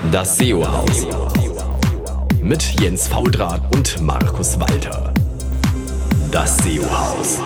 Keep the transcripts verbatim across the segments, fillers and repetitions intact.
Das S E O-Haus mit Jens Faultrat und Markus Walter. Das S E O-Haus.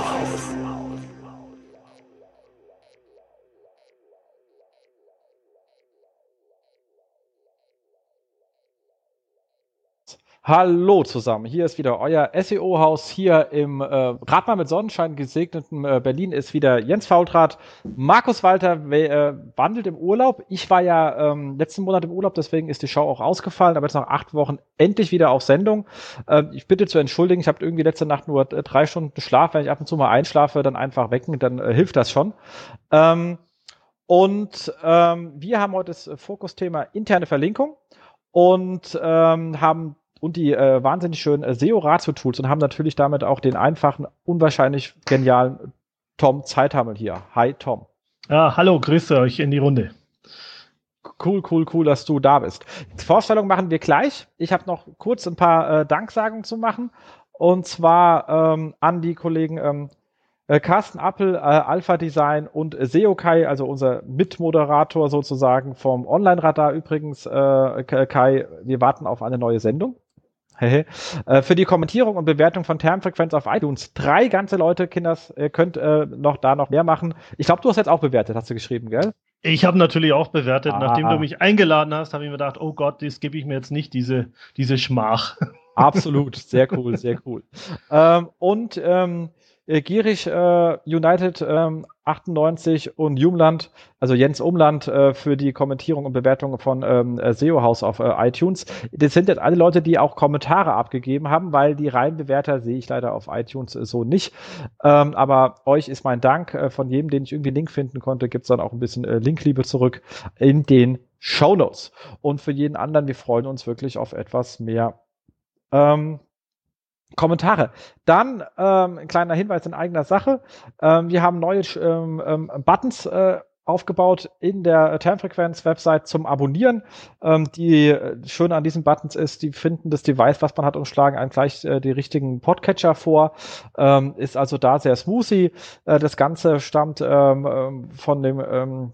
Hallo zusammen, hier ist wieder euer S E O-Haus. Hier im äh, Rat mal mit Sonnenschein gesegneten äh, Berlin ist wieder Jens Faultrat. Markus Walter we- äh, wandelt im Urlaub. Ich war ja ähm, letzten Monat im Urlaub, deswegen ist die Show auch ausgefallen, aber jetzt nach acht Wochen endlich wieder auf Sendung. Äh, ich bitte zu entschuldigen, ich habe irgendwie letzte Nacht nur äh, drei Stunden Schlaf. Wenn ich ab und zu mal einschlafe, dann einfach wecken, dann äh, hilft das schon. Ähm, und ähm, wir haben heute das Fokusthema interne Verlinkung und ähm, haben und die äh, wahnsinnig schönen äh, S E O-Ratio-Tools und haben natürlich damit auch den einfachen, unwahrscheinlich genialen Tom Zeithammel hier. Hi, Tom. Ja, hallo, grüße euch in die Runde. Cool, cool, cool, dass du da bist. Die Vorstellung machen wir gleich. Ich habe noch kurz ein paar äh, Danksagungen zu machen. Und zwar ähm, an die Kollegen ähm, äh, Carsten Appel, äh, Alpha Design und äh, S E O Kai, also unser Mitmoderator sozusagen vom Online-Radar übrigens. Äh, Kai, wir warten auf eine neue Sendung. äh, für die Kommentierung und Bewertung von Termfrequenz auf iTunes. Drei ganze Leute, Kinders, ihr könnt äh, noch da noch mehr machen. Ich glaube, du hast jetzt auch bewertet, hast du geschrieben, gell? Ich habe natürlich auch bewertet. Ah. Nachdem du mich eingeladen hast, habe ich mir gedacht, oh Gott, das gebe ich mir jetzt nicht, diese, diese Schmach. Absolut, sehr cool, sehr cool. Ähm, und ähm, Gierig äh, United ähm, achtundneunzig und Jumland, also Jens Umland äh, für die Kommentierung und Bewertung von ähm, S E O-Haus auf äh, iTunes. Das sind jetzt alle Leute, die auch Kommentare abgegeben haben, weil die reinen Bewerter sehe ich leider auf iTunes äh, so nicht. Ähm, aber euch ist mein Dank. Äh, von jedem, den ich irgendwie einen Link finden konnte, gibt's dann auch ein bisschen äh, Linkliebe zurück in den Shownotes. Und für jeden anderen, wir freuen uns wirklich auf etwas mehr ähm, Kommentare. Dann ähm, ein kleiner Hinweis in eigener Sache. Ähm, wir haben neue ähm, ähm, Buttons äh, aufgebaut in der Termfrequenz-Website zum Abonnieren. Ähm, die äh, Schöne an diesen Buttons ist, die finden das Device, was man hat, und schlagen einem gleich äh, die richtigen Podcatcher vor. Ähm, ist also da sehr smoothie. Äh, das Ganze stammt ähm, von dem ähm,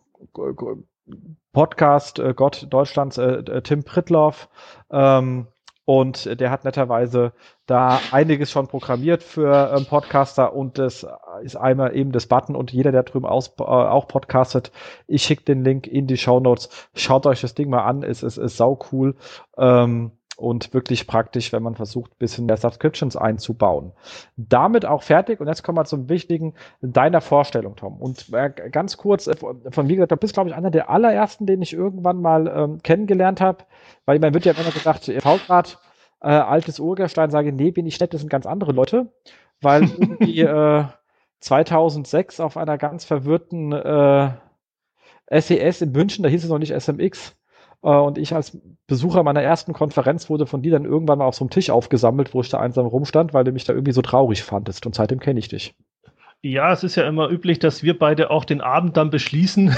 Podcast äh, Gott Deutschlands, äh, Tim Pritlove. Ähm, Und der hat netterweise da einiges schon programmiert für ähm, Podcaster, und das ist einmal eben das Button, und jeder, der drüben aus, äh, auch podcastet, ich schicke den Link in die Shownotes. Schaut euch das Ding mal an, es ist, ist, ist sau cool ähm, und wirklich praktisch, wenn man versucht, ein bisschen mehr Subscriptions einzubauen. Damit auch fertig, und jetzt kommen wir zum Wichtigen deiner Vorstellung, Tom. Und äh, ganz kurz, äh, von mir gesagt, du bist, glaube ich, einer der allerersten, den ich irgendwann mal ähm, kennengelernt habe, weil man wird ja immer gesagt, Faultrat, äh, altes Urgestein, sage, nee, bin ich nicht, das sind ganz andere Leute, weil irgendwie äh, zweitausendsechs auf einer ganz verwirrten äh, S E S in München, da hieß es noch nicht S M X, äh, und ich als Besucher meiner ersten Konferenz wurde von dir dann irgendwann mal auf so einem Tisch aufgesammelt, wo ich da einsam rumstand, weil du mich da irgendwie so traurig fandest, und seitdem kenne ich dich. Ja, es ist ja immer üblich, dass wir beide auch den Abend dann beschließen.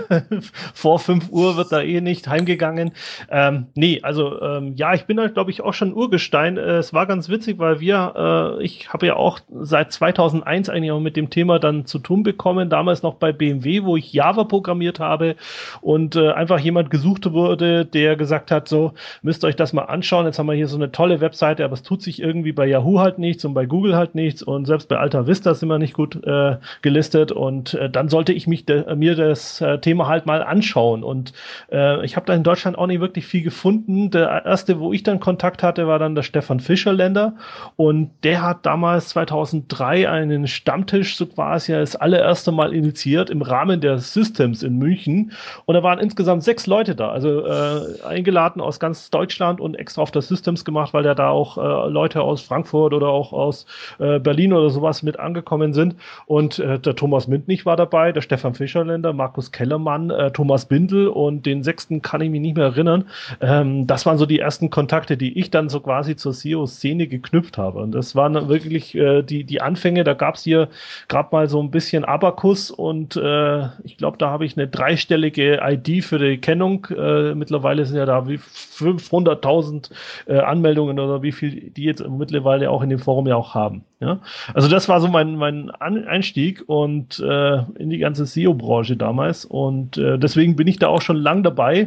Vor fünf Uhr wird da eh nicht heimgegangen. Ähm, nee, also ähm, ja, ich bin halt, glaube ich, auch schon Urgestein. Äh, es war ganz witzig, weil wir, äh, ich habe ja auch seit zweitausendeins eigentlich auch mit dem Thema dann zu tun bekommen, damals noch bei B M W, wo ich Java programmiert habe, und äh, einfach jemand gesucht wurde, der gesagt hat, so, müsst ihr euch das mal anschauen. Jetzt haben wir hier so eine tolle Webseite, aber es tut sich irgendwie bei Yahoo halt nichts und bei Google halt nichts, und selbst bei Alta Vista sind wir nicht gut Äh, gelistet, und äh, dann sollte ich mich de- mir das äh, Thema halt mal anschauen, und äh, ich habe da in Deutschland auch nicht wirklich viel gefunden. Der erste, wo ich dann Kontakt hatte, war dann der Stefan Fischerländer, und der hat damals zweitausenddrei einen Stammtisch so quasi das allererste Mal initiiert im Rahmen der Systems in München, und da waren insgesamt sechs Leute da, also äh, eingeladen aus ganz Deutschland und extra auf das Systems gemacht, weil ja da auch äh, Leute aus Frankfurt oder auch aus äh, Berlin oder sowas mit angekommen sind. Und äh, der Thomas Mintnich war dabei, der Stefan Fischerländer, Markus Kellermann, äh, Thomas Bindel, und den sechsten kann ich mich nicht mehr erinnern. Ähm, das waren so die ersten Kontakte, die ich dann so quasi zur S E O-Szene geknüpft habe. Und das waren wirklich äh, die, die Anfänge. Da gab es hier gerade mal so ein bisschen Abakus, und äh, ich glaube, da habe ich eine dreistellige I D für die Kennung. Äh, mittlerweile sind ja da wie fünfhunderttausend äh, Anmeldungen oder wie viel die jetzt mittlerweile auch in dem Forum ja auch haben. Ja? Also das war so mein, mein Einstieg und äh, in die ganze S E O-Branche damals, und äh, deswegen bin ich da auch schon lang dabei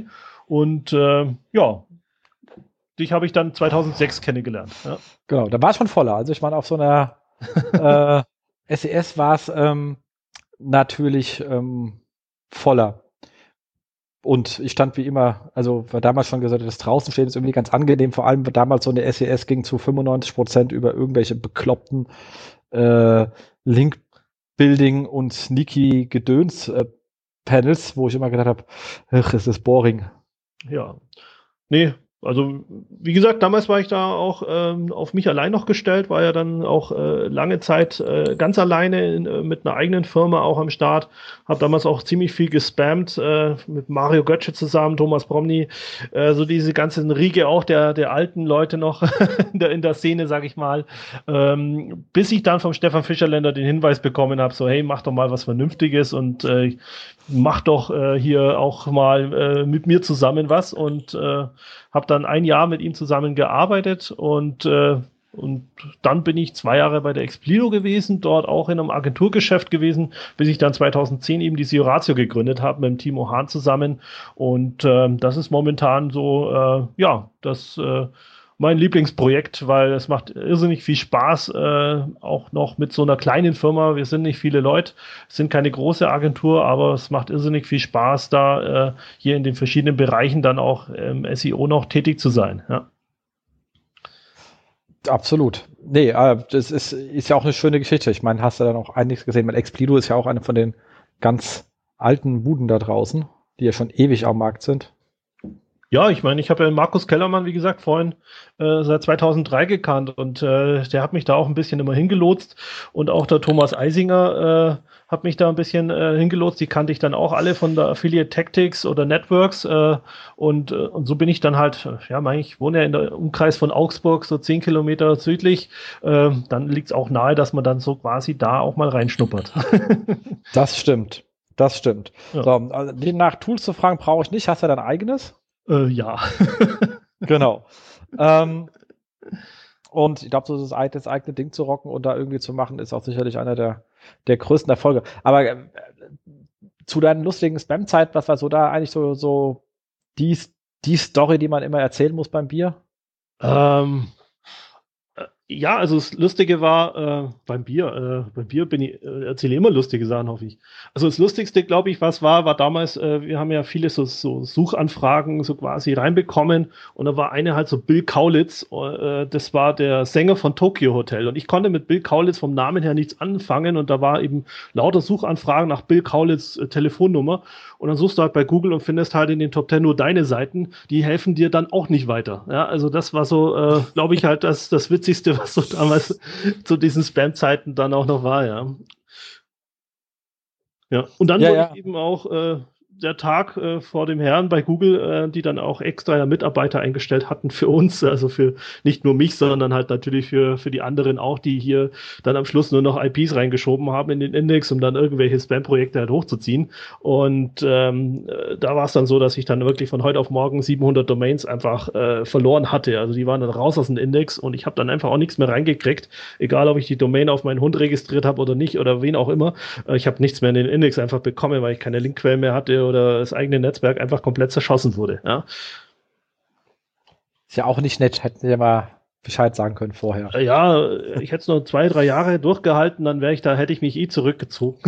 Und äh, ja, dich habe ich dann zweitausendsechs kennengelernt. Ja. Genau, da war es schon voller. Also ich meine, auf so einer äh, S E S war es ähm, natürlich ähm, voller. Und ich stand wie immer, also war damals schon gesagt, das draußen stehen ist irgendwie ganz angenehm, vor allem damals so eine S E S ging zu fünfundneunzig Prozent über irgendwelche bekloppten äh, Link-Building und sneaky Gedöns äh, Panels, wo ich immer gedacht habe, ach, ist das boring. Ja, nee, also wie gesagt, damals war ich da auch ähm, auf mich allein noch gestellt, war ja dann auch äh, lange Zeit äh, ganz alleine in, äh, mit einer eigenen Firma auch am Start, habe damals auch ziemlich viel gespammt, äh, mit Mario Götze zusammen, Thomas Bromny, äh, so diese ganzen Riege auch der, der alten Leute noch in, der, in der Szene, sag ich mal, ähm, bis ich dann vom Stefan Fischerländer den Hinweis bekommen habe, so hey, mach doch mal was Vernünftiges und äh, mach doch äh, hier auch mal äh, mit mir zusammen was und äh, habe dann ein Jahr mit ihm zusammen gearbeitet und, äh, und dann bin ich zwei Jahre bei der Explido gewesen, dort auch in einem Agenturgeschäft gewesen, bis ich dann zweitausendzehn eben die Sioratio gegründet habe mit dem Timo Hahn zusammen und äh, das ist momentan so, äh, ja, das äh, mein Lieblingsprojekt, weil es macht irrsinnig viel Spaß, äh, auch noch mit so einer kleinen Firma. Wir sind nicht viele Leute, es sind keine große Agentur, aber es macht irrsinnig viel Spaß, da äh, hier in den verschiedenen Bereichen dann auch im S E O noch tätig zu sein. Ja. Absolut. Nee, äh, das ist, ist ja auch eine schöne Geschichte. Ich meine, hast du dann auch einiges gesehen. Mit Explido ist ja auch eine von den ganz alten Buden da draußen, die ja schon ewig am Markt sind. Ja, ich meine, ich habe ja Markus Kellermann, wie gesagt, vorhin äh, seit zweitausenddrei gekannt und äh, der hat mich da auch ein bisschen immer hingelotst und auch der Thomas Eisinger äh, hat mich da ein bisschen äh, hingelotst. Die kannte ich dann auch alle von der Affiliate Tactics oder Networks äh, und, äh, und so bin ich dann halt, ja, mein, ich wohne ja in der Umkreis von Augsburg, so zehn Kilometer südlich. Äh, dann liegt es auch nahe, dass man dann so quasi da auch mal reinschnuppert. Das stimmt. Das stimmt. Ja. So, also, nach Tools zu fragen brauche ich nicht. Hast du dein eigenes? Äh, ja. Genau. ähm, und ich glaube, so das, das eigene Ding zu rocken und da irgendwie zu machen, ist auch sicherlich einer der, der größten Erfolge. Aber äh, zu deinen lustigen Spam-Zeiten, was war so da eigentlich so, so die, die Story, die man immer erzählen muss beim Bier? Ähm, ja, also das Lustige war äh, beim Bier, äh, beim Bier bin ich, äh, erzähle immer lustige Sachen, hoffe ich. Also das Lustigste, glaube ich, was war, war damals, äh, wir haben ja viele so, so Suchanfragen so quasi reinbekommen und da war eine halt so Bill Kaulitz, äh, das war der Sänger von Tokyo Hotel und ich konnte mit Bill Kaulitz vom Namen her nichts anfangen und da war eben lauter Suchanfragen nach Bill Kaulitz äh, Telefonnummer und dann suchst du halt bei Google und findest halt in den Top Ten nur deine Seiten, die helfen dir dann auch nicht weiter. Ja, also das war so, äh, glaube ich halt, das, das Witzigste, was so damals zu diesen Spam-Zeiten dann auch noch war, ja. Ja, und dann Ja, wurde ja. ich eben auch äh, der Tag äh, vor dem Herrn bei Google, äh, die dann auch extra Mitarbeiter eingestellt hatten für uns, also für nicht nur mich, sondern halt natürlich für, für die anderen auch, die hier dann am Schluss nur noch I Ps reingeschoben haben in den Index, um dann irgendwelche Spam-Projekte halt hochzuziehen. Und ähm, äh, da war es dann so, dass ich dann wirklich von heute auf morgen siebenhundert Domains einfach äh, verloren hatte. Also die waren dann raus aus dem Index und ich habe dann einfach auch nichts mehr reingekriegt, egal ob ich die Domain auf meinen Hund registriert habe oder nicht oder wen auch immer. Äh, ich habe nichts mehr in den Index einfach bekommen, weil ich keine Linkquellen mehr hatte oder das eigene Netzwerk einfach komplett zerschossen wurde. Ja, Ist ja auch nicht nett, hätten wir mal Bescheid sagen können vorher. äh, ja ich hätte es noch zwei, drei Jahre durchgehalten, dann wäre ich da, hätte ich mich eh zurückgezogen.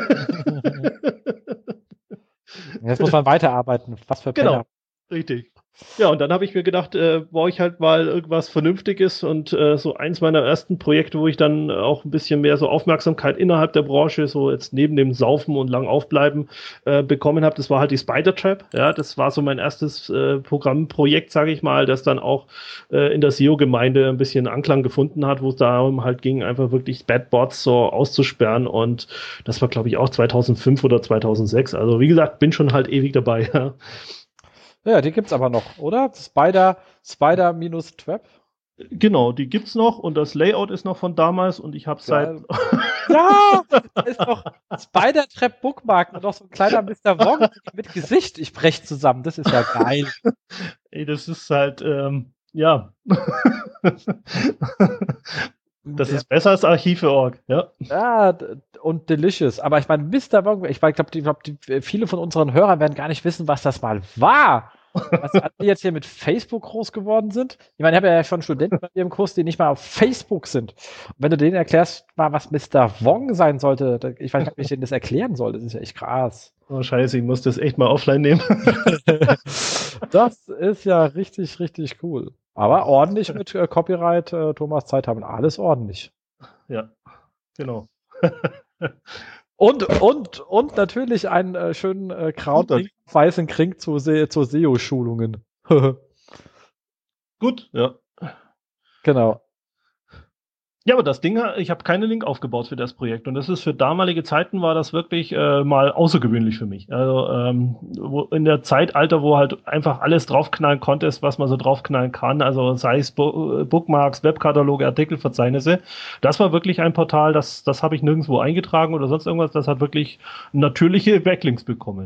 Jetzt muss man weiterarbeiten. Was für Penner. Genau, richtig. Ja, und dann habe ich mir gedacht, äh, brauche ich halt mal irgendwas Vernünftiges und äh, so eins meiner ersten Projekte, wo ich dann auch ein bisschen mehr so Aufmerksamkeit innerhalb der Branche, so jetzt neben dem Saufen und lang aufbleiben, äh, bekommen habe, das war halt die Spider-Trap. Ja, das war so mein erstes äh, Programmprojekt, sage ich mal, das dann auch äh, in der S E O-Gemeinde ein bisschen Anklang gefunden hat, wo es darum halt ging, einfach wirklich Bad-Bots so auszusperren und das war, glaube ich, auch zweitausendfünf oder zweitausendsechs. Also wie gesagt, bin schon halt ewig dabei, ja. Ja, die gibt's aber noch, oder? Spider, Spider-Trap? Genau, die gibt's noch und das Layout ist noch von damals und ich habe seit... Ja, da ist doch Spider-Trap Bookmark und noch so ein kleiner Mister Wong mit Gesicht. Ich brech zusammen, das ist ja geil. Ey, das ist halt, ähm, ja... Das ist besser als Archive.org, ja. Ja, und delicious. Aber ich meine, Mister Wong, ich glaube, die, glaub, die, viele von unseren Hörern werden gar nicht wissen, was das mal war. Was alle jetzt hier mit Facebook groß geworden sind. Ich meine, ich habe ja schon Studenten bei mir im Kurs, die nicht mal auf Facebook sind. Und wenn du denen erklärst, mal, was Mister Wong sein sollte, ich weiß nicht, wie ich denen das erklären soll. Das ist ja echt krass. Oh, scheiße, ich muss das echt mal offline nehmen. Das ist ja richtig, richtig cool. Aber ordentlich mit äh, Copyright, äh, Thomas Zeit haben. Alles ordentlich. Ja, genau. Und, und, und natürlich einen äh, schönen äh, Kraut weißen Kring zu, Se zu S E O-Schulungen. Gut, ja. Genau. Ja, aber das Ding, ich habe keinen Link aufgebaut für das Projekt und das ist für damalige Zeiten war das wirklich äh, mal außergewöhnlich für mich. Also ähm, wo, in der Zeitalter, wo halt einfach alles draufknallen konntest, was man so draufknallen kann, also sei es Bo Bookmarks, Webkataloge, Artikelverzeichnisse, das war wirklich ein Portal, das, das habe ich nirgendwo eingetragen oder sonst irgendwas, das hat wirklich natürliche Backlinks bekommen.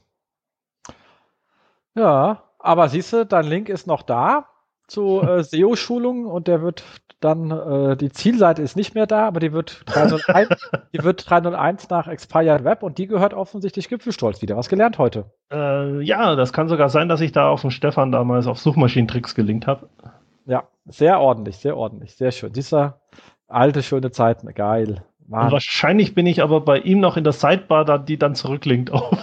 Ja, ja, aber siehst du, dein Link ist noch da zu äh, S E O-Schulungen und der wird dann, äh, die Zielseite ist nicht mehr da, aber die wird dreihunderteins, die wird dreihunderteins nach Expired Web und die gehört offensichtlich Gipfelstolz wieder. Was gelernt heute? Äh, ja, das kann sogar sein, dass ich da auf den Stefan damals auf Suchmaschinentricks gelinkt habe. Ja, sehr ordentlich, sehr ordentlich, sehr schön. Dieser alte, schöne Zeiten, geil. Und wahrscheinlich bin ich aber bei ihm noch in der Sidebar, da, die dann zurücklinkt auf.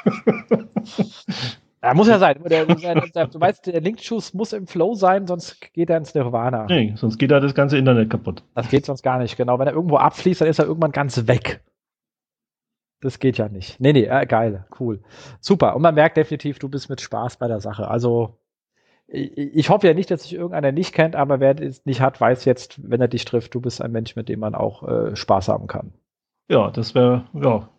Ja, muss ja sein. Der, der, der, du weißt, der Linkschuss muss im Flow sein, sonst geht er ins Nirvana. Nee, sonst geht da das ganze Internet kaputt. Das geht sonst gar nicht, genau. Wenn er irgendwo abfließt, dann ist er irgendwann ganz weg. Das geht ja nicht. Nee, nee, äh, geil, cool. Super. Und man merkt definitiv, du bist mit Spaß bei der Sache. Also, ich, ich hoffe ja nicht, dass sich irgendeiner nicht kennt, aber wer es nicht hat, weiß jetzt, wenn er dich trifft, du bist ein Mensch, mit dem man auch äh, Spaß haben kann. Ja, das wäre, ja.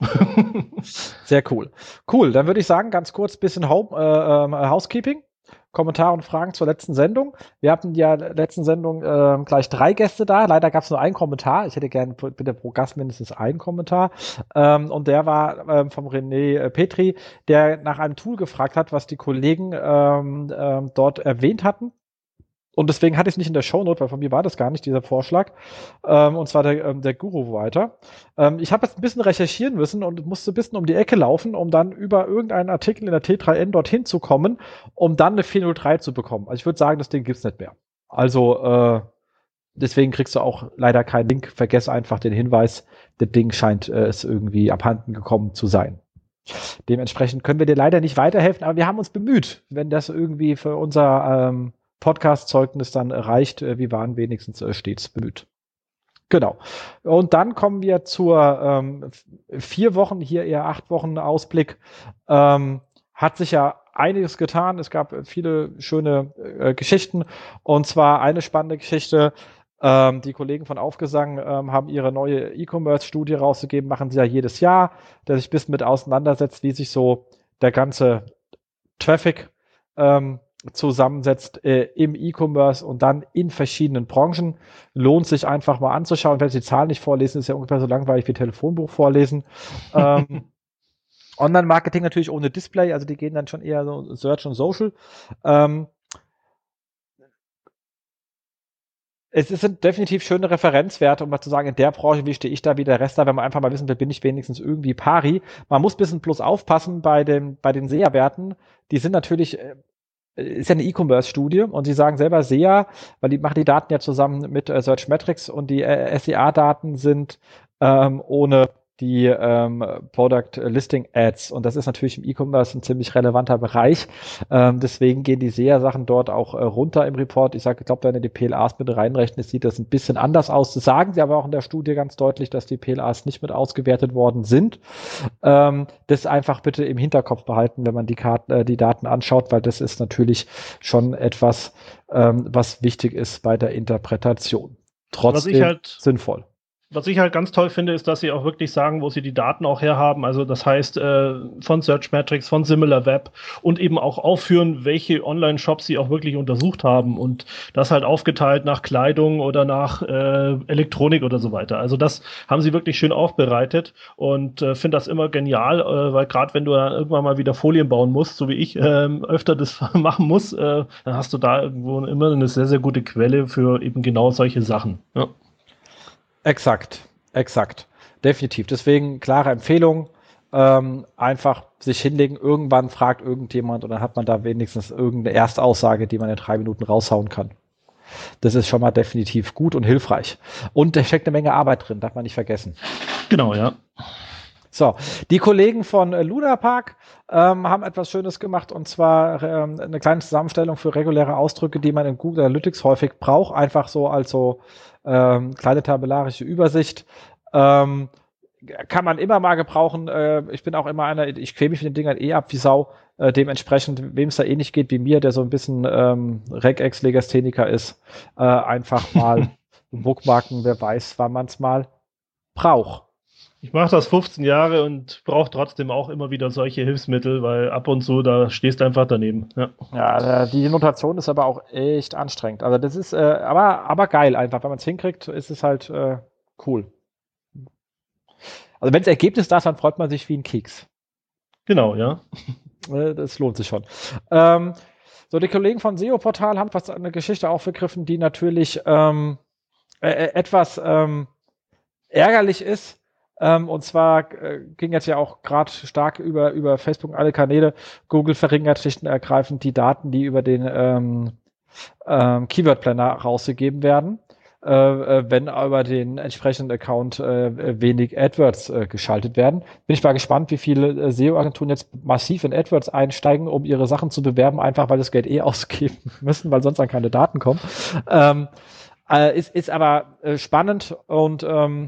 Sehr cool. Cool, dann würde ich sagen, ganz kurz bisschen Home, äh, äh, Housekeeping. Kommentare und Fragen zur letzten Sendung. Wir hatten ja letzten Sendung äh, gleich drei Gäste da. Leider gab es nur einen Kommentar. Ich hätte gerne bitte pro Gast mindestens einen Kommentar. Ähm, und der war ähm, vom René äh, Petri, der nach einem Tool gefragt hat, was die Kollegen ähm, ähm, dort erwähnt hatten. Und deswegen hatte ich es nicht in der Shownote, weil von mir war das gar nicht, dieser Vorschlag. Ähm, und zwar der, ähm, der Guru weiter. Ähm, ich habe jetzt ein bisschen recherchieren müssen und musste ein bisschen um die Ecke laufen, um dann über irgendeinen Artikel in der T drei N dorthin zu kommen, um dann eine vier null drei zu bekommen. Also ich würde sagen, das Ding gibt's nicht mehr. Also äh, deswegen kriegst du auch leider keinen Link. Vergess einfach den Hinweis, das Ding scheint äh, es irgendwie abhanden gekommen zu sein. Dementsprechend können wir dir leider nicht weiterhelfen, aber wir haben uns bemüht, wenn das irgendwie für unser ähm, Podcast-Zeugnis dann reicht, wir waren wenigstens äh, stets bemüht. Genau. Und dann kommen wir zur ähm, vier Wochen, hier eher acht Wochen Ausblick. Ähm, hat sich ja einiges getan. Es gab viele schöne äh, Geschichten. Und zwar eine spannende Geschichte. Ähm, die Kollegen von Aufgesang ähm, haben ihre neue E-Commerce-Studie rausgegeben, machen sie ja jedes Jahr, der sich ein bisschen mit auseinandersetzt, wie sich so der ganze Traffic ähm, zusammensetzt äh, im E-Commerce und dann in verschiedenen Branchen. Lohnt sich einfach mal anzuschauen. Wenn Sie die Zahlen nicht vorlesen, ist ja ungefähr so langweilig wie Telefonbuch vorlesen. ähm, Online-Marketing natürlich ohne Display, also die gehen dann schon eher so Search und Social. Ähm, es sind definitiv schöne Referenzwerte, um mal zu sagen, in der Branche, wie stehe ich da, wie der Rest da, wenn man einfach mal wissen will, bin ich wenigstens irgendwie pari. Man muss ein bisschen bloß aufpassen bei, dem, bei den S E A-Werten. Die sind natürlich äh, ist ja eine E-Commerce-Studie und sie sagen selber S E A, weil die machen die Daten ja zusammen mit äh, Searchmetrics und die äh, S E A-Daten sind ähm, ohne die ähm, Product Listing Ads und das ist natürlich im E-Commerce ein ziemlich relevanter Bereich. Ähm, deswegen gehen die S E A-Sachen dort auch äh, runter im Report. Ich sage, ich glaube, wenn ihr die P L As mit reinrechnet, sieht das ein bisschen anders aus. Das sagen sie aber auch in der Studie ganz deutlich, dass die P L As nicht mit ausgewertet worden sind. Ähm, das einfach bitte im Hinterkopf behalten, wenn man die Karten, äh, die Daten anschaut, weil das ist natürlich schon etwas, ähm, was wichtig ist bei der Interpretation. Trotzdem halt sinnvoll. Was ich halt ganz toll finde, ist, dass sie auch wirklich sagen, wo sie die Daten auch herhaben. Also das heißt äh, von Searchmetrics, von SimilarWeb und eben auch aufführen, welche Online-Shops sie auch wirklich untersucht haben und das halt aufgeteilt nach Kleidung oder nach äh, Elektronik oder so weiter. Also das haben sie wirklich schön aufbereitet und äh, finde das immer genial, äh, weil gerade wenn du dann irgendwann mal wieder Folien bauen musst, so wie ich äh, öfter das machen muss, äh, dann hast du da irgendwo immer eine sehr, sehr gute Quelle für eben genau solche Sachen. Ja. Exakt, exakt. Definitiv. Deswegen klare Empfehlung. ähm, einfach sich hinlegen, irgendwann fragt irgendjemand und dann hat man da wenigstens irgendeine Erstaussage, die man in drei Minuten raushauen kann. Das ist schon mal definitiv gut und hilfreich. Und da steckt eine Menge Arbeit drin, darf man nicht vergessen. Genau, ja. So, die Kollegen von äh, Luna Park ähm, haben etwas Schönes gemacht, und zwar ähm, eine kleine Zusammenstellung für reguläre Ausdrücke, die man in Google Analytics häufig braucht, einfach so als so ähm, kleine tabellarische Übersicht. Ähm, kann man immer mal gebrauchen. Äh, ich bin auch immer einer, ich quäle mich mit den Dingern eh ab wie Sau. Äh, dementsprechend, wem es da eh nicht geht wie mir, der so ein bisschen ähm, Regex-Legastheniker ist, äh, einfach mal bookmarken, wer weiß, wann man es mal braucht. Ich mache das fünfzehn Jahre und brauche trotzdem auch immer wieder solche Hilfsmittel, weil ab und zu, da stehst du einfach daneben. Ja, ja, die Notation ist aber auch echt anstrengend. Also das ist äh, aber, aber geil einfach. Wenn man es hinkriegt, ist es halt äh, cool. Also wenn das Ergebnis da ist, dann freut man sich wie ein Keks. Genau, ja. Das lohnt sich schon. Ähm, so, die Kollegen von S E O-Portal haben fast eine Geschichte aufgegriffen, die natürlich ähm, äh, etwas ähm, ärgerlich ist. Ähm, und zwar äh, ging jetzt ja auch gerade stark über, über Facebook und alle Kanäle. Google verringert schlicht und ergreifend die Daten, die über den ähm, ähm, Keyword Planner rausgegeben werden, äh, wenn über den entsprechenden Account äh, wenig AdWords äh, geschaltet werden. Bin ich mal gespannt, wie viele äh, S E O-Agenturen jetzt massiv in AdWords einsteigen, um ihre Sachen zu bewerben, einfach weil das Geld eh ausgeben müssen, weil sonst dann keine Daten kommen. Ähm, äh, ist, ist aber äh, spannend und ähm,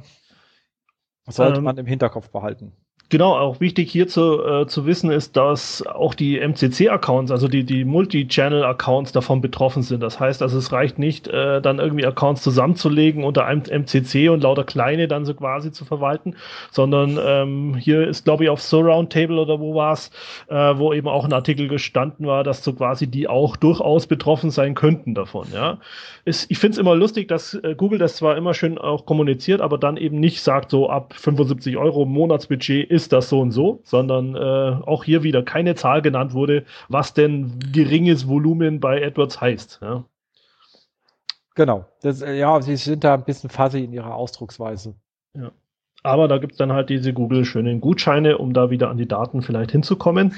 sollte ähm, man im Hinterkopf behalten. Genau, auch wichtig hier zu, äh, zu wissen ist, dass auch die M C C-Accounts, also die, die Multi-Channel-Accounts davon betroffen sind. Das heißt, also es reicht nicht, äh, dann irgendwie Accounts zusammenzulegen unter einem M C C und lauter kleine dann so quasi zu verwalten, sondern ähm, hier ist, glaube ich, auf Surround Table oder wo war es, äh, wo eben auch ein Artikel gestanden war, dass so quasi die auch durchaus betroffen sein könnten davon. Ja, ist, ich finde es immer lustig, dass äh, Google das zwar immer schön auch kommuniziert, aber dann eben nicht sagt, so ab fünfundsiebzig Euro Monatsbudget ist das so und so, sondern äh, auch hier wieder keine Zahl genannt wurde, was denn geringes Volumen bei AdWords heißt. Ja. Genau. Das, äh, ja, sie sind da ein bisschen fuzzy in ihrer Ausdrucksweise. Ja. Aber da gibt es dann halt diese Google schönen Gutscheine, um da wieder an die Daten vielleicht hinzukommen.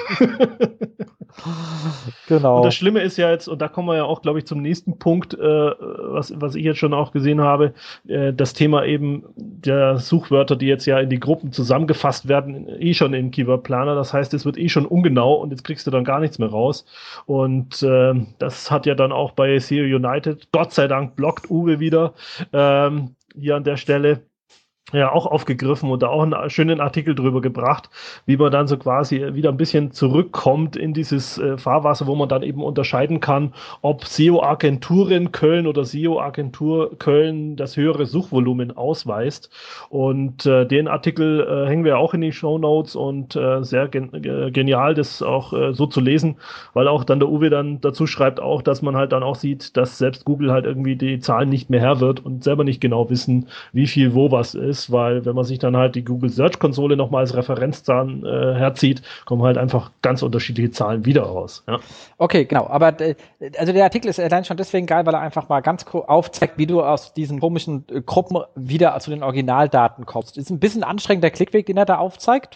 Genau. Und das Schlimme ist ja jetzt, und da kommen wir ja auch, glaube ich, zum nächsten Punkt, äh, was, was ich jetzt schon auch gesehen habe, äh, das Thema eben der Suchwörter, die jetzt ja in die Gruppen zusammengefasst werden, eh schon in Keyword Planner. Das heißt, es wird eh schon ungenau und jetzt kriegst du dann gar nichts mehr raus. Und äh, das hat ja dann auch bei S E O United, Gott sei Dank blockt Uwe wieder ähm, hier an der Stelle, ja auch aufgegriffen und da auch einen schönen Artikel drüber gebracht, wie man dann so quasi wieder ein bisschen zurückkommt in dieses äh, Fahrwasser, wo man dann eben unterscheiden kann, ob S E O-Agenturen Köln oder S E O-Agentur Köln das höhere Suchvolumen ausweist. Und äh, den Artikel äh, hängen wir auch in die Shownotes und äh, sehr gen äh, genial, das auch äh, so zu lesen, weil auch dann der Uwe dann dazu schreibt auch, dass man halt dann auch sieht, dass selbst Google halt irgendwie die Zahlen nicht mehr Herr wird und selber nicht genau wissen, wie viel wo was ist. Weil wenn man sich dann halt die Google Search Konsole nochmal als Referenzzahlen äh, herzieht, kommen halt einfach ganz unterschiedliche Zahlen wieder raus. Ja. Okay, genau. Aber äh, also der Artikel ist allein schon deswegen geil, weil er einfach mal ganz aufzeigt, wie du aus diesen komischen äh, Gruppen wieder zu den Originaldaten kommst. Ist ein bisschen anstrengend der Klickweg, den er da aufzeigt.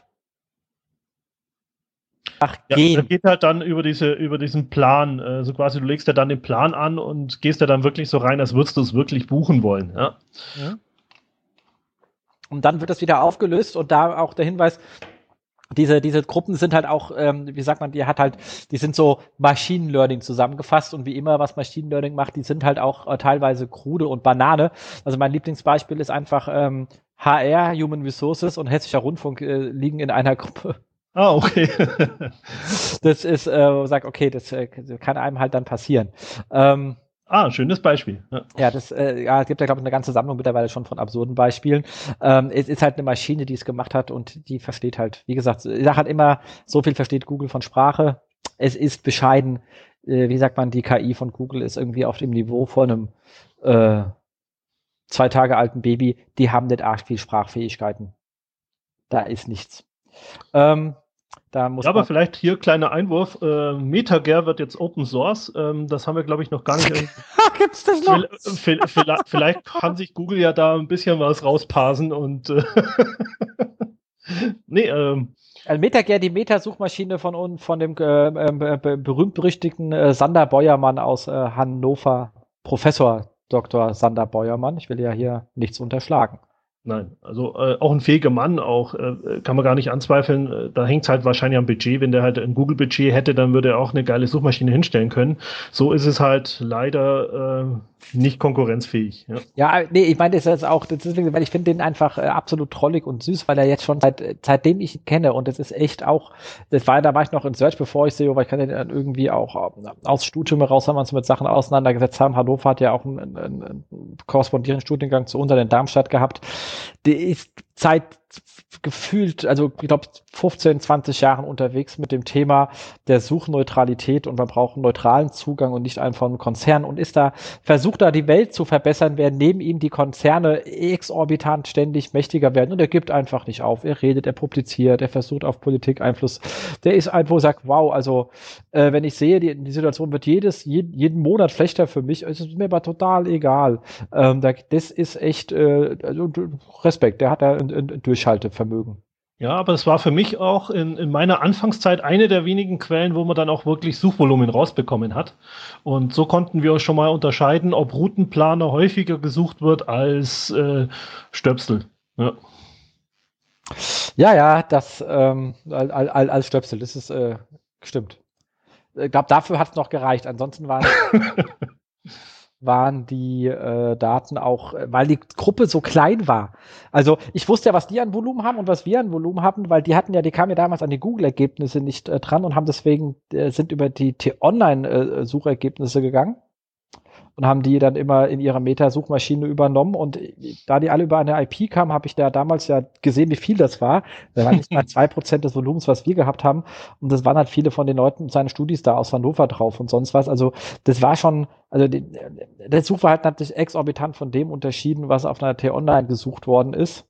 Ach, ja, gehen. das geht halt dann über diese, über diesen Plan, äh, so quasi, du legst ja dann den Plan an und gehst ja dann wirklich so rein, als würdest du es wirklich buchen wollen. Ja. Ja. Und dann wird das wieder aufgelöst und da auch der Hinweis, diese, diese Gruppen sind halt auch, ähm, wie sagt man, die hat halt, die sind so Machine Learning zusammengefasst und wie immer, was Machine Learning macht, die sind halt auch äh, teilweise krude und Banane. Also mein Lieblingsbeispiel ist einfach ähm, H R, Human Resources und Hessischer Rundfunk äh, liegen in einer Gruppe. Ah, okay. Das ist, äh, sagt, okay, das äh, kann einem halt dann passieren. Ähm, Ah, schönes Beispiel. Ja, ja das äh, ja, es gibt ja, glaube ich, eine ganze Sammlung mittlerweile schon von absurden Beispielen. Ähm, es ist halt eine Maschine, die es gemacht hat und die versteht halt, wie gesagt, ich sage halt immer, so viel versteht Google von Sprache. Es ist bescheiden, äh, wie sagt man, die K I von Google ist irgendwie auf dem Niveau von einem äh, zwei Tage alten Baby. Die haben nicht arg viel Sprachfähigkeiten. Da ist nichts. Ähm, Da muss ja, aber man vielleicht hier kleiner Einwurf. Äh, MetaGer wird jetzt Open Source. Ähm, das haben wir, glaube ich, noch gar nicht. Gibt's das noch? Vielleicht, vielleicht kann sich Google ja da ein bisschen was rausparsen und äh, nee, ähm. Also MetaGer, die Meta-Suchmaschine von, von dem äh, äh, berühmt-berüchtigten äh, Sander Beuermann aus äh, Hannover, Professor Doktor Sander Beuermann. Ich will ja hier nichts unterschlagen. Nein, also äh, auch ein fähiger Mann, auch äh, kann man gar nicht anzweifeln. Äh, da hängt es halt wahrscheinlich am Budget. Wenn der halt ein Google-Budget hätte, dann würde er auch eine geile Suchmaschine hinstellen können. So ist es halt leider äh, nicht konkurrenzfähig. Ja, ja nee, ich meine, das ist jetzt auch, deswegen, weil ich finde den einfach äh, absolut trollig und süß, weil er jetzt schon seit seitdem ich ihn kenne und das ist echt auch, das war, da war ich noch in Search, bevor ich S E O, weil ich kann den dann irgendwie auch aus Studium heraus haben wir uns mit Sachen auseinandergesetzt haben. Hannover hat ja auch einen, einen, einen korrespondierenden Studiengang zu uns in Darmstadt gehabt. Die ist seit gefühlt, also ich glaube fünfzehn, zwanzig Jahren unterwegs mit dem Thema der Suchneutralität und man braucht einen neutralen Zugang und nicht einfach einen Konzern und ist da, versucht da die Welt zu verbessern, während neben ihm die Konzerne exorbitant ständig mächtiger werden und er gibt einfach nicht auf. Er redet, er publiziert, er versucht auf Politik Einfluss. Der ist einfach, wo er sagt, wow, also äh, wenn ich sehe, die, die Situation wird jedes, jeden, jeden Monat schlechter für mich, ist es mir aber total egal. Ähm, da, das ist echt äh, also Respekt, der hat da ein, ein Durchhaltevermögen. Ja, aber es war für mich auch in, in meiner Anfangszeit eine der wenigen Quellen, wo man dann auch wirklich Suchvolumen rausbekommen hat. Und so konnten wir schon mal unterscheiden, ob Routenplaner häufiger gesucht wird als äh, Stöpsel. Ja, ja, ja das ähm, als, als Stöpsel, das ist äh, stimmt. Ich glaube, dafür hat es noch gereicht. Ansonsten waren waren die äh, Daten auch, weil die Gruppe so klein war. Also ich wusste ja, was die an Volumen haben und was wir an Volumen hatten, weil die hatten ja, die kamen ja damals an die Google-Ergebnisse nicht äh, dran und haben deswegen, äh, sind über die T-Online-Suchergebnisse äh, gegangen und haben die dann immer in ihrer Meta-Suchmaschine übernommen und da die alle über eine I P kamen, habe ich da damals ja gesehen, wie viel das war. Da waren nicht mal zwei Prozent des Volumens, was wir gehabt haben und das waren halt viele von den Leuten, seine Studis da aus Hannover drauf und sonst was. Also das war schon, also die, der Suchverhalten hat sich exorbitant von dem unterschieden, was auf einer T-Online gesucht worden ist.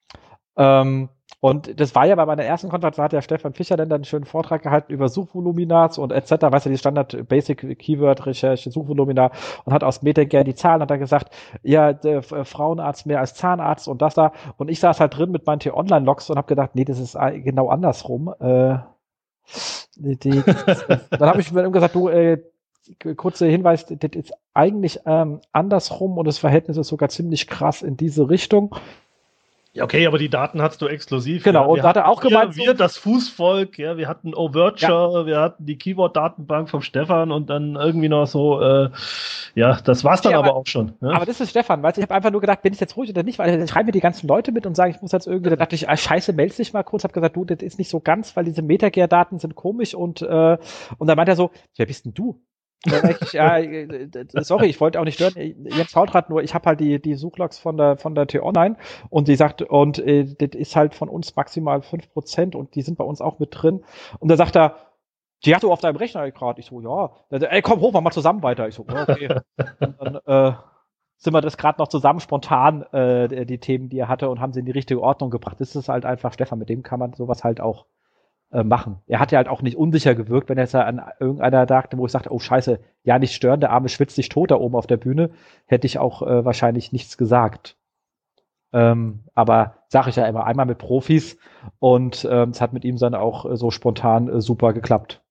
Ähm, Und das war ja bei meiner ersten Konferenz, da hat der Stefan Fischer dann einen schönen Vortrag gehalten über Suchvoluminas und et cetera. Weißt du, die Standard Basic Keyword Recherche, Suchvolumina und hat aus MetaGer die Zahlen, hat er gesagt, ja, der Frauenarzt mehr als Zahnarzt und das da. Und ich saß halt drin mit meinen T-Online-Logs und habe gedacht, nee, das ist genau andersrum. Äh, die, die, das, dann habe ich mir gesagt, du, äh, kurzer Hinweis, das ist eigentlich ähm, andersrum und das Verhältnis ist sogar ziemlich krass in diese Richtung. Ja, okay, aber die Daten hattest du exklusiv. Genau, ja. und da hat er auch wir, gemeint, wir, das Fußvolk, ja, wir hatten Overture, ja. Wir hatten die Keyword-Datenbank vom Stefan und dann irgendwie noch so, äh, ja, das war's dann ja, aber, aber auch schon. Ja. Aber das ist Stefan, weil ich habe einfach nur gedacht, bin ich jetzt ruhig oder nicht, weil dann schreiben mir die ganzen Leute mit und sagen, ich muss jetzt irgendwie, da dachte ich, ah, scheiße, melde dich mal kurz, habe gesagt, du, das ist nicht so ganz, weil diese MetaGer-Daten sind komisch und, äh, und dann meint er so, wer bist denn du? Ich, ja, sorry, ich wollte auch nicht stören. Jens Faultrat, nur ich habe halt die die Suchlogs von der von der T-Online und die sagt, und äh, das ist halt von uns maximal fünf Prozent und die sind bei uns auch mit drin. Und da sagt er, die hast du auf deinem Rechner gerade. Ich so, ja. Ey, komm hoch, mach mal zusammen weiter. Ich so, ja, okay. Und dann äh, sind wir das gerade noch zusammen spontan, äh, die Themen, die er hatte, und haben sie in die richtige Ordnung gebracht. Das ist halt einfach Stefan, mit dem kann man sowas halt auch machen. Er hat ja halt auch nicht unsicher gewirkt, wenn er jetzt an irgendeiner dachte, wo ich sagte, oh scheiße, ja, nicht stören, der Arme schwitzt sich tot da oben auf der Bühne, hätte ich auch äh, wahrscheinlich nichts gesagt. Ähm, aber sage ich ja immer, einmal mit Profis und ähm, es hat mit ihm dann auch äh, so spontan äh, super geklappt.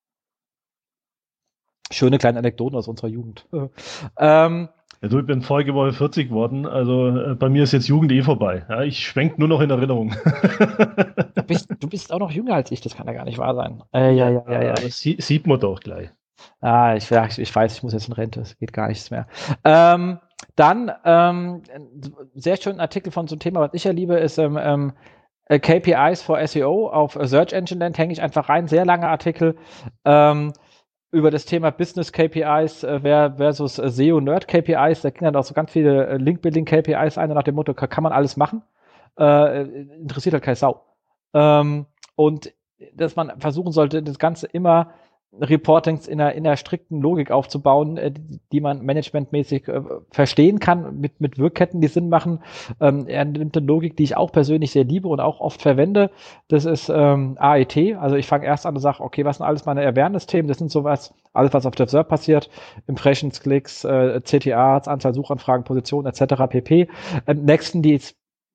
Schöne kleine Anekdoten aus unserer Jugend. ähm, Ja, du, ich bin vorige Woche vierzig geworden, also äh, bei mir ist jetzt Jugend eh vorbei. Ja, ich schwenk nur noch in Erinnerung. Du bist, du bist auch noch jünger als ich, das kann ja gar nicht wahr sein. Äh, ja, ja, ja, ja. Das sie, sieht man doch gleich. Ah, ich, ja, ich, ich weiß, ich muss jetzt in Rente, es geht gar nichts mehr. Ähm, dann, ähm, sehr schönen Artikel von so einem Thema, was ich ja liebe, ist ähm, ähm, K P Is for S E O auf Search Engine Land, hänge ich einfach rein, sehr langer Artikel, ähm, über das Thema Business K P Is äh, versus äh, S E O-Nerd K P Is. Da ging dann auch so ganz viele äh, Link-Building K P Is ein, nach dem Motto, kann, kann man alles machen. Äh, interessiert halt keine Sau. Ähm, und dass man versuchen sollte, das Ganze immer Reportings in einer, in einer strikten Logik aufzubauen, äh, die, die man managementmäßig äh, verstehen kann, mit, mit Wirkketten, die Sinn machen. Ähm, er nimmt eine Logik, die ich auch persönlich sehr liebe und auch oft verwende. Das ist ähm, A E T. Also ich fange erst an und sage, okay, was sind alles meine Awareness-Themen? Das sind sowas, alles, was auf der Server passiert. Impressions, Klicks, äh, C T As, Anzahl Suchanfragen, Position et cetera pp. Ähm, nächsten, die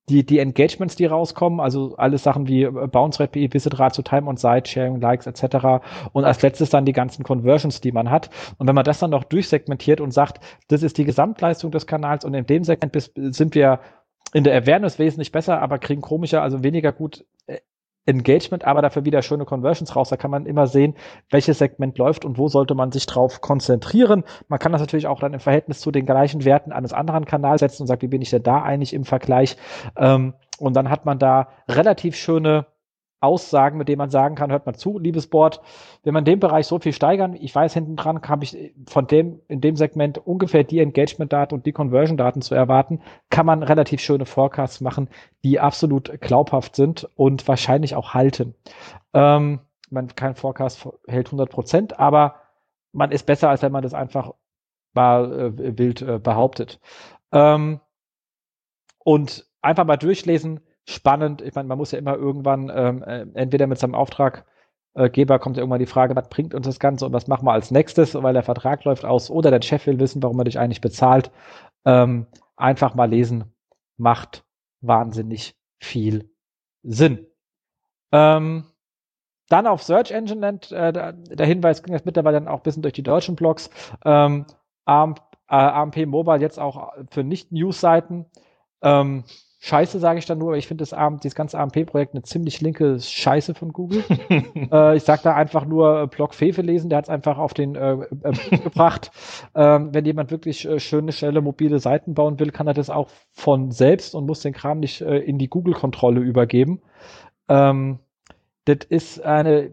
die, die Engagements, die rauskommen, also alles Sachen wie Bounce Rate, P I, Visit Ratio, Time on Site, Sharing, Likes et cetera. Und als letztes dann die ganzen Conversions, die man hat. Und wenn man das dann noch durchsegmentiert und sagt, das ist die Gesamtleistung des Kanals und in dem Segment bis, sind wir in der Awareness wesentlich besser, aber kriegen komischer, also weniger gut Engagement, aber dafür wieder schöne Conversions raus. Da kann man immer sehen, welches Segment läuft und wo sollte man sich drauf konzentrieren. Man kann das natürlich auch dann im Verhältnis zu den gleichen Werten eines anderen Kanals setzen und sagt, wie bin ich denn da eigentlich im Vergleich? Ähm, und dann hat man da relativ schöne Aussagen, mit denen man sagen kann, hört mal zu, liebes Board, wenn man in dem Bereich so viel steigern, ich weiß, hinten dran habe ich von dem, in dem Segment ungefähr die Engagement-Daten und die Conversion-Daten zu erwarten, kann man relativ schöne Forecasts machen, die absolut glaubhaft sind und wahrscheinlich auch halten. Ähm, man, kein Forecast hält hundert Prozent, aber man ist besser, als wenn man das einfach mal äh, wild äh, behauptet. Ähm, und einfach mal durchlesen, spannend. Ich meine, man muss ja immer irgendwann, ähm, entweder mit seinem Auftraggeber kommt ja irgendwann die Frage, was bringt uns das Ganze und was machen wir als nächstes, weil der Vertrag läuft aus, oder der Chef will wissen, warum er dich eigentlich bezahlt. Ähm, einfach mal lesen, macht wahnsinnig viel Sinn. Ähm, dann auf Search Engine Land, äh, der Hinweis ging jetzt mittlerweile dann auch ein bisschen durch die deutschen Blogs. Ähm, A M, äh, A M P Mobile jetzt auch für Nicht-News-Seiten. Ähm, Scheiße, sage ich dann nur, aber ich finde das A M, dieses ganze A M P-Projekt eine ziemlich linke Scheiße von Google. äh, ich sage da einfach nur äh, Blog Fefe lesen, der hat es einfach auf den äh, äh, gebracht. Ähm, wenn jemand wirklich äh, schöne, schnelle, mobile Seiten bauen will, kann er das auch von selbst und muss den Kram nicht äh, in die Google-Kontrolle übergeben. Ähm, das ist eine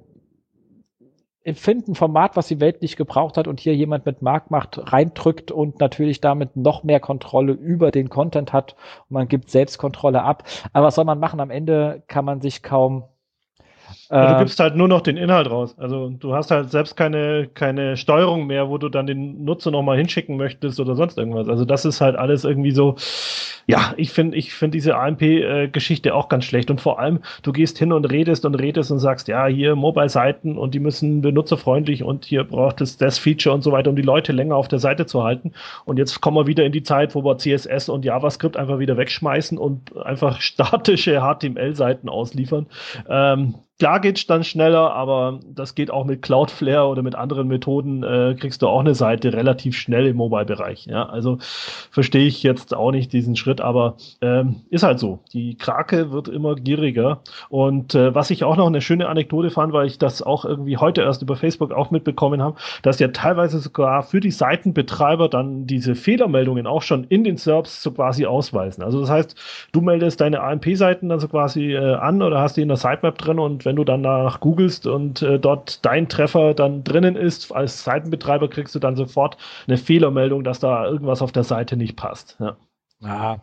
empfinden Format, was die Welt nicht gebraucht hat und hier jemand mit Marktmacht reindrückt und natürlich damit noch mehr Kontrolle über den Content hat und man gibt Selbstkontrolle ab. Aber was soll man machen? Am Ende kann man sich kaum Ja, du gibst halt nur noch den Inhalt raus. Also du hast halt selbst keine, keine Steuerung mehr, wo du dann den Nutzer nochmal hinschicken möchtest oder sonst irgendwas. Also das ist halt alles irgendwie so, ja, ich finde ich finde diese A M P-Geschichte auch ganz schlecht. Und vor allem, du gehst hin und redest und redest und sagst, ja, hier Mobile-Seiten und die müssen benutzerfreundlich und hier braucht es das Feature und so weiter, um die Leute länger auf der Seite zu halten. Und jetzt kommen wir wieder in die Zeit, wo wir C S S und JavaScript einfach wieder wegschmeißen und einfach statische H T M L-Seiten ausliefern. Ähm, Klar geht's dann schneller, aber das geht auch mit Cloudflare oder mit anderen Methoden, äh, kriegst du auch eine Seite relativ schnell im Mobile-Bereich. Ja? Also verstehe ich jetzt auch nicht diesen Schritt, aber ähm, ist halt so. Die Krake wird immer gieriger. Und äh, was ich auch noch eine schöne Anekdote fand, weil ich das auch irgendwie heute erst über Facebook auch mitbekommen habe, dass ja teilweise sogar für die Seitenbetreiber dann diese Fehlermeldungen auch schon in den S E R Ps so quasi ausweisen. Also das heißt, du meldest deine A M P-Seiten dann so quasi äh, an oder hast die in der Sitemap drin und wenn du dann danach googelst und äh, dort dein Treffer dann drinnen ist, als Seitenbetreiber kriegst du dann sofort eine Fehlermeldung, dass da irgendwas auf der Seite nicht passt. Ja, ja.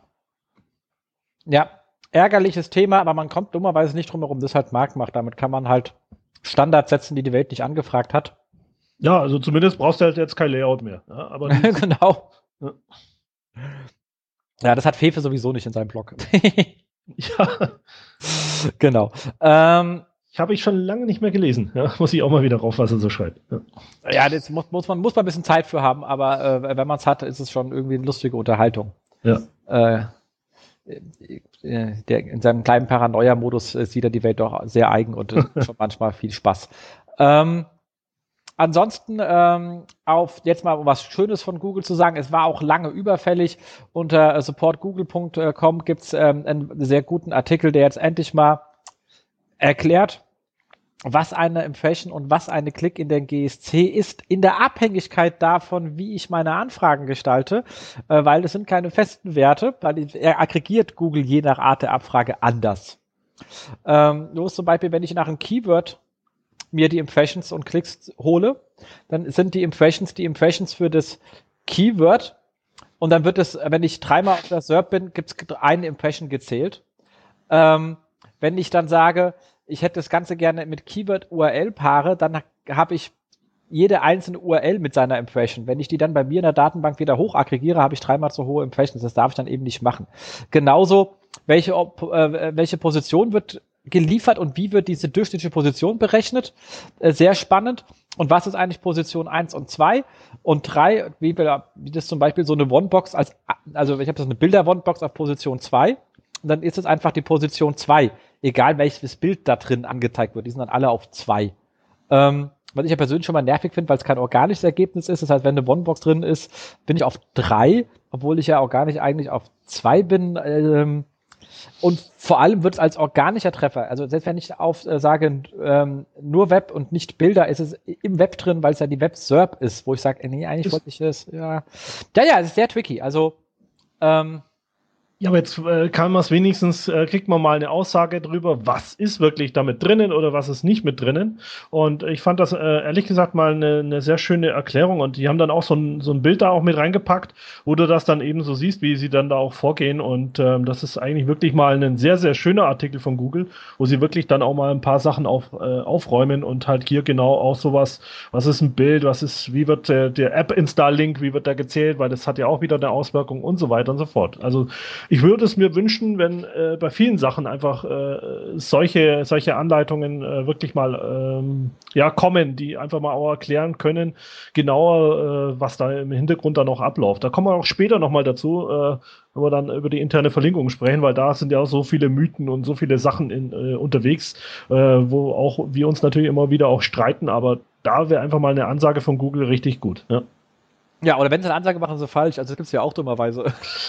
ja. Ärgerliches Thema, aber man kommt dummerweise nicht drum herum, das halt Marktmacht. Damit kann man halt Standards setzen, die die Welt nicht angefragt hat. Ja, also zumindest brauchst du halt jetzt kein Layout mehr. Ja, aber genau. Ja. ja, das hat Fefe sowieso nicht in seinem Blog. ja. Genau. Ähm, Ich habe ich schon lange nicht mehr gelesen. Ja, muss ich auch mal wieder rauf, was er so schreibt. Ja, ja das muss, muss, man, muss man ein bisschen Zeit für haben, aber äh, wenn man es hat, ist es schon irgendwie eine lustige Unterhaltung. Ja. Äh, der, in seinem kleinen Paranoia-Modus äh, sieht er die Welt doch sehr eigen und äh, schon manchmal viel Spaß. Ähm, ansonsten ähm, auf jetzt mal was Schönes von Google zu sagen, es war auch lange überfällig. Unter äh, support google punkt com gibt es ähm, einen sehr guten Artikel, der jetzt endlich mal erklärt, was eine Impression und was eine Klick in den G S C ist, in der Abhängigkeit davon, wie ich meine Anfragen gestalte, äh, weil das sind keine festen Werte, weil er aggregiert Google je nach Art der Abfrage anders. Ähm, los zum Beispiel, wenn ich nach einem Keyword mir die Impressions und Klicks hole, dann sind die Impressions die Impressions für das Keyword und dann wird es, wenn ich dreimal auf der S E R P bin, gibt es eine Impression gezählt. Ähm, wenn ich dann sage, ich hätte das Ganze gerne mit Keyword-U R L-Paare, dann habe ich jede einzelne U R L mit seiner Impression. Wenn ich die dann bei mir in der Datenbank wieder hoch aggregiere, habe ich dreimal so hohe Impressions. Das darf ich dann eben nicht machen. Genauso, welche, äh, welche Position wird geliefert und wie wird diese durchschnittliche Position berechnet? Äh, sehr spannend. Und was ist eigentlich Position eins und zwei und drei? Wie, wie das zum Beispiel so eine One-Box als, also ich habe das eine Bilder-One-Box auf Position zwei. und dann ist es einfach die Position zwei. Egal welches Bild da drin angezeigt wird, die sind dann alle auf zwei. Ähm, was ich ja persönlich schon mal nervig finde, weil es kein organisches Ergebnis ist. Das heißt, wenn eine One-Box drin ist, bin ich auf drei, obwohl ich ja organisch eigentlich auf zwei bin. Ähm, und vor allem wird es als organischer Treffer, also selbst wenn ich auf äh, sage, ähm, nur Web und nicht Bilder, ist es im Web drin, weil es ja die Web-Serp ist, wo ich sage, nee, eigentlich wollte ich das, ja. Ja, ja, es ist sehr tricky. Also, ähm, ja, aber jetzt äh, kann man es wenigstens, äh, kriegt man mal eine Aussage drüber, was ist wirklich damit drinnen oder was ist nicht mit drinnen. Und ich fand das äh, ehrlich gesagt mal eine, eine sehr schöne Erklärung. Und die haben dann auch so ein, so ein Bild da auch mit reingepackt, wo du das dann eben so siehst, wie sie dann da auch vorgehen. Und ähm, das ist eigentlich wirklich mal ein sehr, sehr schöner Artikel von Google, wo sie wirklich dann auch mal ein paar Sachen auf, äh, aufräumen und halt hier genau auch sowas, was ist ein Bild, was ist, wie wird der, der App-Install-Link, wie wird der gezählt, weil das hat ja auch wieder eine Auswirkung und so weiter und so fort. Also ich würde es mir wünschen, wenn äh, bei vielen Sachen einfach äh, solche, solche Anleitungen äh, wirklich mal ähm, ja, kommen, die einfach mal auch erklären können, genauer, äh, was da im Hintergrund dann noch abläuft. Da kommen wir auch später nochmal dazu, äh, wenn wir dann über die interne Verlinkung sprechen, weil da sind ja auch so viele Mythen und so viele Sachen in, äh, unterwegs, äh, wo auch wir uns natürlich immer wieder auch streiten, aber da wäre einfach mal eine Ansage von Google richtig gut. Ja. Ja, oder wenn sie eine Ansage machen, so falsch. Also das gibt es ja auch dummerweise.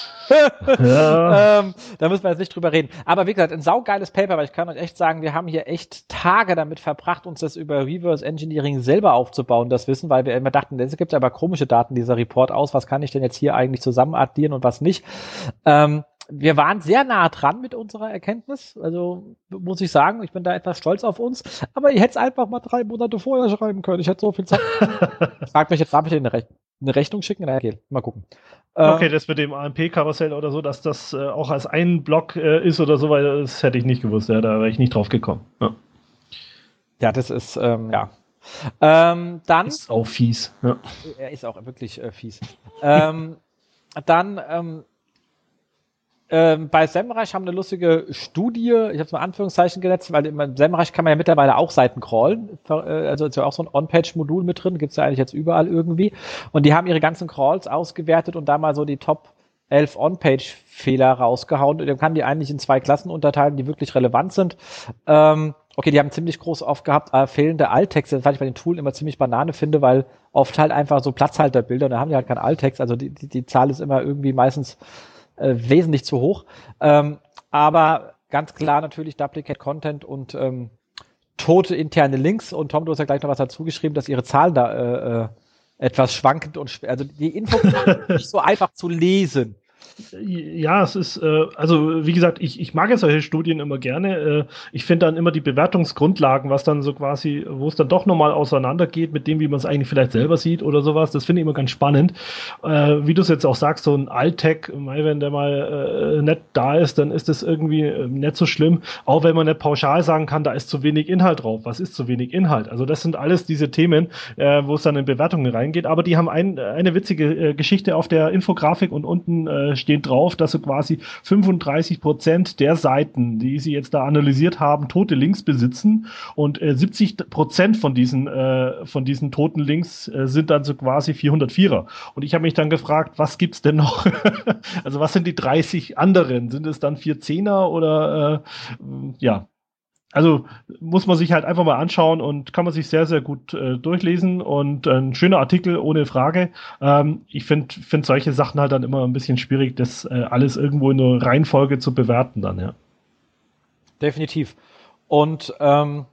Ja. ähm, da müssen wir jetzt nicht drüber reden. Aber wie gesagt, ein saugeiles Paper, weil ich kann euch echt sagen, wir haben hier echt Tage damit verbracht, uns das über Reverse Engineering selber aufzubauen, das Wissen, weil wir immer dachten, es gibt aber komische Daten, dieser Report aus, was kann ich denn jetzt hier eigentlich zusammen addieren und was nicht. Ähm, wir waren sehr nah dran mit unserer Erkenntnis, also muss ich sagen, ich bin da etwas stolz auf uns, aber ihr hättet es einfach mal drei Monate vorher schreiben können, ich hätte so viel Zeit. Fragt mich jetzt, darf ich dir eine, Rech eine Rechnung schicken? Na, okay, mal gucken. Okay, das mit dem A M P-Karussell oder so, dass das äh, auch als ein Block äh, ist oder so, weil das hätte ich nicht gewusst, ja, da wäre ich nicht drauf gekommen. Ja, ja das ist, ähm, ja. Ähm, dann... Ist auch fies. Ja. Er ist auch wirklich äh, fies. ähm, dann... Ähm, Ähm, bei SEMrush haben eine lustige Studie, ich habe es mal Anführungszeichen gesetzt, weil im SEMrush kann man ja mittlerweile auch Seiten crawlen, also ist ja auch so ein On-Page-Modul mit drin, gibt's ja eigentlich jetzt überall irgendwie, und die haben ihre ganzen Crawls ausgewertet und da mal so die Top elf On-Page-Fehler rausgehauen, und dann kann die eigentlich in zwei Klassen unterteilen, die wirklich relevant sind. Ähm, okay, die haben ziemlich groß oft gehabt, äh, fehlende Alttexte, was ich bei den Tools immer ziemlich Banane finde, weil oft halt einfach so Platzhalterbilder, und da haben die halt keinen Alttext, also die, die, die Zahl ist immer irgendwie meistens Äh, wesentlich zu hoch. Ähm, aber ganz klar natürlich Duplicate Content und ähm, tote interne Links. Und Tom, du hast ja gleich noch was dazu geschrieben, dass ihre Zahlen da äh, äh, etwas schwankend und schwer, also die Info ist nicht so einfach zu lesen. Ja, es ist, äh, also wie gesagt, ich, ich mag ja solche Studien immer gerne. Äh, ich finde dann immer die Bewertungsgrundlagen, was dann so quasi, wo es dann doch nochmal auseinandergeht mit dem, wie man es eigentlich vielleicht selber sieht oder sowas, das finde ich immer ganz spannend. Äh, wie du es jetzt auch sagst, so ein Alt-Tag, wenn der mal äh, nicht da ist, dann ist das irgendwie äh, nicht so schlimm. Auch wenn man nicht pauschal sagen kann, da ist zu wenig Inhalt drauf. Was ist zu wenig Inhalt? Also das sind alles diese Themen, äh, wo es dann in Bewertungen reingeht. Aber die haben ein, eine witzige äh, Geschichte auf der Infografik und unten äh, steht drauf, dass so quasi fünfunddreißig Prozent der Seiten, die sie jetzt da analysiert haben, tote Links besitzen, und äh, siebzig Prozent von diesen äh, von diesen toten Links äh, sind dann so quasi vierhundertvierer. Und ich habe mich dann gefragt, was gibt's denn noch? Also was sind die dreißig anderen? Sind es dann vier Zehner oder äh, ja? Also muss man sich halt einfach mal anschauen und kann man sich sehr, sehr gut äh, durchlesen, und ein schöner Artikel, ohne Frage. Ähm, ich finde find solche Sachen halt dann immer ein bisschen schwierig, das äh, alles irgendwo in der Reihenfolge zu bewerten dann, ja. Definitiv. Und ähm,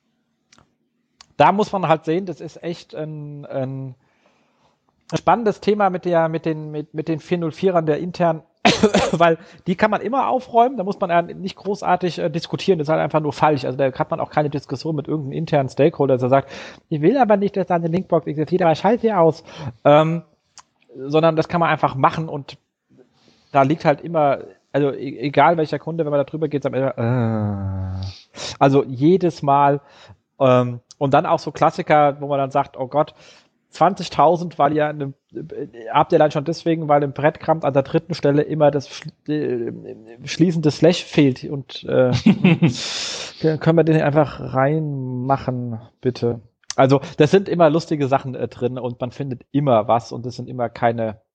da muss man halt sehen, das ist echt ein, ein spannendes Thema mit der, mit den, mit, mit den vierhundertvierern der internen, weil die kann man immer aufräumen, da muss man ja nicht großartig äh, diskutieren, das ist halt einfach nur falsch. Also da hat man auch keine Diskussion mit irgendeinem internen Stakeholder, der sagt, ich will aber nicht, dass da eine Linkbox existiert, aber schalt sie aus. Ähm, sondern das kann man einfach machen, und da liegt halt immer, also e egal welcher Kunde, wenn man da drüber geht, sagt man immer, äh, also jedes Mal, ähm, und dann auch so Klassiker, wo man dann sagt, oh Gott, zwanzigtausend, weil ihr eine, habt ihr dann schon deswegen, weil im Breadcrumb an der dritten Stelle immer das äh, schließende Slash fehlt, und äh, können wir den einfach reinmachen, bitte. Also das sind immer lustige Sachen äh, drin, und man findet immer was, und das sind immer keine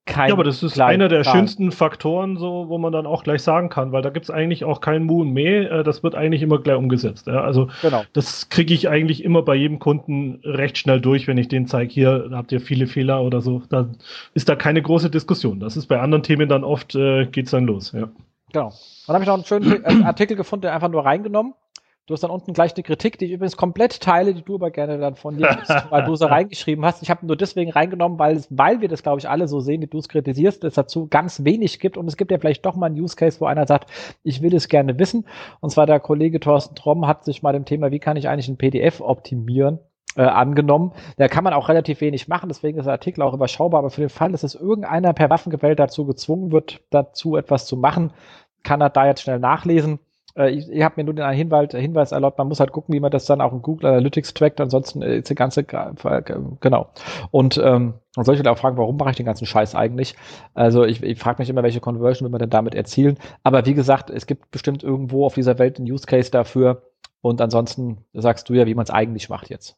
kein. Ja, aber das ist einer der Zahl. schönsten Faktoren, so, wo man dann auch gleich sagen kann, weil da gibt es eigentlich auch kein Mu und Meh, das wird eigentlich immer gleich umgesetzt. Ja? Also genau. Das kriege ich eigentlich immer bei jedem Kunden recht schnell durch, wenn ich denen zeige, hier habt ihr viele Fehler oder so. Da ist da keine große Diskussion. Das ist bei anderen Themen dann oft, äh, geht's dann los. Ja. Genau. Dann habe ich noch einen schönen äh, Artikel gefunden, der einfach nur reingenommen. Du hast dann unten gleich eine Kritik, die ich übrigens komplett teile, die du aber gerne dann von dir gibst, weil du sie reingeschrieben hast. Ich habe nur deswegen reingenommen, weil, es, weil wir das, glaube ich, alle so sehen, wie du es kritisierst, es dazu ganz wenig gibt. Und es gibt ja vielleicht doch mal einen Use Case, wo einer sagt, ich will es gerne wissen. Und zwar der Kollege Thorsten Tromm hat sich mal dem Thema, wie kann ich eigentlich ein P D F optimieren, äh, angenommen. Da kann man auch relativ wenig machen, deswegen ist der Artikel auch überschaubar. Aber für den Fall, dass es irgendeiner per Waffengewalt dazu gezwungen wird, dazu etwas zu machen, kann er da jetzt schnell nachlesen. Ich, ich habe mir nur den Hinweis, Hinweis erlaubt, man muss halt gucken, wie man das dann auch in Google Analytics trackt, ansonsten ist die ganze, genau. Und ähm, man sollte auch fragen, warum mache ich den ganzen Scheiß eigentlich? Also ich, ich frage mich immer, welche Conversion will man denn damit erzielen? Aber wie gesagt, es gibt bestimmt irgendwo auf dieser Welt einen Use Case dafür und ansonsten sagst du ja, wie man es eigentlich macht jetzt.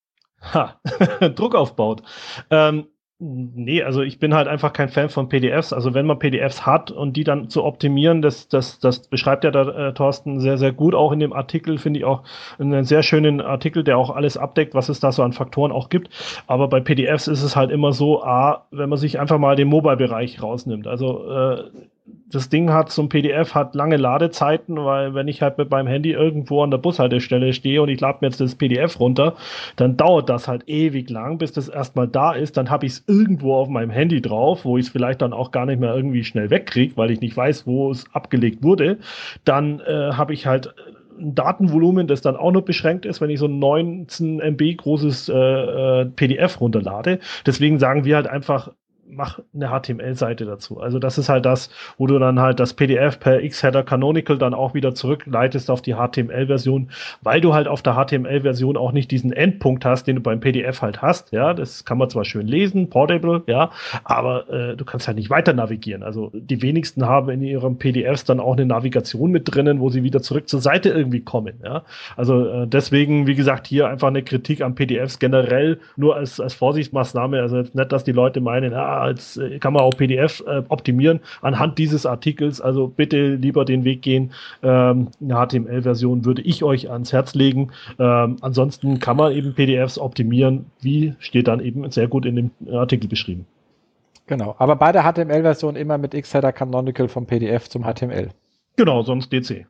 Ha, Druck aufbaut. Ähm, Nee, also ich bin halt einfach kein Fan von P D Fs. Also wenn man P D Fs hat und die dann zu optimieren, das, das, das beschreibt ja der äh, Thorsten sehr, sehr gut. Auch in dem Artikel finde ich auch einen sehr schönen Artikel, der auch alles abdeckt, was es da so an Faktoren auch gibt. Aber bei P D Fs ist es halt immer so, A, wenn man sich einfach mal den Mobile-Bereich rausnimmt. Also äh, das Ding hat, so ein P D F hat lange Ladezeiten, weil wenn ich halt mit meinem Handy irgendwo an der Bushaltestelle stehe und ich lade mir jetzt das P D F runter, dann dauert das halt ewig lang, bis das erstmal da ist. Dann habe ich es irgendwo auf meinem Handy drauf, wo ich es vielleicht dann auch gar nicht mehr irgendwie schnell wegkriege, weil ich nicht weiß, wo es abgelegt wurde. Dann äh, habe ich halt ein Datenvolumen, das dann auch noch beschränkt ist, wenn ich so ein neunzehn Megabyte großes äh, P D F runterlade. Deswegen sagen wir halt einfach, mach eine H T M L-Seite dazu. Also das ist halt das, wo du dann halt das P D F per X-Header Canonical dann auch wieder zurückleitest auf die H T M L-Version, weil du halt auf der H T M L-Version auch nicht diesen Endpunkt hast, den du beim P D F halt hast. Ja, das kann man zwar schön lesen, portable, ja, aber äh, du kannst halt nicht weiter navigieren. Also die wenigsten haben in ihren P D Fs dann auch eine Navigation mit drinnen, wo sie wieder zurück zur Seite irgendwie kommen. Ja, also äh, deswegen, wie gesagt, hier einfach eine Kritik an P D Fs generell, nur als, als Vorsichtsmaßnahme. Also jetzt nicht, dass die Leute meinen, ja, als äh, kann man auch P D F äh, optimieren anhand dieses Artikels. Also bitte lieber den Weg gehen. Ähm, eine H T M L-Version würde ich euch ans Herz legen. Ähm, ansonsten kann man eben P D Fs optimieren. Wie steht dann eben sehr gut in dem Artikel beschrieben. Genau, aber bei der H T M L-Version immer mit X-Header Canonical vom P D F zum H T M L. Genau, sonst D C.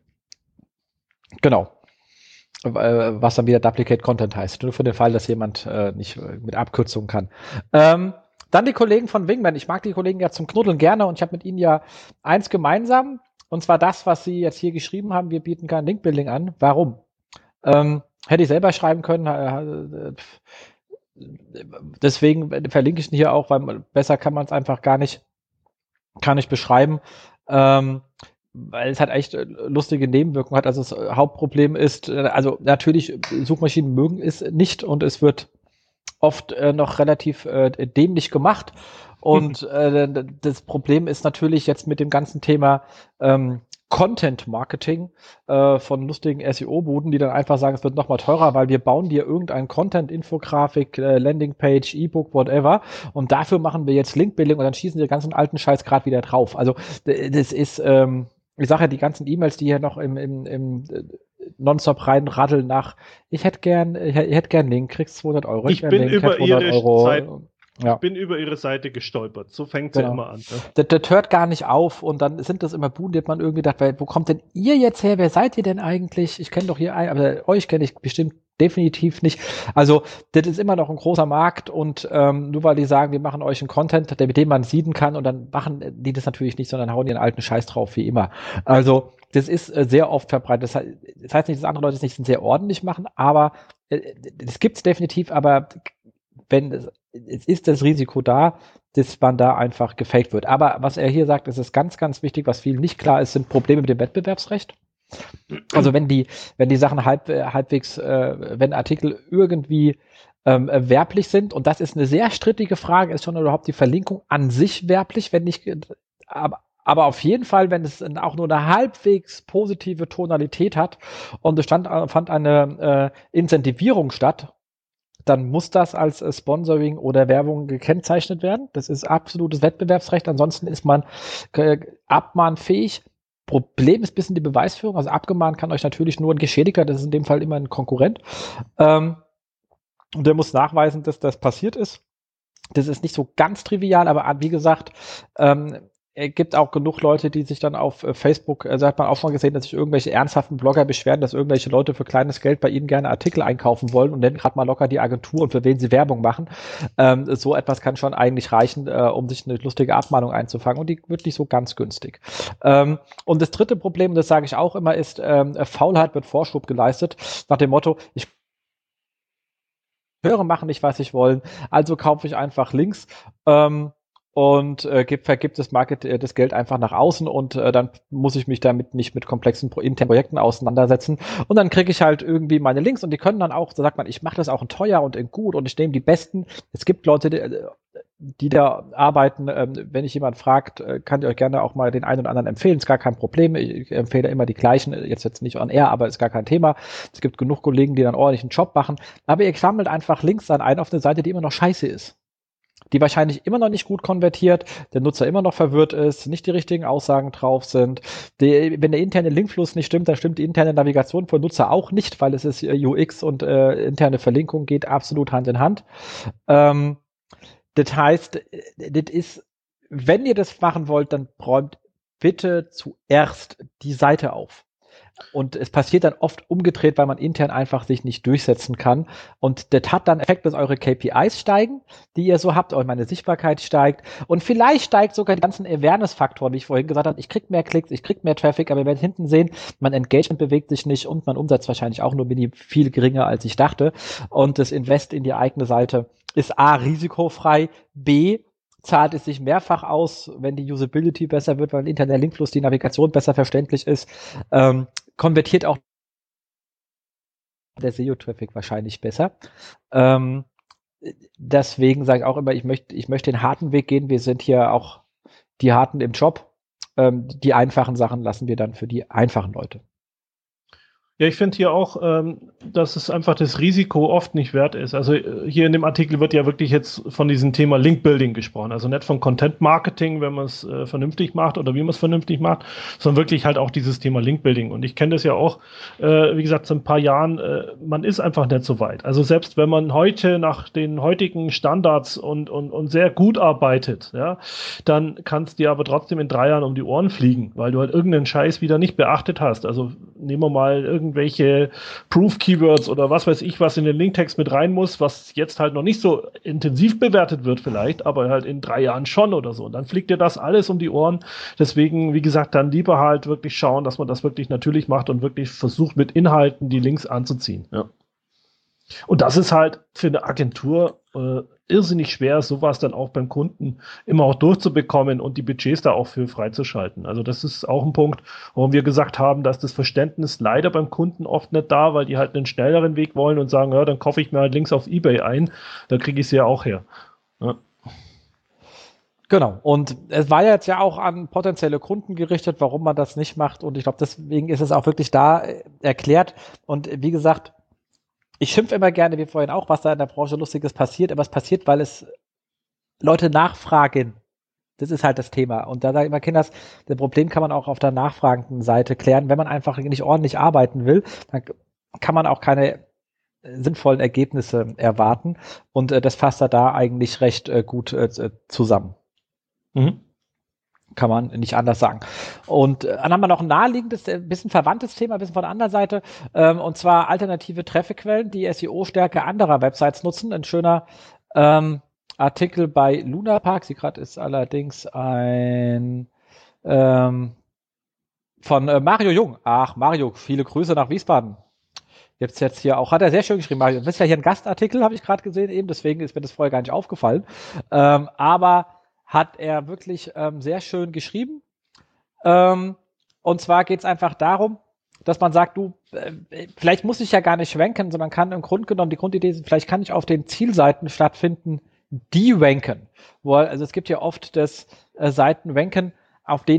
Genau. Was dann wieder Duplicate Content heißt. Nur für den Fall, dass jemand äh, nicht mit Abkürzungen kann. Ähm, Dann die Kollegen von Wingman. Ich mag die Kollegen ja zum Knuddeln gerne und ich habe mit ihnen ja eins gemeinsam, und zwar das, was sie jetzt hier geschrieben haben, wir bieten kein Link-Building an. Warum? Ähm, hätte ich selber schreiben können. Äh, deswegen verlinke ich ihn hier auch, weil besser kann man es einfach gar nicht, kann ich beschreiben. Ähm, weil es halt echt lustige Nebenwirkungen hat. Also das Hauptproblem ist, also natürlich, Suchmaschinen mögen es nicht und es wird oft äh, noch relativ äh, dämlich gemacht. Und äh, das Problem ist natürlich jetzt mit dem ganzen Thema ähm, Content Marketing äh, von lustigen S E O-Buden, die dann einfach sagen, es wird noch mal teurer, weil wir bauen dir irgendein Content, Infografik, äh, Landingpage, E-Book, whatever. Und dafür machen wir jetzt Link-Building und dann schießen die den ganzen alten Scheiß gerade wieder drauf. Also das ist, ähm, ich sage ja, die ganzen E-Mails, die hier noch im, im, im nonstop reinraddeln nach, ich hätte gern, ich hätte gern Link, kriegst zweihundert Euro. Ich, ich bin Link, über ihre Euro. Seite, ja. Ich bin über ihre Seite gestolpert. So fängt sie genau. immer an. Ne? Das, das hört gar nicht auf und dann sind das immer Buden, die hat man irgendwie gedacht, wo kommt denn ihr jetzt her? Wer seid ihr denn eigentlich? Ich kenne doch hier einen, aber euch kenne ich bestimmt definitiv nicht. Also das ist immer noch ein großer Markt und ähm, nur weil die sagen, wir machen euch einen Content, der, mit dem man sieden kann und dann machen die das natürlich nicht, sondern hauen ihren alten Scheiß drauf, wie immer. Also das ist äh, sehr oft verbreitet. Das heißt, das heißt nicht, dass andere Leute es nicht sehr ordentlich machen, aber äh, das gibt's definitiv, aber wenn es, es ist das Risiko da, dass man da einfach gefaked wird. Aber was er hier sagt, ist es ganz, ganz wichtig, was vielen nicht klar ist, sind Probleme mit dem Wettbewerbsrecht. Also wenn die, wenn die Sachen halb, halbwegs, äh, wenn Artikel irgendwie ähm, werblich sind, und das ist eine sehr strittige Frage, ist schon überhaupt die Verlinkung an sich werblich, wenn nicht, aber, aber auf jeden Fall, wenn es auch nur eine halbwegs positive Tonalität hat und es stand, fand eine äh, Incentivierung statt, dann muss das als äh, Sponsoring oder Werbung gekennzeichnet werden. Das ist absolutes Wettbewerbsrecht. Ansonsten ist man äh, abmahnfähig. Problem ist ein bisschen die Beweisführung. Also abgemahnt kann euch natürlich nur ein Geschädigter, das ist in dem Fall immer ein Konkurrent. Ähm, und der muss nachweisen, dass das passiert ist. Das ist nicht so ganz trivial, aber wie gesagt, ähm, es gibt auch genug Leute, die sich dann auf äh, Facebook, also hat man auch schon gesehen, dass sich irgendwelche ernsthaften Blogger beschweren, dass irgendwelche Leute für kleines Geld bei ihnen gerne Artikel einkaufen wollen und nennen gerade mal locker die Agentur und für wen sie Werbung machen. Ähm, so etwas kann schon eigentlich reichen, äh, um sich eine lustige Abmahnung einzufangen und die wird nicht so ganz günstig. Ähm, und das dritte Problem, das sage ich auch immer, ist, ähm, Faulheit wird Vorschub geleistet, nach dem Motto, ich höre, machen nicht, was ich wollen, also kaufe ich einfach Links, ähm, und äh, gibt, vergibt das Market äh, das Geld einfach nach außen und äh, dann muss ich mich damit nicht mit komplexen Pro- internen Projekten auseinandersetzen und dann kriege ich halt irgendwie meine Links und die können dann auch, so sagt man, ich mache das auch in teuer und in gut und ich nehme die besten. Es gibt Leute, die, die da arbeiten, ähm, wenn ich jemand fragt, äh, kann ich euch gerne auch mal den einen oder anderen empfehlen, ist gar kein Problem, ich empfehle immer die gleichen, jetzt jetzt nicht on air, aber ist gar kein Thema. Es gibt genug Kollegen, die dann ordentlich einen Job machen, aber ihr sammelt einfach Links dann ein auf eine Seite, die immer noch scheiße ist, die wahrscheinlich immer noch nicht gut konvertiert, der Nutzer immer noch verwirrt ist, nicht die richtigen Aussagen drauf sind. Die, wenn der interne Linkfluss nicht stimmt, dann stimmt die interne Navigation für Nutzer auch nicht, weil es ist U X und äh, interne Verlinkung geht absolut Hand in Hand. Ähm, das heißt, das ist, wenn ihr das machen wollt, dann räumt bitte zuerst die Seite auf. Und es passiert dann oft umgedreht, weil man intern einfach sich nicht durchsetzen kann. Und das hat dann Effekt, dass eure K P Is steigen, die ihr so habt, und meine Sichtbarkeit steigt. Und vielleicht steigt sogar die ganzen Awareness-Faktoren, wie ich vorhin gesagt habe. Ich krieg mehr Klicks, ich krieg mehr Traffic, aber wir werden hinten sehen, mein Engagement bewegt sich nicht und mein Umsatz wahrscheinlich auch nur viel geringer, als ich dachte. Und das Invest in die eigene Seite ist A, risikofrei, B, zahlt es sich mehrfach aus, wenn die Usability besser wird, weil der interne Linkfluss, die Navigation besser verständlich ist, ähm, konvertiert auch der S E O-Traffic wahrscheinlich besser. Ähm, deswegen sage ich auch immer, ich möchte, ich möchte den harten Weg gehen. Wir sind hier auch die Harten im Job. Ähm, die einfachen Sachen lassen wir dann für die einfachen Leute. Ja, ich finde hier auch, ähm, dass es einfach das Risiko oft nicht wert ist. Also äh, hier in dem Artikel wird ja wirklich jetzt von diesem Thema Link-Building gesprochen. Also nicht von Content-Marketing, wenn man es äh, vernünftig macht oder wie man es vernünftig macht, sondern wirklich halt auch dieses Thema Link-Building. Und ich kenne das ja auch, äh, wie gesagt, seit ein paar Jahren, äh, man ist einfach nicht so weit. Also selbst wenn man heute nach den heutigen Standards und, und, und sehr gut arbeitet, ja, dann kann es dir aber trotzdem in drei Jahren um die Ohren fliegen, weil du halt irgendeinen Scheiß wieder nicht beachtet hast. Also nehmen wir mal irgendeinen irgendwelche Proof-Keywords oder was weiß ich, was in den Linktext mit rein muss, was jetzt halt noch nicht so intensiv bewertet wird vielleicht, aber halt in drei Jahren schon oder so. Und dann fliegt dir das alles um die Ohren. Deswegen, wie gesagt, dann lieber halt wirklich schauen, dass man das wirklich natürlich macht und wirklich versucht, mit Inhalten die Links anzuziehen. Ja. Und das ist halt für eine Agentur äh, irrsinnig schwer, sowas dann auch beim Kunden immer auch durchzubekommen und die Budgets da auch für freizuschalten. Also das ist auch ein Punkt, warum wir gesagt haben, dass das Verständnis leider beim Kunden oft nicht da, weil die halt einen schnelleren Weg wollen und sagen, ja, dann kaufe ich mir halt Links auf eBay ein, da kriege ich sie ja auch her. Ja. Genau, und es war ja jetzt ja auch an potenzielle Kunden gerichtet, warum man das nicht macht, und ich glaube, deswegen ist es auch wirklich da erklärt. Und wie gesagt, ich schimpfe immer gerne, wie vorhin auch, was da in der Branche Lustiges passiert, aber es passiert, weil es Leute nachfragen. Das ist halt das Thema. Und da sage ich immer, Kinders, das Problem kann man auch auf der nachfragenden Seite klären. Wenn man einfach nicht ordentlich arbeiten will, dann kann man auch keine sinnvollen Ergebnisse erwarten. Und äh, das fasst er da eigentlich recht äh, gut äh, zusammen. Mhm. Kann man nicht anders sagen. Und äh, dann haben wir noch ein naheliegendes, ein bisschen verwandtes Thema, ein bisschen von der anderen Seite, ähm, und zwar alternative Trafficquellen, die S E O-Stärke anderer Websites nutzen. Ein schöner ähm, Artikel bei Lunapark, sie gerade ist allerdings ein ähm, von äh, Mario Jung. Ach, Mario, viele Grüße nach Wiesbaden. Gibt's jetzt hier auch, hat er sehr schön geschrieben, Mario. Das ist ja hier ein Gastartikel, habe ich gerade gesehen, eben, deswegen ist mir das vorher gar nicht aufgefallen. Ähm, aber hat er wirklich ähm, sehr schön geschrieben. Ähm, und zwar geht es einfach darum, dass man sagt, du, äh, vielleicht muss ich ja gar nicht ranken, sondern kann im Grunde genommen, die Grundidee ist, vielleicht kann ich auf den Zielseiten stattfinden, die ranken. Wo, also es gibt ja oft das äh, Seiten ranken, auf denen ich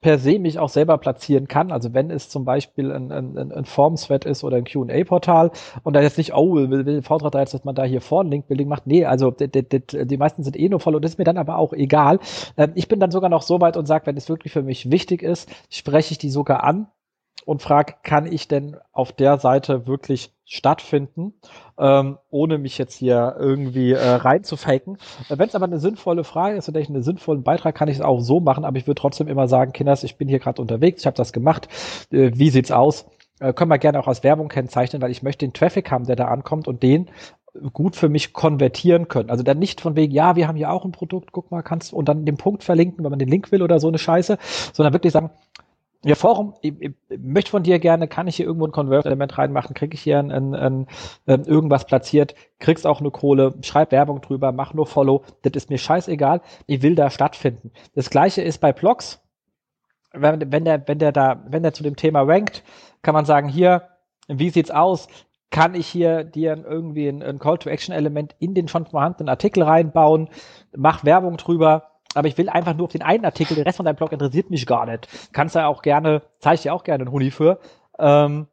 per se mich auch selber platzieren kann. Also wenn es zum Beispiel ein, ein, ein Form-Thread ist oder ein Q und A-Portal und da jetzt nicht, oh, will, will V drei drei jetzt, dass man da hier vorne Link-Building macht. Nee, also die, die, die, die meisten sind eh nur voll und das ist mir dann aber auch egal. Ähm, ich bin dann sogar noch so weit und sage, wenn es wirklich für mich wichtig ist, spreche ich die sogar an und frage, kann ich denn auf der Seite wirklich stattfinden, ähm, ohne mich jetzt hier irgendwie äh, reinzufaken. Wenn es aber eine sinnvolle Frage ist oder ich einen sinnvollen Beitrag, kann ich es auch so machen, aber ich würde trotzdem immer sagen, Kinders, ich bin hier gerade unterwegs, ich habe das gemacht, äh, wie sieht's aus? Äh, können wir gerne auch als Werbung kennzeichnen, weil ich möchte den Traffic haben, der da ankommt und den gut für mich konvertieren können. Also dann nicht von wegen, ja, wir haben hier auch ein Produkt, guck mal, kannst und dann den Punkt verlinken, wenn man den Link will oder so eine Scheiße, sondern wirklich sagen, ja, Forum, ich, ich, ich möchte von dir gerne, kann ich hier irgendwo ein Convert-Element reinmachen, kriege ich hier ein, ein, ein, ein, irgendwas platziert, kriegst auch eine Kohle, schreib Werbung drüber, mach nur Follow, das ist mir scheißegal, ich will da stattfinden. Das Gleiche ist bei Blogs, wenn, wenn der, wenn der da, wenn der zu dem Thema rankt, kann man sagen, hier, wie sieht's aus? Kann ich hier dir irgendwie ein, ein Call-to-Action-Element in den schon vorhandenen Artikel reinbauen, mach Werbung drüber, aber ich will einfach nur auf den einen Artikel, der Rest von deinem Blog interessiert mich gar nicht. Kannst du auch gerne, zeige ich dir auch gerne einen Huni für. Ähm,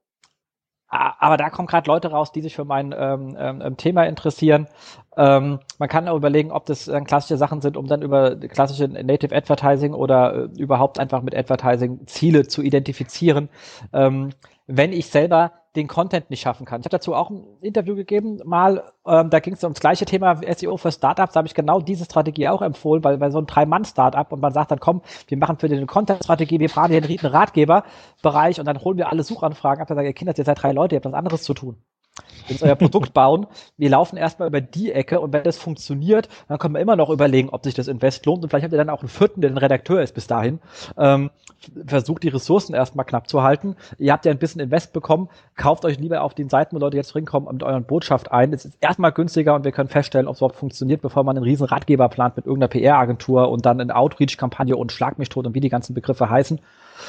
aber da kommen gerade Leute raus, die sich für mein ähm, ähm, Thema interessieren. Ähm, man kann auch überlegen, ob das dann klassische Sachen sind, um dann über klassische Native Advertising oder äh, überhaupt einfach mit Advertising Ziele zu identifizieren. Ähm, wenn ich selber den Content nicht schaffen kann. Ich habe dazu auch ein Interview gegeben, mal, ähm, da ging es ums gleiche Thema S E O für Startups, da habe ich genau diese Strategie auch empfohlen, weil bei so einem Drei-Mann-Startup und man sagt dann, komm, wir machen für den Content-Strategie, wir fahren hier einen Ratgeberbereich und dann holen wir alle Suchanfragen ab, dann sagen, ihr Kinder, ihr seid drei Leute, ihr habt was anderes zu tun. Ihr müsst euer Produkt bauen, wir laufen erstmal über die Ecke und wenn das funktioniert, dann können wir immer noch überlegen, ob sich das Invest lohnt und vielleicht habt ihr dann auch einen vierten, der ein Redakteur ist bis dahin. Ähm, versucht die Ressourcen erstmal knapp zu halten. Ihr habt ja ein bisschen Invest bekommen, kauft euch lieber auf den Seiten, wo Leute jetzt reinkommen, mit euren Botschaft ein. Es ist erstmal günstiger und wir können feststellen, ob es überhaupt funktioniert, bevor man einen riesen Ratgeber plant mit irgendeiner P R-Agentur und dann eine Outreach-Kampagne und Schlag mich tot und wie die ganzen Begriffe heißen.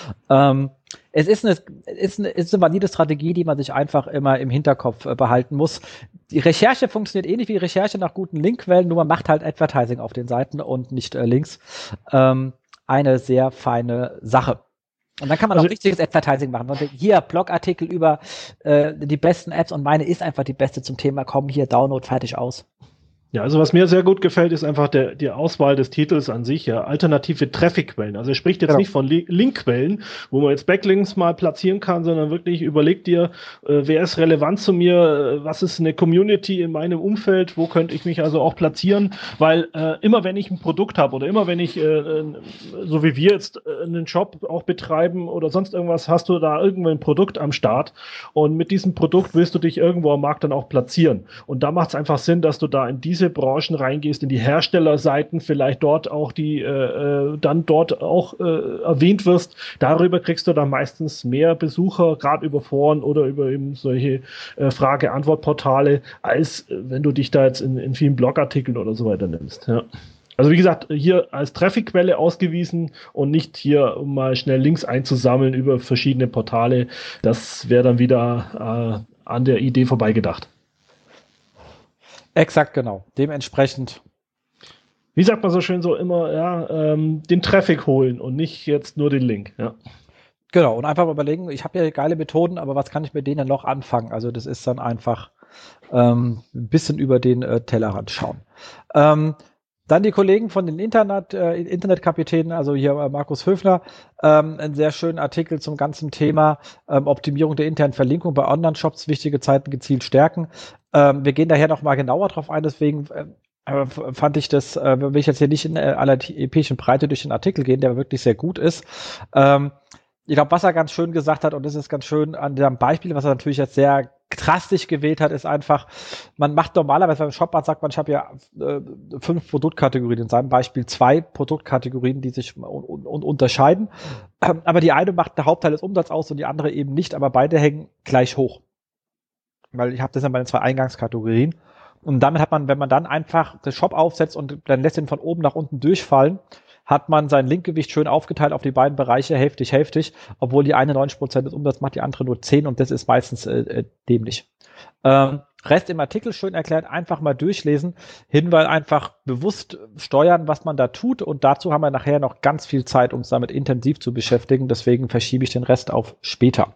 Ähm, es ist eine, ist, eine, ist eine valide Strategie, die man sich einfach immer im Hinterkopf äh, behalten muss. Die Recherche funktioniert ähnlich wie Recherche nach guten Linkquellen, nur man macht halt Advertising auf den Seiten und nicht äh, Links. Ähm, eine sehr feine Sache. Und dann kann man also, auch richtiges Advertising machen. Und hier, Blogartikel über äh, die besten Apps und meine ist einfach die beste zum Thema, komm hier, Download, fertig, aus. Ja, also was mir sehr gut gefällt, ist einfach der, die Auswahl des Titels an sich, ja, alternative Traffic-Quellen. Also er spricht jetzt genau. nicht von Li- Linkquellen, wo man jetzt Backlinks mal platzieren kann, sondern wirklich überleg dir, äh, wer ist relevant zu mir, äh, was ist eine Community in meinem Umfeld, wo könnte ich mich also auch platzieren, weil äh, immer wenn ich ein Produkt habe oder immer wenn ich, äh, so wie wir jetzt äh, einen Shop auch betreiben oder sonst irgendwas, hast du da irgendwo ein Produkt am Start und mit diesem Produkt willst du dich irgendwo am Markt dann auch platzieren. Und da macht es einfach Sinn, dass du da in diese Branchen reingehst, in die Herstellerseiten, vielleicht dort auch die, äh, dann dort auch äh, erwähnt wirst. Darüber kriegst du dann meistens mehr Besucher, gerade über Foren oder über eben solche äh, Frage-Antwort-Portale, als äh, wenn du dich da jetzt in, in vielen Blogartikeln oder so weiter nimmst. Ja. Also wie gesagt, hier als Traffic-Quelle ausgewiesen und nicht hier, um mal schnell Links einzusammeln über verschiedene Portale. Das wäre dann wieder äh, an der Idee vorbeigedacht. Exakt, genau. Dementsprechend. Wie sagt man so schön so immer, ja, ähm, den Traffic holen und nicht jetzt nur den Link, ja. Genau, und einfach mal überlegen, ich habe ja geile Methoden, aber was kann ich mit denen noch anfangen? Also das ist dann einfach ähm, ein bisschen über den äh, Tellerrand schauen. Ähm, Dann die Kollegen von den Internet, äh, Internetkapitänen, also hier äh, Markus Höfner, ähm, einen sehr schönen Artikel zum ganzen Thema ähm, Optimierung der internen Verlinkung bei Online-Shops, wichtige Zeiten gezielt stärken. Ähm, wir gehen daher noch mal genauer drauf ein, deswegen äh, fand ich das, äh, will ich jetzt hier nicht in äh, aller epischen Breite durch den Artikel gehen, der wirklich sehr gut ist. Ähm, ich glaube, was er ganz schön gesagt hat, und das ist ganz schön an dem Beispiel, was er natürlich jetzt sehr drastisch gewählt hat, ist einfach, man macht normalerweise beim Shopbot, sagt man, ich habe ja äh, fünf Produktkategorien, in seinem Beispiel zwei Produktkategorien, die sich un- un- unterscheiden, ähm, aber die eine macht der Hauptteil des Umsatzes aus und die andere eben nicht, aber beide hängen gleich hoch. Weil ich habe das ja bei den zwei Eingangskategorien und damit hat man, wenn man dann einfach den Shop aufsetzt und dann lässt ihn von oben nach unten durchfallen, hat man sein Linkgewicht schön aufgeteilt auf die beiden Bereiche, hälftig, hälftig, obwohl die eine neunzig Prozent des Umsatzes macht, die andere nur zehn und das ist meistens äh, dämlich. Ähm, Rest im Artikel schön erklärt, einfach mal durchlesen, Hinweis einfach bewusst steuern, was man da tut und dazu haben wir nachher noch ganz viel Zeit, uns damit intensiv zu beschäftigen, deswegen verschiebe ich den Rest auf später.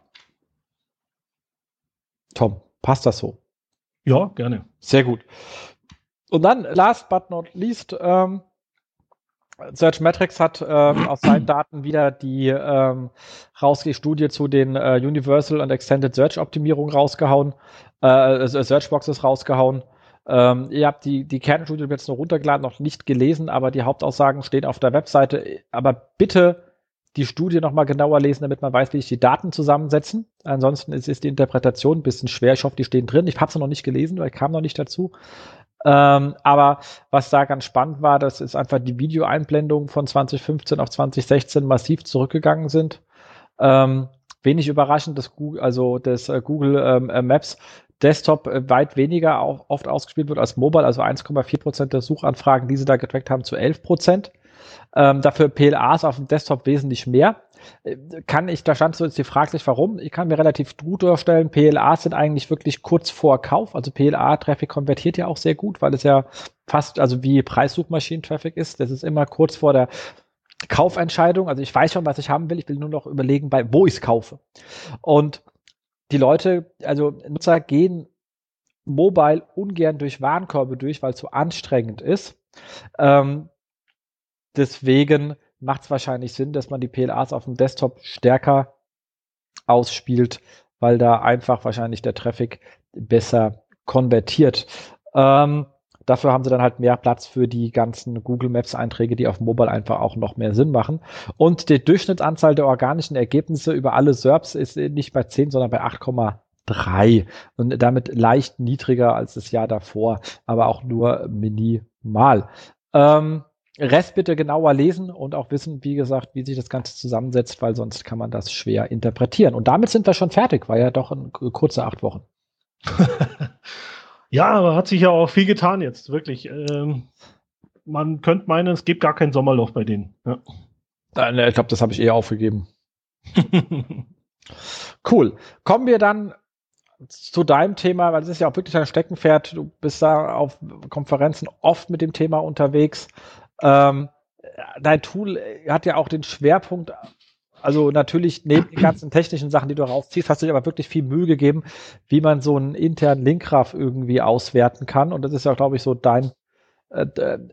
Tom, passt das so? Ja, gerne. Sehr gut. Und dann, last but not least, ähm, Searchmetrics hat ähm, aus seinen Daten wieder die ähm, rausge- Studie zu den äh, Universal und Extended Search Optimierung rausgehauen, äh, Searchboxes rausgehauen. Ähm, ihr habt die, die Kernstudie jetzt noch runtergeladen, noch nicht gelesen, aber die Hauptaussagen stehen auf der Webseite. Aber bitte die Studie nochmal genauer lesen, damit man weiß, wie sich die Daten zusammensetzen. Ansonsten ist, ist die Interpretation ein bisschen schwer. Ich hoffe, die stehen drin. Ich habe sie noch nicht gelesen, weil ich kam noch nicht dazu. Ähm, aber was da ganz spannend war, das ist einfach die Videoeinblendungen von zwanzig fünfzehn auf zwanzig sechzehn massiv zurückgegangen sind. Ähm, wenig überraschend, dass Google, also das äh, Google ähm, Maps Desktop äh, weit weniger auch, oft ausgespielt wird als Mobile, also eins Komma vier Prozent der Suchanfragen, die sie da getrackt haben, zu elf Prozent. Ähm, dafür P L As auf dem Desktop wesentlich mehr. Kann ich, da stand so jetzt die Frage sich, warum? Ich kann mir relativ gut vorstellen, P L As sind eigentlich wirklich kurz vor Kauf. Also P L A-Traffic konvertiert ja auch sehr gut, weil es ja fast, also wie Preissuchmaschinen-Traffic ist. Das ist immer kurz vor der Kaufentscheidung. Also ich weiß schon, was ich haben will. Ich will nur noch überlegen, bei wo ich es kaufe. Und die Leute, also Nutzer gehen mobile ungern durch Warenkörbe durch, weil es so anstrengend ist. Ähm, deswegen macht es wahrscheinlich Sinn, dass man die P L As auf dem Desktop stärker ausspielt, weil da einfach wahrscheinlich der Traffic besser konvertiert. Ähm, dafür haben sie dann halt mehr Platz für die ganzen Google Maps Einträge, die auf Mobile einfach auch noch mehr Sinn machen. Und die Durchschnittsanzahl der organischen Ergebnisse über alle S E R Ps ist nicht bei zehn, sondern bei acht Komma drei und damit leicht niedriger als das Jahr davor, aber auch nur minimal. Ähm, Rest bitte genauer lesen und auch wissen, wie gesagt, wie sich das Ganze zusammensetzt, weil sonst kann man das schwer interpretieren. Und damit sind wir schon fertig, war ja doch ein kurze acht Wochen. Ja, aber hat sich ja auch viel getan jetzt, wirklich. Ähm, man könnte meinen, es gibt gar kein Sommerloch bei denen. Ja. Ich glaube, das habe ich eher aufgegeben. Cool. Kommen wir dann zu deinem Thema, weil es ist ja auch wirklich ein Steckenpferd. Du bist da auf Konferenzen oft mit dem Thema unterwegs. Ähm, dein Tool hat ja auch den Schwerpunkt, also natürlich neben den ganzen technischen Sachen, die du rausziehst, hast du dir aber wirklich viel Mühe gegeben, wie man so einen internen Linkgraph irgendwie auswerten kann. Und das ist ja, glaube ich, so dein, äh,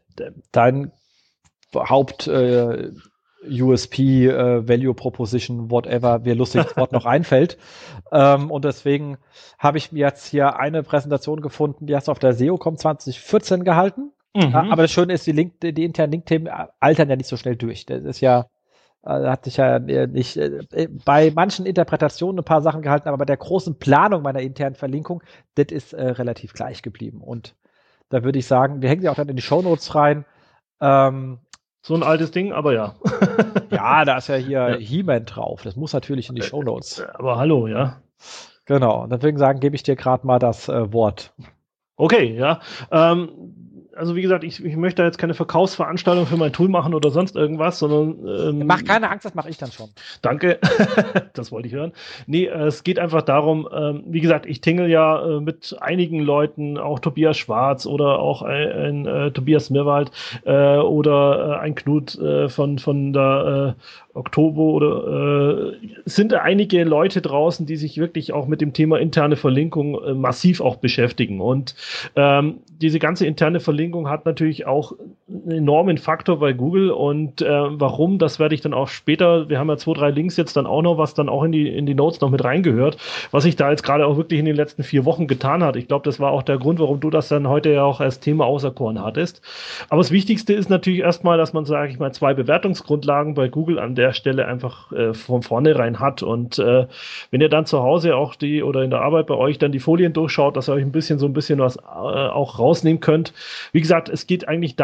dein Haupt äh, U S P, äh, Value Proposition, whatever, wie lustig das Wort noch einfällt. Ähm, und deswegen habe ich mir jetzt hier eine Präsentation gefunden, die hast du auf der SEOCom zwanzig vierzehn gehalten. Mhm. Aber das Schöne ist, die, Link, die internen Link-Themen altern ja nicht so schnell durch. Das ist ja, äh, hat sich ja nicht äh, bei manchen Interpretationen ein paar Sachen gehalten, aber bei der großen Planung meiner internen Verlinkung, das ist äh, relativ gleich geblieben. Und da würde ich sagen, wir hängen ja auch dann in die Shownotes rein. Ähm, so ein altes Ding, aber ja. Ja, da ist ja hier ja. He-Man drauf. Das muss natürlich in die Shownotes. Aber hallo, ja. Genau. Und deswegen sagen, gebe ich dir gerade mal das äh, Wort. Okay, ja. Ähm, also wie gesagt, ich, ich möchte jetzt keine Verkaufsveranstaltung für mein Tool machen oder sonst irgendwas, sondern ähm, mach keine Angst, das mache ich dann schon. Danke, das wollte ich hören. Nee, äh, es geht einfach darum, ähm, wie gesagt, ich tingle ja äh, mit einigen Leuten, auch Tobias Schwarz oder auch ein, ein äh, Tobias Mirwald äh, oder äh, ein Knut äh, von, von der äh, Oktober oder äh, sind einige Leute draußen, die sich wirklich auch mit dem Thema interne Verlinkung äh, massiv auch beschäftigen. Und ähm, diese ganze interne Verlinkung hat natürlich auch einen enormen Faktor bei Google. Und äh, warum, das werde ich dann auch später, wir haben ja zwei, drei Links jetzt dann auch noch, was dann auch in die, in die Notes noch mit reingehört, was sich da jetzt gerade auch wirklich in den letzten vier Wochen getan hat. Ich glaube, das war auch der Grund, warum du das dann heute ja auch als Thema auserkoren hattest. Aber das Wichtigste ist natürlich erstmal, dass man, sage ich mal, zwei Bewertungsgrundlagen bei Google an der Stelle einfach äh, von vornherein hat. Und äh, wenn ihr dann zu Hause auch die oder in der Arbeit bei euch dann die Folien durchschaut, dass ihr euch ein bisschen so ein bisschen was äh, auch rausnehmen könnt. Wie gesagt, es geht eigentlich darum,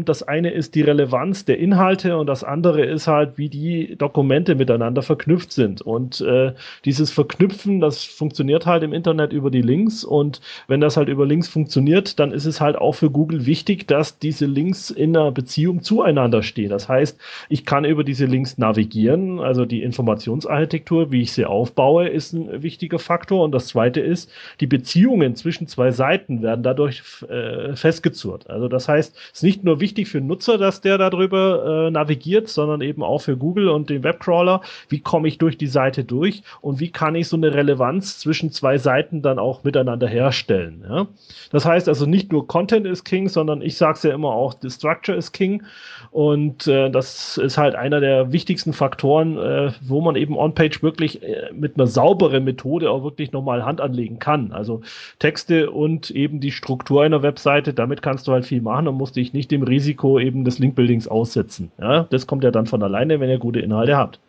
Und das eine ist die Relevanz der Inhalte und das andere ist halt, wie die Dokumente miteinander verknüpft sind. Und äh, dieses Verknüpfen, das funktioniert halt im Internet über die Links. Und wenn das halt über Links funktioniert, dann ist es halt auch für Google wichtig, dass diese Links in einer Beziehung zueinander stehen. Das heißt, ich kann über diese Links navigieren. Also die Informationsarchitektur, wie ich sie aufbaue, ist ein wichtiger Faktor. Und das zweite ist, die Beziehungen zwischen zwei Seiten werden dadurch äh, festgezurrt. Also das heißt, es ist nicht nur wichtig für den Nutzer, dass der darüber äh, navigiert, sondern eben auch für Google und den Webcrawler. Wie komme ich durch die Seite durch und wie kann ich so eine Relevanz zwischen zwei Seiten dann auch miteinander herstellen? Ja? Das heißt also nicht nur Content ist King, sondern ich sage es ja immer auch, the Structure ist King. Und äh, das ist halt einer der wichtigsten Faktoren, äh, wo man eben On-Page wirklich äh, mit einer sauberen Methode auch wirklich nochmal Hand anlegen kann. Also Texte und eben die Struktur einer Webseite, damit kannst du halt viel machen und musst dich nicht dem Risiko eben des Linkbuildings aussetzen. Ja, das kommt ja dann von alleine, wenn ihr gute Inhalte habt.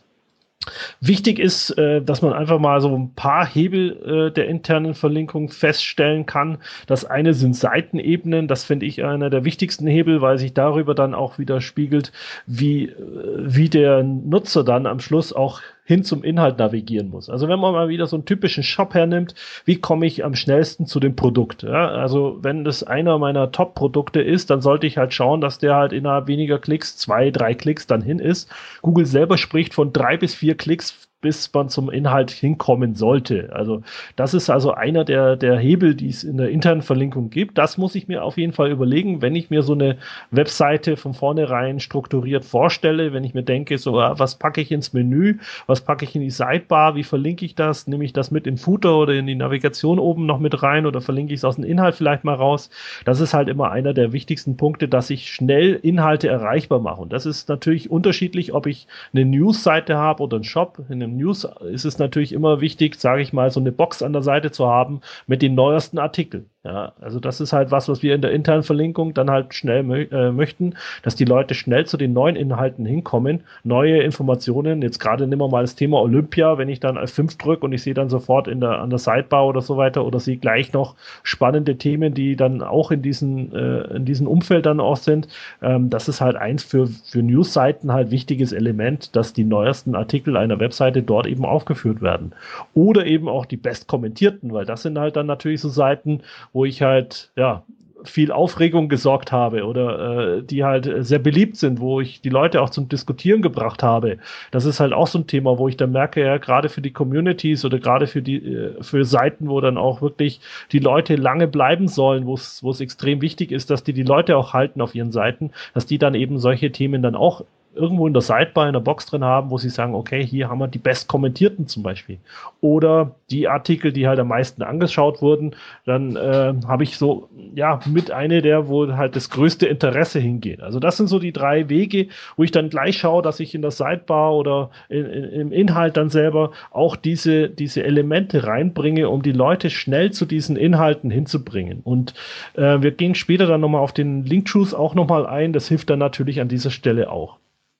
Wichtig ist, äh, dass man einfach mal so ein paar Hebel äh, der internen Verlinkung feststellen kann. Das eine sind Seitenebenen, das finde ich einer der wichtigsten Hebel, weil sich darüber dann auch wieder spiegelt, wie, äh, wie der Nutzer dann am Schluss auch hin zum Inhalt navigieren muss. Also wenn man mal wieder so einen typischen Shop hernimmt, wie komme ich am schnellsten zu dem Produkt? Ja, also wenn das einer meiner Top-Produkte ist, dann sollte ich halt schauen, dass der halt innerhalb weniger Klicks, zwei, drei Klicks dann hin ist. Google selber spricht von drei bis vier Klicks, bis man zum Inhalt hinkommen sollte. Also das ist also einer der, der Hebel, die es in der internen Verlinkung gibt. Das muss ich mir auf jeden Fall überlegen, wenn ich mir so eine Webseite von vornherein strukturiert vorstelle, wenn ich mir denke, so was packe ich ins Menü, was packe ich in die Sidebar, wie verlinke ich das, nehme ich das mit in Footer oder in die Navigation oben noch mit rein oder verlinke ich es aus dem Inhalt vielleicht mal raus. Das ist halt immer einer der wichtigsten Punkte, dass ich schnell Inhalte erreichbar mache. Und das ist natürlich unterschiedlich, ob ich eine News-Seite habe oder einen Shop. In einem News ist es natürlich immer wichtig, sage ich mal, so eine Box an der Seite zu haben mit den neuesten Artikeln. Ja, also das ist halt was, was wir in der internen Verlinkung dann halt schnell mö- äh, möchten, dass die Leute schnell zu den neuen Inhalten hinkommen, neue Informationen. Jetzt gerade nehmen wir mal das Thema Olympia, wenn ich dann F fünf drücke und ich sehe dann sofort in der, an der Sidebar oder so weiter oder sehe gleich noch spannende Themen, die dann auch in diesen, äh, in diesem Umfeld dann auch sind. Ähm, das ist halt eins für, für News-Seiten halt wichtiges Element, dass die neuesten Artikel einer Webseite dort eben aufgeführt werden. Oder eben auch die bestkommentierten, weil das sind halt dann natürlich so Seiten, wo ich halt, ja, viel Aufregung gesorgt habe oder äh, die halt sehr beliebt sind, wo ich die Leute auch zum Diskutieren gebracht habe. Das ist halt auch so ein Thema, wo ich dann merke, ja, gerade für die Communities oder gerade für die äh, für Seiten, wo dann auch wirklich die Leute lange bleiben sollen, wo es wo es extrem wichtig ist, dass die die Leute auch halten auf ihren Seiten, dass die dann eben solche Themen dann auch irgendwo in der Sidebar, in der Box drin haben, wo sie sagen, okay, hier haben wir die bestkommentierten zum Beispiel. Oder die Artikel, die halt am meisten angeschaut wurden, dann äh, habe ich so, ja, mit eine der, wo halt das größte Interesse hingeht. Also das sind so die drei Wege, wo ich dann gleich schaue, dass ich in der Sidebar oder in, in, im Inhalt dann selber auch diese, diese Elemente reinbringe, um die Leute schnell zu diesen Inhalten hinzubringen. Und äh, wir gehen später dann nochmal auf den Link-Truth auch nochmal ein. Das hilft dann natürlich an dieser Stelle auch.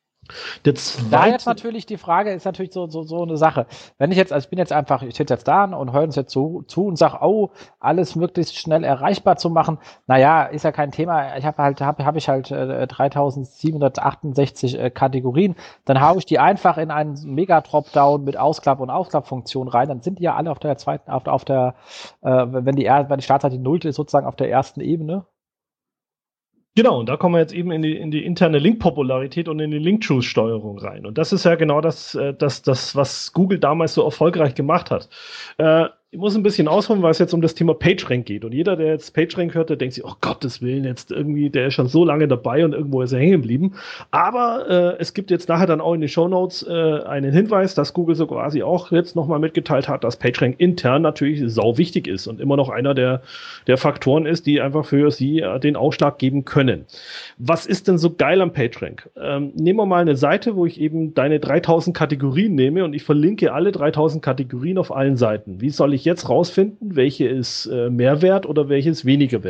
Der da jetzt natürlich die Frage ist natürlich so, so, so eine Sache. Wenn ich jetzt, also ich bin jetzt einfach, ich sitze jetzt da und höre uns jetzt zu, zu und sage, oh, alles möglichst schnell erreichbar zu machen. Naja, ist ja kein Thema. Ich habe halt, habe hab ich halt äh, dreitausendsiebenhundertachtundsechzig äh, Kategorien. Dann haue ich die einfach in einen Mega-Dropdown mit Ausklapp- und Aufklappfunktion rein. Dann sind die ja alle auf der zweiten, auf, auf der, äh, wenn die, wenn die Startseite nullte ist, sozusagen auf der ersten Ebene. Genau, und da kommen wir jetzt eben in die, in die interne Link-Popularität und in die Link-Truth-Steuerung rein. Und das ist ja genau das, das, das, was Google damals so erfolgreich gemacht hat. Äh, ich muss ein bisschen ausholen, weil es jetzt um das Thema PageRank geht. Und jeder, der jetzt PageRank hört, der denkt sich, oh Gottes Willen, jetzt irgendwie, der ist schon so lange dabei und irgendwo ist er hängen geblieben. Aber äh, es gibt jetzt nachher dann auch in den Shownotes äh, einen Hinweis, dass Google so quasi auch jetzt nochmal mitgeteilt hat, dass PageRank intern natürlich sau wichtig ist und immer noch einer der, der Faktoren ist, die einfach für sie äh, den Ausschlag geben können. Was ist denn so geil am PageRank? Ähm, nehmen wir mal eine Seite, wo ich eben deine dreitausend Kategorien nehme und ich verlinke alle dreitausend Kategorien auf allen Seiten. Wie soll ich jetzt rausfinden, welche ist äh, mehr wert oder welche ist weniger wert?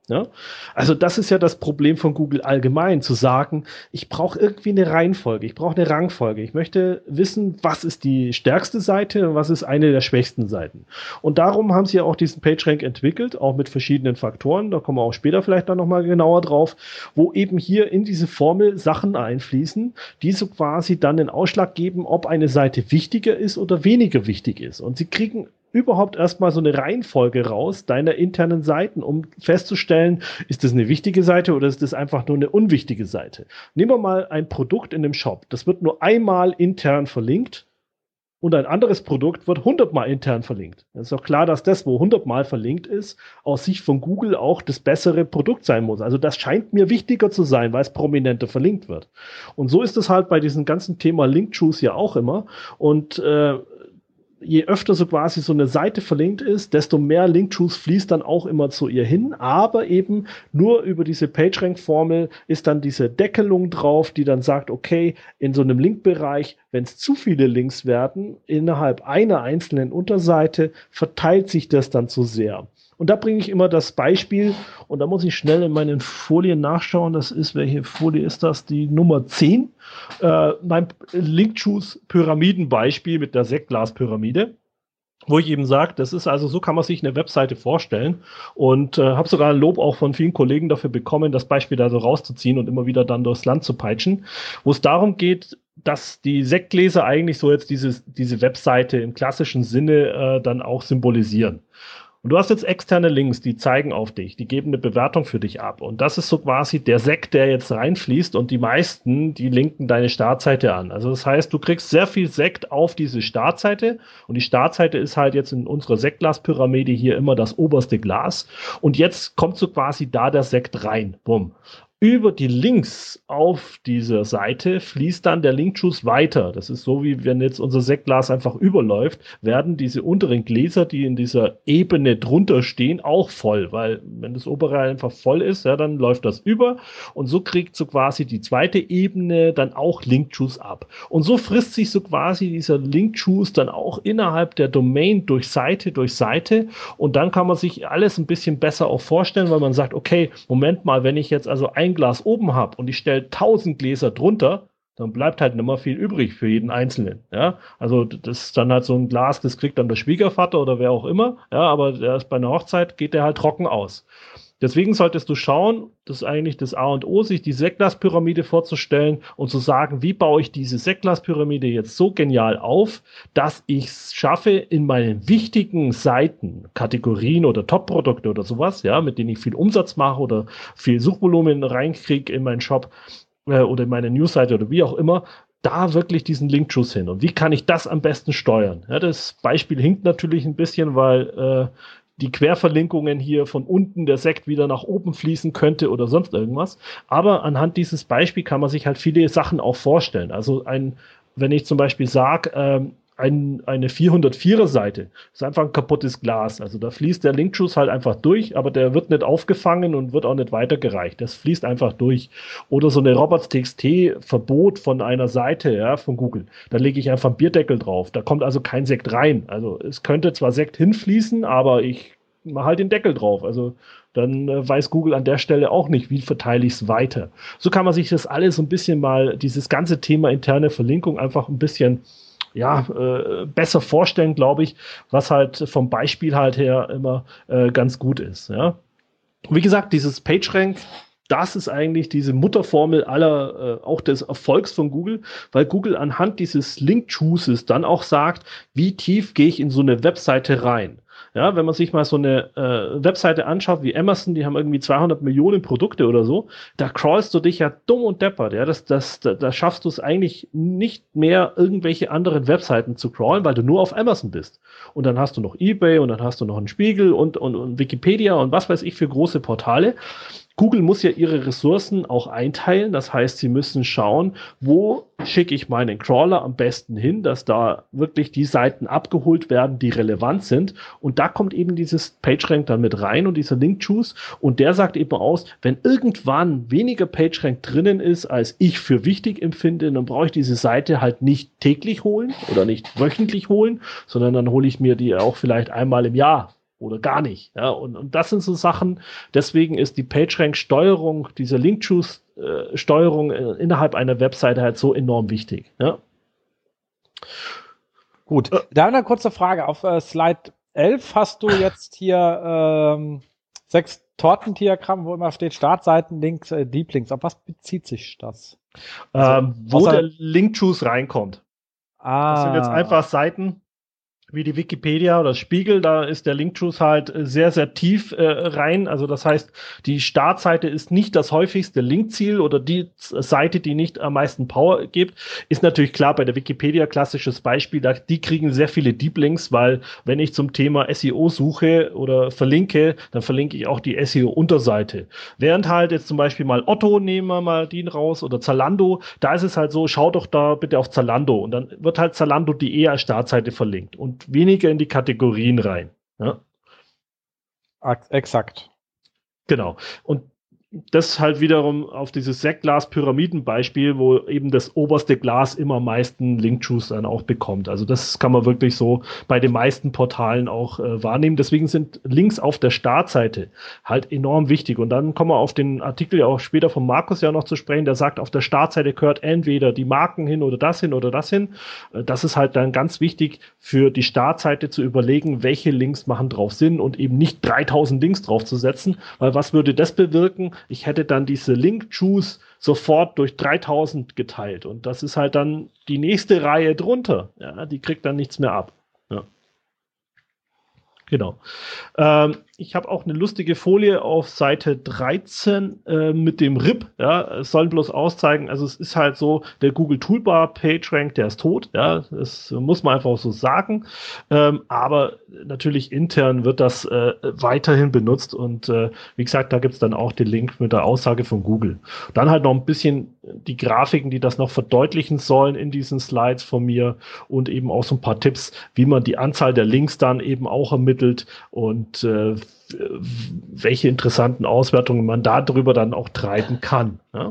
Ja? Also das ist ja das Problem von Google allgemein, zu sagen, ich brauche irgendwie eine Reihenfolge, ich brauche eine Rangfolge. Ich möchte wissen, was ist die stärkste Seite und was ist eine der schwächsten Seiten. Und darum haben sie ja auch diesen PageRank entwickelt, auch mit verschiedenen Faktoren, da kommen wir auch später vielleicht dann nochmal genauer drauf, wo eben hier in diese Formel Sachen einfließen, die so quasi dann den Ausschlag geben, ob eine Seite wichtiger ist oder weniger wichtig ist. Und sie kriegen überhaupt erstmal so eine Reihenfolge raus deiner internen Seiten, um festzustellen, ist das eine wichtige Seite oder ist das einfach nur eine unwichtige Seite. Nehmen wir mal ein Produkt in dem Shop, das wird nur einmal intern verlinkt und ein anderes Produkt wird hundertmal intern verlinkt. Es ist doch klar, dass das, wo hundertmal verlinkt ist, aus Sicht von Google auch das bessere Produkt sein muss. Also das scheint mir wichtiger zu sein, weil es prominenter verlinkt wird. Und so ist es halt bei diesem ganzen Thema Link-Juice ja auch immer. Und äh, je öfter so quasi so eine Seite verlinkt ist, desto mehr Link-Juice fließt dann auch immer zu ihr hin, aber eben nur über diese PageRank-Formel ist dann diese Deckelung drauf, die dann sagt, okay, in so einem Linkbereich, wenn es zu viele Links werden, innerhalb einer einzelnen Unterseite, verteilt sich das dann zu sehr. Und da bringe ich immer das Beispiel, und da muss ich schnell in meinen Folien nachschauen, das ist, welche Folie ist das? Die Nummer zehn. Äh, mein Link-Juice-Pyramidenbeispiel mit der Sektglas-Pyramide, wo ich eben sage, das ist also, so kann man sich eine Webseite vorstellen, und äh, habe sogar ein Lob auch von vielen Kollegen dafür bekommen, das Beispiel da so rauszuziehen und immer wieder dann durchs Land zu peitschen, wo es darum geht, dass die Sektgläser eigentlich so jetzt diese, diese Webseite im klassischen Sinne äh, dann auch symbolisieren. Und du hast jetzt externe Links, die zeigen auf dich, die geben eine Bewertung für dich ab. Und das ist so quasi der Sekt, der jetzt reinfließt, und die meisten, die linken deine Startseite an. Also das heißt, du kriegst sehr viel Sekt auf diese Startseite, und die Startseite ist halt jetzt in unserer Sektglaspyramide hier immer das oberste Glas. Und jetzt kommt so quasi da der Sekt rein. Bumm. Über die Links auf dieser Seite fließt dann der Link-Juice weiter. Das ist so, wie wenn jetzt unser Sektglas einfach überläuft, werden diese unteren Gläser, die in dieser Ebene drunter stehen, auch voll. Weil wenn das obere einfach voll ist, ja, dann läuft das über. Und so kriegt so quasi die zweite Ebene dann auch Link-Juice ab. Und so frisst sich so quasi dieser Link-Juice dann auch innerhalb der Domain durch Seite, durch Seite. Und dann kann man sich alles ein bisschen besser auch vorstellen, weil man sagt, okay, Moment mal, wenn ich jetzt also ein Glas oben habe und ich stelle tausend Gläser drunter, dann bleibt halt nicht mehr viel übrig für jeden Einzelnen. Ja? Also das ist dann halt so ein Glas, das kriegt dann der Schwiegervater oder wer auch immer, ja, aber der ist bei einer Hochzeit, geht der halt trocken aus. Deswegen solltest du schauen, das ist eigentlich das A und O, sich die Sektglaspyramide vorzustellen und zu sagen, wie baue ich diese Sektglaspyramide jetzt so genial auf, dass ich es schaffe, in meinen wichtigen Seiten, Kategorien oder Top-Produkte oder sowas, ja, mit denen ich viel Umsatz mache oder viel Suchvolumen reinkriege in meinen Shop äh, oder in meine Newsseite oder wie auch immer, da wirklich diesen Link-Juice hin. Und wie kann ich das am besten steuern? Ja, das Beispiel hinkt natürlich ein bisschen, weil äh, die Querverlinkungen hier von unten der Sekt wieder nach oben fließen könnte oder sonst irgendwas. Aber anhand dieses Beispiels kann man sich halt viele Sachen auch vorstellen. Also ein, wenn ich zum Beispiel sage, ähm, ein, eine vierhundertvierer Seite ist einfach ein kaputtes Glas. Also da fließt der Link-Juice halt einfach durch, aber der wird nicht aufgefangen und wird auch nicht weitergereicht. Das fließt einfach durch. Oder so eine Robots.txt-Verbot von einer Seite, ja, von Google. Da lege ich einfach einen Bierdeckel drauf. Da kommt also kein Sekt rein. Also es könnte zwar Sekt hinfließen, aber ich mache halt den Deckel drauf. Also dann äh, weiß Google an der Stelle auch nicht, wie verteile ich es weiter. So kann man sich das alles so ein bisschen mal, dieses ganze Thema interne Verlinkung einfach ein bisschen ja, äh, besser vorstellen, glaube ich, was halt vom Beispiel halt her immer äh, ganz gut ist. Ja. Wie gesagt, dieses PageRank, das ist eigentlich diese Mutterformel aller, äh, auch des Erfolgs von Google, weil Google anhand dieses Link-Juices dann auch sagt, wie tief gehe ich in so eine Webseite rein. Ja, wenn man sich mal so eine äh, Webseite anschaut wie Amazon, die haben irgendwie zweihundert Millionen Produkte oder so, da crawlst du dich ja dumm und deppert. Ja, das, das, da, da schaffst du es eigentlich nicht mehr, irgendwelche anderen Webseiten zu crawlen, weil du nur auf Amazon bist. Und dann hast du noch eBay und dann hast du noch einen Spiegel und, und, und Wikipedia und was weiß ich für große Portale. Google muss ja ihre Ressourcen auch einteilen. Das heißt, sie müssen schauen, wo schicke ich meinen Crawler am besten hin, dass da wirklich die Seiten abgeholt werden, die relevant sind. Und da kommt eben dieses PageRank dann mit rein und dieser Link-Juice. Und der sagt eben aus, wenn irgendwann weniger PageRank drinnen ist, als ich für wichtig empfinde, dann brauche ich diese Seite halt nicht täglich holen oder nicht wöchentlich holen, sondern dann hole ich mir die auch vielleicht einmal im Jahr oder gar nicht. Ja, und, und das sind so Sachen, deswegen ist die PageRank-Steuerung, diese Link-Juice-Steuerung äh, innerhalb einer Webseite halt so enorm wichtig. Ja. Gut, äh, da eine kurze Frage. Auf äh, Slide elf hast du jetzt hier ähm, sechs Tortendiagramm, wo immer steht Startseiten, Links, äh, Deep Links. Auf was bezieht sich das? Also, ähm, wo der Link-Juice reinkommt. Ah. Das sind jetzt einfach Seiten wie die Wikipedia oder Spiegel, da ist der Link-Juice halt sehr, sehr tief äh, rein. Also das heißt, die Startseite ist nicht das häufigste Linkziel oder die Seite, die nicht am meisten Power gibt. Ist natürlich klar, bei der Wikipedia klassisches Beispiel, da, die kriegen sehr viele Deep Links, weil wenn ich zum Thema S E O suche oder verlinke, dann verlinke ich auch die S E O-Unterseite. Während halt jetzt zum Beispiel mal Otto, nehmen wir mal den raus, oder Zalando, da ist es halt so, schau doch da bitte auf Zalando und dann wird halt Zalando punkt de als Startseite verlinkt und weniger in die Kategorien rein. Ja? Exakt. Genau. Und das halt wiederum auf dieses Sektglas-Pyramiden-Beispiel, wo eben das oberste Glas immer am meisten Link-Juice dann auch bekommt. Also das kann man wirklich so bei den meisten Portalen auch äh, wahrnehmen. Deswegen sind Links auf der Startseite halt enorm wichtig. Und dann kommen wir auf den Artikel ja auch später von Markus ja noch zu sprechen, der sagt, auf der Startseite gehört entweder die Marken hin oder das hin oder das hin. Äh, das ist halt dann ganz wichtig für die Startseite zu überlegen, welche Links machen drauf Sinn und eben nicht dreitausend Links draufzusetzen, weil was würde das bewirken? Ich hätte dann diese Link-Juice sofort durch dreitausend geteilt. Und das ist halt dann die nächste Reihe drunter. Ja, die kriegt dann nichts mehr ab. Ja. Genau. Ähm, ich habe auch eine lustige Folie auf Seite dreizehn äh, mit dem R I P. Ja, es soll bloß auszeigen, also es ist halt so, der Google Toolbar PageRank, der ist tot. Ja, das muss man einfach so sagen. Ähm, aber natürlich intern wird das äh, weiterhin benutzt und äh, wie gesagt, da gibt es dann auch den Link mit der Aussage von Google. Dann halt noch ein bisschen die Grafiken, die das noch verdeutlichen sollen in diesen Slides von mir und eben auch so ein paar Tipps, wie man die Anzahl der Links dann eben auch ermittelt und äh, welche interessanten Auswertungen man darüber dann auch treiben kann. Ja.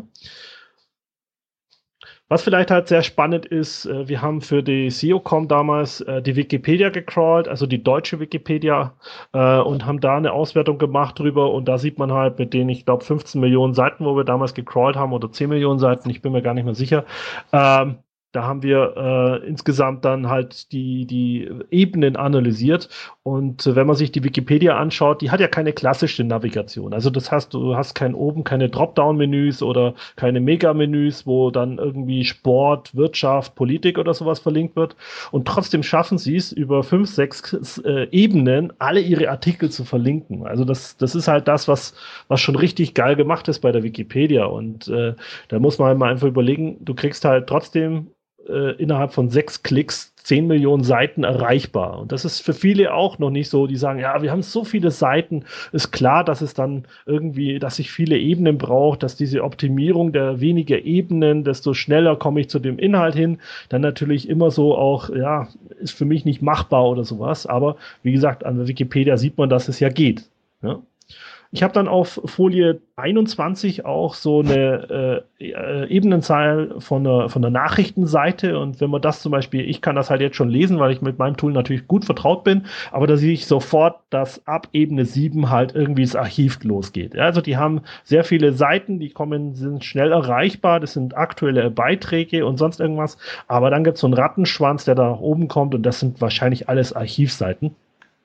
Was vielleicht halt sehr spannend ist, äh, wir haben für die S E O Punkt com damals äh, die Wikipedia gecrawlt, also die deutsche Wikipedia, äh, und haben da eine Auswertung gemacht drüber und da sieht man halt mit den, ich glaube, fünfzehn Millionen Seiten, wo wir damals gecrawlt haben, oder zehn Millionen Seiten, ich bin mir gar nicht mehr sicher, ähm, da haben wir äh, insgesamt dann halt die, die Ebenen analysiert. Und äh, wenn man sich die Wikipedia anschaut, die hat ja keine klassische Navigation. Also das heißt, du hast kein oben keine Dropdown-Menüs oder keine Mega-Menüs, wo dann irgendwie Sport, Wirtschaft, Politik oder sowas verlinkt wird. Und trotzdem schaffen sie es, über fünf, sechs äh, Ebenen alle ihre Artikel zu verlinken. Also das, das ist halt das, was, was schon richtig geil gemacht ist bei der Wikipedia. Und äh, da muss man halt mal einfach überlegen, du kriegst halt trotzdem Äh, innerhalb von sechs Klicks zehn Millionen Seiten erreichbar. Und das ist für viele auch noch nicht so, die sagen, ja, wir haben so viele Seiten. Ist klar, dass es dann irgendwie, dass ich viele Ebenen brauche, dass diese Optimierung der weniger Ebenen, desto schneller komme ich zu dem Inhalt hin, dann natürlich immer so auch, ja, ist für mich nicht machbar oder sowas. Aber wie gesagt, an der Wikipedia sieht man, dass es ja geht. Ja? Ich habe dann auf Folie einundzwanzig auch so eine äh, äh, Ebenenzahl von der, von der Nachrichtenseite, und wenn man das zum Beispiel, ich kann das halt jetzt schon lesen, weil ich mit meinem Tool natürlich gut vertraut bin, aber da sehe ich sofort, dass ab Ebene sieben halt irgendwie das Archiv losgeht. Ja, also die haben sehr viele Seiten, die kommen, sind schnell erreichbar, das sind aktuelle Beiträge und sonst irgendwas, aber dann gibt es so einen Rattenschwanz, der da nach oben kommt, und das sind wahrscheinlich alles Archivseiten.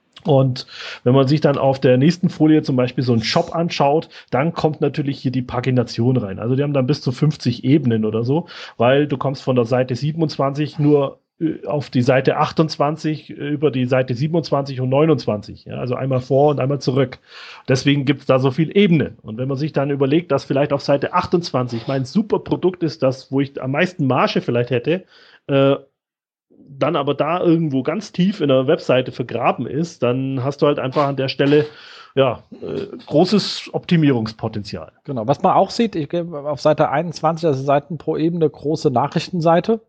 Und wenn man sich dann auf der nächsten Folie zum Beispiel so einen Shop anschaut, dann kommt natürlich hier die Pagination rein. Also die haben dann bis zu fünfzig Ebenen oder so, weil du kommst von der Seite siebenundzwanzig nur auf die Seite achtundzwanzig über die Seite siebenundzwanzig und neunundzwanzig. Ja, also einmal vor und einmal zurück. Deswegen gibt es da so viel Ebenen. Und wenn man sich dann überlegt, dass vielleicht auf Seite achtundzwanzig mein super Produkt ist, das, wo ich am meisten Marge vielleicht hätte, äh, dann aber da irgendwo ganz tief in der Webseite vergraben ist, dann hast du halt einfach an der Stelle ja äh, großes Optimierungspotenzial. Genau, was man auch sieht, ich gehe auf Seite einundzwanzig, also Seiten pro Ebene, große Nachrichtenseite.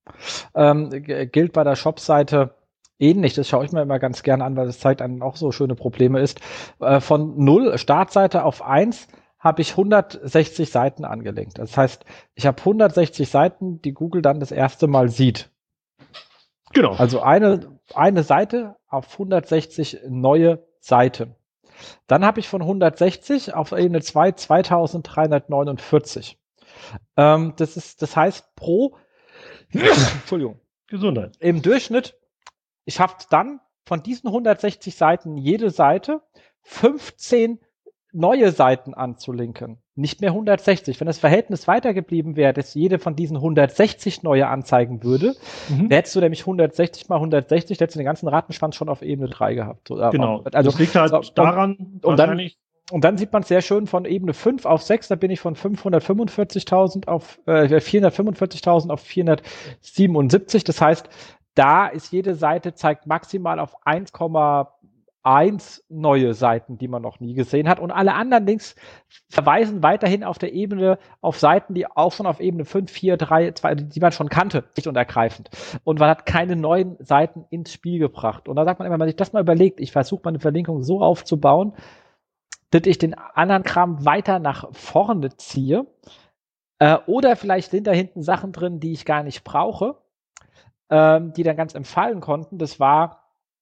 Ähm, g- gilt bei der Shop-Seite ähnlich, das schaue ich mir immer ganz gerne an, weil das zeigt einem auch so schöne Probleme ist. Äh, von null Startseite auf eins habe ich hundertsechzig Seiten angelegt. Das heißt, ich habe hundertsechzig Seiten, die Google dann das erste Mal sieht. Genau. Also eine, eine Seite auf hundertsechzig neue Seite. Dann habe ich von hundertsechzig auf Ebene zwei zweitausenddreihundertneunundvierzig. Ähm, das ist, das heißt pro Entschuldigung. Gesundheit. Im Durchschnitt schafft dann von diesen hundertsechzig Seiten jede Seite fünfzehn neue Seiten anzulinken. Nicht mehr hundertsechzig. Wenn das Verhältnis weitergeblieben wäre, dass jede von diesen hundertsechzig neue anzeigen würde, mhm. hättest du nämlich hundertsechzig mal hundertsechzig, hättest du den ganzen Rattenschwanz schon auf Ebene drei gehabt. Genau. Also, das liegt halt so, daran, und, und wahrscheinlich. Dann, Und dann sieht man es sehr schön von Ebene fünf auf sechs, da bin ich von fünfhundertfünfundvierzigtausend auf äh, vierhundertfünfundvierzigtausend auf vierhundertsiebenundsiebzig. Das heißt, da ist jede Seite zeigt maximal auf eins Komma eins neue Seiten, die man noch nie gesehen hat. Und alle anderen Links verweisen weiterhin auf der Ebene auf Seiten, die auch schon auf Ebene fünf, vier, drei, zwei, die man schon kannte, schlicht und ergreifend. Und man hat keine neuen Seiten ins Spiel gebracht. Und da sagt man immer, wenn man sich das mal überlegt, ich versuche meine Verlinkung so aufzubauen, dass ich den anderen Kram weiter nach vorne ziehe. Äh, oder vielleicht sind da hinten Sachen drin, die ich gar nicht brauche, ähm, die dann ganz entfallen konnten. Das war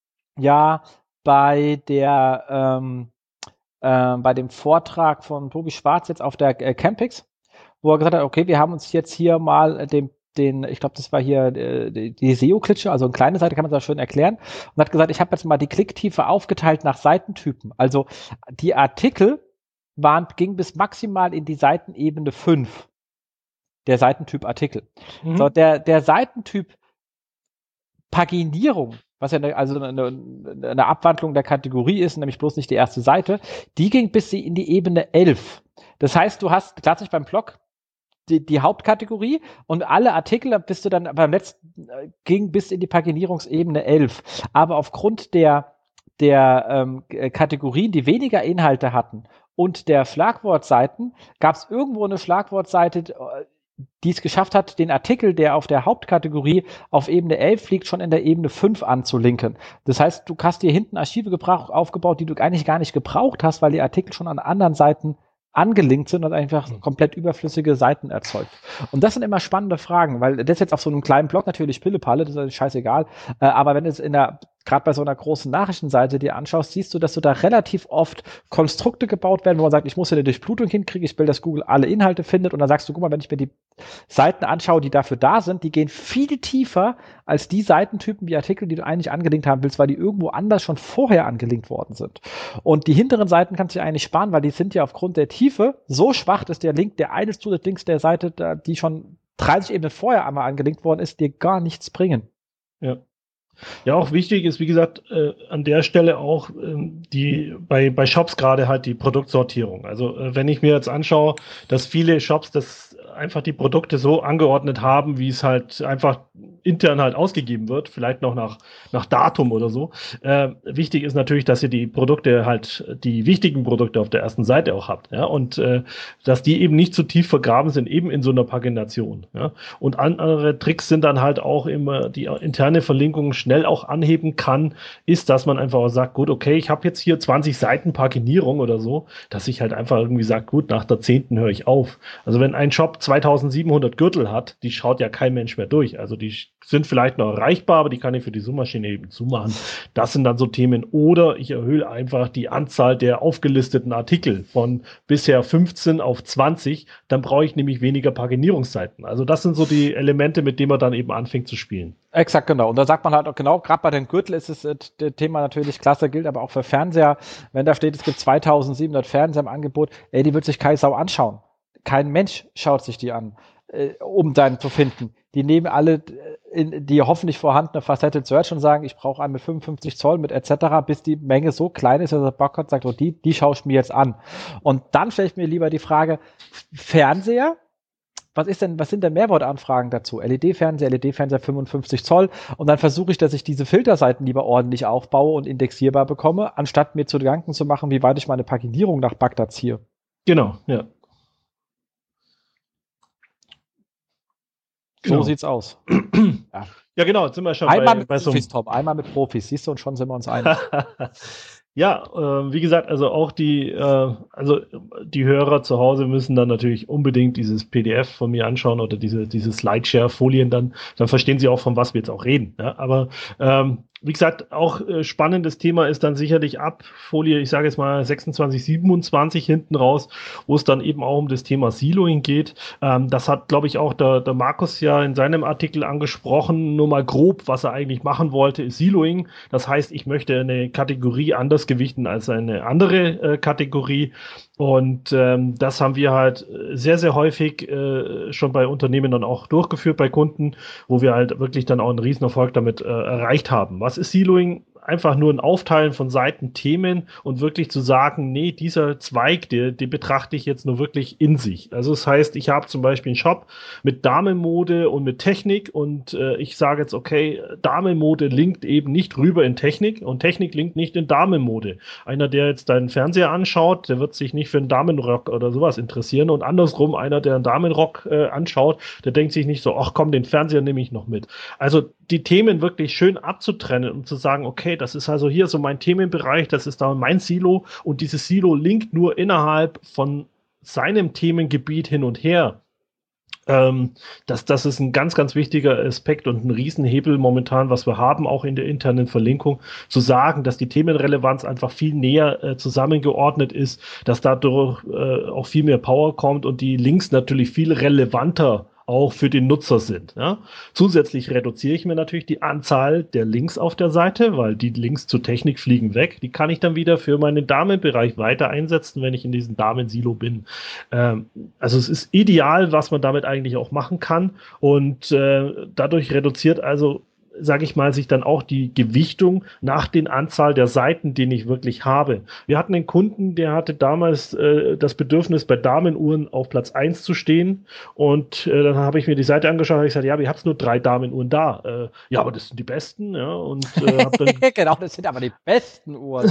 ja bei der ähm, äh, bei dem Vortrag von Tobi Schwarz jetzt auf der äh, Campix, wo er gesagt hat, okay, wir haben uns jetzt hier mal den, den ich glaube, das war hier äh, die, die S E O-Klitsche, also eine kleine Seite, kann man das schön erklären, und hat gesagt, ich habe jetzt mal die Klicktiefe aufgeteilt nach Seitentypen. Also die Artikel waren, ging bis maximal in die Seitenebene fünf, der Seitentyp Artikel. Mhm. So, der, der Seitentyp Paginierung, was ja eine, also eine, eine Abwandlung der Kategorie ist, nämlich bloß nicht die erste Seite, die ging bis in die Ebene elf. Das heißt, du hast klassisch beim Blog die, die Hauptkategorie und alle Artikel bist du dann beim letzten äh, ging bis in die Paginierungsebene elf. Aber aufgrund der, der ähm, Kategorien, die weniger Inhalte hatten und der Schlagwortseiten, gab es irgendwo eine Schlagwortseite, die es geschafft hat, den Artikel, der auf der Hauptkategorie auf Ebene elf liegt, schon in der Ebene fünf anzulinken. Das heißt, du hast dir hinten Archive gebrauch, aufgebaut, die du eigentlich gar nicht gebraucht hast, weil die Artikel schon an anderen Seiten angelinkt sind und einfach komplett überflüssige Seiten erzeugt. Und das sind immer spannende Fragen, weil das jetzt auf so einem kleinen Blog natürlich Pillepalle, das ist scheißegal, äh, aber wenn es in der gerade bei so einer großen Nachrichtenseite dir anschaust, siehst du, dass du da relativ oft Konstrukte gebaut werden, wo man sagt, ich muss hier eine Durchblutung hinkriegen, ich will, dass Google alle Inhalte findet, und dann sagst du, guck mal, wenn ich mir die Seiten anschaue, die dafür da sind, die gehen viel tiefer als die Seitentypen, die Artikel, die du eigentlich angelinkt haben willst, weil die irgendwo anders schon vorher angelinkt worden sind. Und die hinteren Seiten kannst du dir eigentlich sparen, weil die sind ja aufgrund der Tiefe so schwach, dass der Link, der eines Zusatzlinks der Seite, die schon dreißig Ebenen vorher einmal angelinkt worden ist, dir gar nichts bringen. Ja. Ja, auch wichtig ist, wie gesagt, äh, an der Stelle auch ähm, die bei, bei Shops gerade halt die Produktsortierung. Also äh, wenn ich mir jetzt anschaue, dass viele Shops das einfach die Produkte so angeordnet haben, wie es halt einfach intern halt ausgegeben wird, vielleicht noch nach, nach Datum oder so. Äh, wichtig ist natürlich, dass ihr die Produkte halt, die wichtigen Produkte auf der ersten Seite auch habt, ja, und äh, dass die eben nicht zu tief vergraben sind, eben in so einer Pagination, ja. Und andere Tricks sind dann halt auch immer die interne Verlinkung schnell auch anheben kann, ist, dass man einfach auch sagt, gut, okay, ich habe jetzt hier zwanzig Seiten Paginierung oder so, dass ich halt einfach irgendwie sage, gut, nach der zehnten höre ich auf. Also wenn ein Shop zweitausendsiebenhundert Gürtel hat, die schaut ja kein Mensch mehr durch. Also die sind vielleicht noch erreichbar, aber die kann ich für die Suchmaschine eben zumachen. Das sind dann so Themen. Oder ich erhöhe einfach die Anzahl der aufgelisteten Artikel von bisher fünfzehn auf zwanzig. Dann brauche ich nämlich weniger Paginierungsseiten. Also das sind so die Elemente, mit denen man dann eben anfängt zu spielen. Exakt, genau. Und da sagt man halt auch genau, gerade bei den Gürtel ist es äh, das Thema natürlich klasse, gilt aber auch für Fernseher. Wenn da steht, es gibt zweitausendsiebenhundert Fernseher im Angebot, ey, die wird sich keine Sau anschauen. Kein Mensch schaut sich die an, äh, um dann zu finden. Die nehmen alle in die hoffentlich vorhandene Facette Search und sagen, ich brauche einen mit fünfundfünfzig Zoll mit et cetera, bis die Menge so klein ist, dass der Bock hat, sagt, oh, die, die schaue ich mir jetzt an. Und dann stelle ich mir lieber die Frage, Fernseher, was ist denn, was sind denn Mehrwortanfragen dazu? L E D-Fernseher, L E D-Fernseher fünfundfünfzig Zoll, und dann versuche ich, dass ich diese Filterseiten lieber ordentlich aufbaue und indexierbar bekomme, anstatt mir zu Gedanken zu machen, wie weit ich meine Paginierung nach Bagdad ziehe. Genau, ja. So genau. sieht's aus. ja. ja, genau, jetzt sind wir schon einmal bei, mit bei Profis, so Tom, einmal mit Profis, siehst du, und schon sind wir uns einig. Ja, äh, wie gesagt, also auch die, äh, also die Hörer zu Hause müssen dann natürlich unbedingt dieses P D F von mir anschauen oder diese, diese Slideshare-Folien dann, dann verstehen sie auch, von was wir jetzt auch reden. Ja? Aber ähm, wie gesagt, auch äh, spannendes Thema ist dann sicherlich ab Folie, ich sage jetzt mal sechsundzwanzig, siebenundzwanzig hinten raus, wo es dann eben auch um das Thema Siloing geht. Ähm, das hat, glaube ich, auch der, der Markus ja in seinem Artikel angesprochen. Nur mal grob, was er eigentlich machen wollte, ist Siloing. Das heißt, ich möchte eine Kategorie anders gewichten als eine andere äh, Kategorie. Und ähm, das haben wir halt sehr, sehr häufig äh, schon bei Unternehmen dann auch durchgeführt, bei Kunden, wo wir halt wirklich dann auch einen Riesenerfolg damit äh, erreicht haben. Was ist Siloing? Einfach nur ein Aufteilen von Seitenthemen und wirklich zu sagen, nee, dieser Zweig, den, den betrachte ich jetzt nur wirklich in sich. Also das heißt, ich habe zum Beispiel einen Shop mit Damenmode und mit Technik und äh, ich sage jetzt, okay, Damenmode linkt eben nicht rüber in Technik und Technik linkt nicht in Damenmode. Einer, der jetzt deinen Fernseher anschaut, der wird sich nicht für einen Damenrock oder sowas interessieren und andersrum, einer, der einen Damenrock äh, anschaut, der denkt sich nicht so, ach komm, den Fernseher nehme ich noch mit. Also die Themen wirklich schön abzutrennen und zu sagen, okay, das ist also hier so mein Themenbereich, das ist da mein Silo und dieses Silo linkt nur innerhalb von seinem Themengebiet hin und her. Ähm, das, das ist ein ganz, ganz wichtiger Aspekt und ein Riesenhebel momentan, was wir haben, auch in der internen Verlinkung, zu sagen, dass die Themenrelevanz einfach viel näher äh, zusammengeordnet ist, dass dadurch äh, auch viel mehr Power kommt und die Links natürlich viel relevanter auch für den Nutzer sind. Ja. Zusätzlich reduziere ich mir natürlich die Anzahl der Links auf der Seite, weil die Links zur Technik fliegen weg. Die kann ich dann wieder für meinen Damenbereich weiter einsetzen, wenn ich in diesem Damensilo bin. Ähm, also es ist ideal, was man damit eigentlich auch machen kann und äh, dadurch reduziert also, sage ich mal, sich dann auch die Gewichtung nach den Anzahl der Seiten, die ich wirklich habe. Wir hatten einen Kunden, der hatte damals äh, das Bedürfnis, bei Damenuhren auf Platz eins zu stehen und äh, dann habe ich mir die Seite angeschaut und habe gesagt, ja, wir haben nur drei Damenuhren da. Äh, ja, aber das sind die besten. Ja, und äh, hab dann genau, das sind aber die besten Uhren.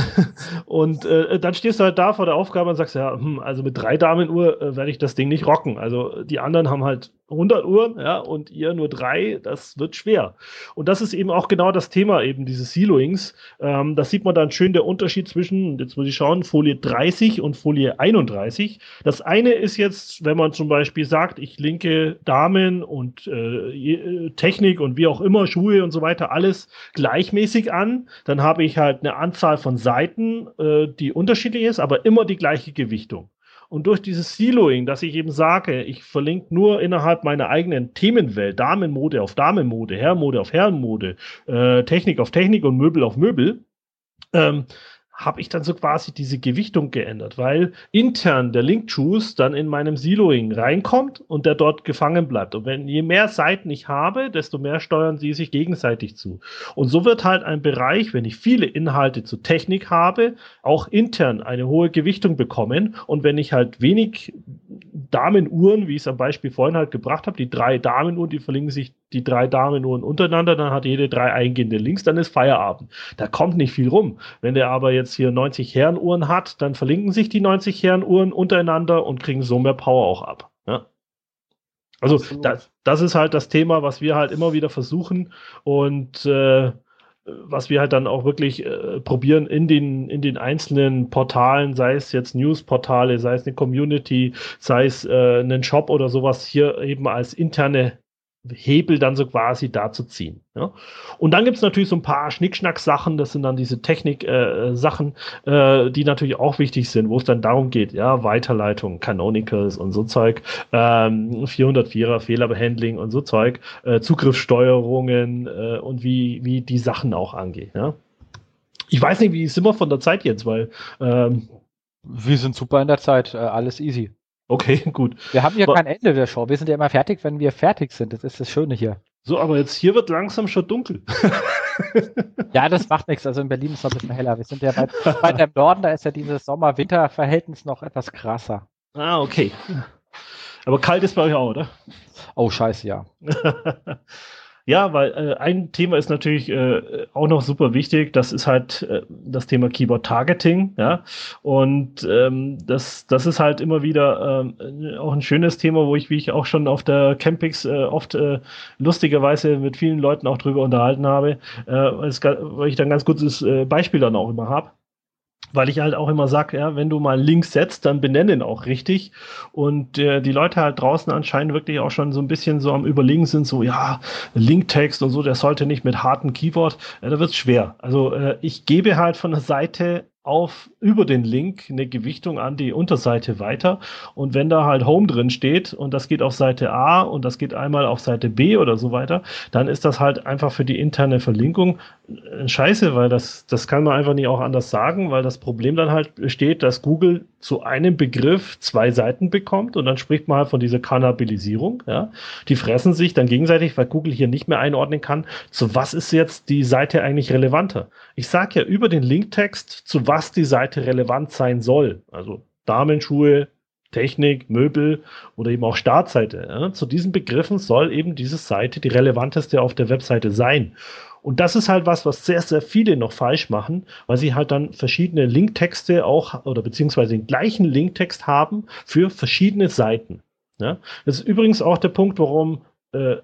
und äh, dann stehst du halt da vor der Aufgabe und sagst, ja, hm, also mit drei Damenuhr äh, werde ich das Ding nicht rocken. Also die anderen haben halt hundert Uhren, ja, und ihr nur drei, das wird schwer. Und das ist eben auch genau das Thema eben dieses Siloings. Ähm, da sieht man dann schön der Unterschied zwischen, jetzt muss ich schauen, Folie dreißig und Folie einunddreißig. Das eine ist jetzt, wenn man zum Beispiel sagt, ich linke Damen und äh, Technik und wie auch immer, Schuhe und so weiter, alles gleichmäßig an, dann habe ich halt eine Anzahl von Seiten, äh, die unterschiedlich ist, aber immer die gleiche Gewichtung. Und durch dieses Siloing, dass ich eben sage, ich verlinke nur innerhalb meiner eigenen Themenwelt, Damenmode auf Damenmode, Herrenmode auf Herrenmode, äh, Technik auf Technik und Möbel auf Möbel, ähm, habe ich dann so quasi diese Gewichtung geändert, weil intern der Link-Juice dann in meinem Siloing reinkommt und der dort gefangen bleibt. Und wenn je mehr Seiten ich habe, desto mehr steuern sie sich gegenseitig zu. Und so wird halt ein Bereich, wenn ich viele Inhalte zur Technik habe, auch intern eine hohe Gewichtung bekommen. Und wenn ich halt wenig Damenuhren, wie ich es am Beispiel vorhin halt gebracht habe, die drei Damenuhren, die verlinken sich die drei Damenuhren untereinander, dann hat jede drei eingehende Links, dann ist Feierabend. Da kommt nicht viel rum. Wenn der aber jetzt hier neunzig Herrenuhren hat, dann verlinken sich die neunzig Herrenuhren untereinander und kriegen so mehr Power auch ab. Ja? Also das, das ist halt das Thema, was wir halt immer wieder versuchen und äh, was wir halt dann auch wirklich äh, probieren in den, in den einzelnen Portalen, sei es jetzt Newsportale, sei es eine Community, sei es äh, einen Shop oder sowas, hier eben als interne Hebel dann so quasi da zu ziehen. Ja? Und dann gibt es natürlich so ein paar Schnickschnack-Sachen, das sind dann diese Technik-Sachen, äh, äh, die natürlich auch wichtig sind, wo es dann darum geht, ja, Weiterleitung, Canonicals und so Zeug, ähm, vierhundertvierer Fehlerbehandling und so Zeug, äh, Zugriffssteuerungen äh, und wie, wie die Sachen auch angehen. Ja? Ich weiß nicht, wie sind wir von der Zeit jetzt, weil ähm, wir sind super in der Zeit, äh, alles easy. Okay, gut. Wir haben ja kein Ende der Show. Wir sind ja immer fertig, wenn wir fertig sind. Das ist das Schöne hier. So, aber jetzt hier wird langsam schon dunkel. Ja, das macht nichts. Also in Berlin ist es noch ein bisschen heller. Wir sind ja weit, weiter im Norden, da ist ja dieses Sommer-Winter-Verhältnis noch etwas krasser. Ah, okay. Aber kalt ist bei euch auch, oder? Oh, scheiße, ja. Ja, weil äh, ein Thema ist natürlich äh, auch noch super wichtig, das ist halt äh, das Thema Keyword Targeting, ja, und ähm, das das ist halt immer wieder ähm, auch ein schönes Thema, wo ich, wie ich auch schon auf der Campix äh, oft äh, lustigerweise mit vielen Leuten auch drüber unterhalten habe, äh, weil, es, weil ich dann ganz kurzes äh, Beispiel dann auch immer habe. Weil ich halt auch immer sage, ja, wenn du mal einen Link setzt, dann benenne ihn auch richtig. Und äh, die Leute halt draußen anscheinend wirklich auch schon so ein bisschen so am Überlegen sind, so, ja, Linktext und so, der sollte nicht mit harten Keyword, äh, da wird's schwer. Also äh, ich gebe halt von der Seite auf über den Link eine Gewichtung an die Unterseite weiter. Und wenn da halt Home drin steht und das geht auf Seite A und das geht einmal auf Seite B oder so weiter, dann ist das halt einfach für die interne Verlinkung äh, scheiße, weil das, das kann man einfach nicht auch anders sagen, weil das Problem dann halt besteht, dass Google zu einem Begriff zwei Seiten bekommt und dann spricht man halt von dieser Kannibalisierung. Ja? Die fressen sich dann gegenseitig, weil Google hier nicht mehr einordnen kann, zu was ist jetzt die Seite eigentlich relevanter. Ich sage ja über den Linktext, zu was die Seite relevant sein soll. Also Damenschuhe, Technik, Möbel oder eben auch Startseite. Ja? Zu diesen Begriffen soll eben diese Seite die relevanteste auf der Webseite sein. Und das ist halt was, was sehr, sehr viele noch falsch machen, weil sie halt dann verschiedene Linktexte auch oder beziehungsweise den gleichen Linktext haben für verschiedene Seiten. Ja? Das ist übrigens auch der Punkt, warum äh,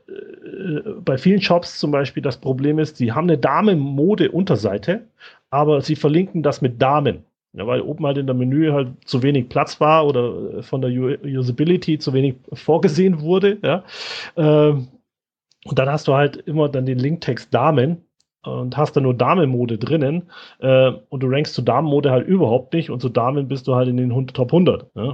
bei vielen Shops zum Beispiel das Problem ist, sie haben eine Damen-Mode-Unterseite, aber sie verlinken das mit Damen. Ja, weil oben halt in der Menü halt zu wenig Platz war oder von der Usability zu wenig vorgesehen wurde. Ja? Ähm, Und dann hast du halt immer dann den Linktext Damen und hast dann nur Damenmode drinnen äh, und du rankst zu Damenmode halt überhaupt nicht und zu Damen bist du halt in den Top hundert. Ja?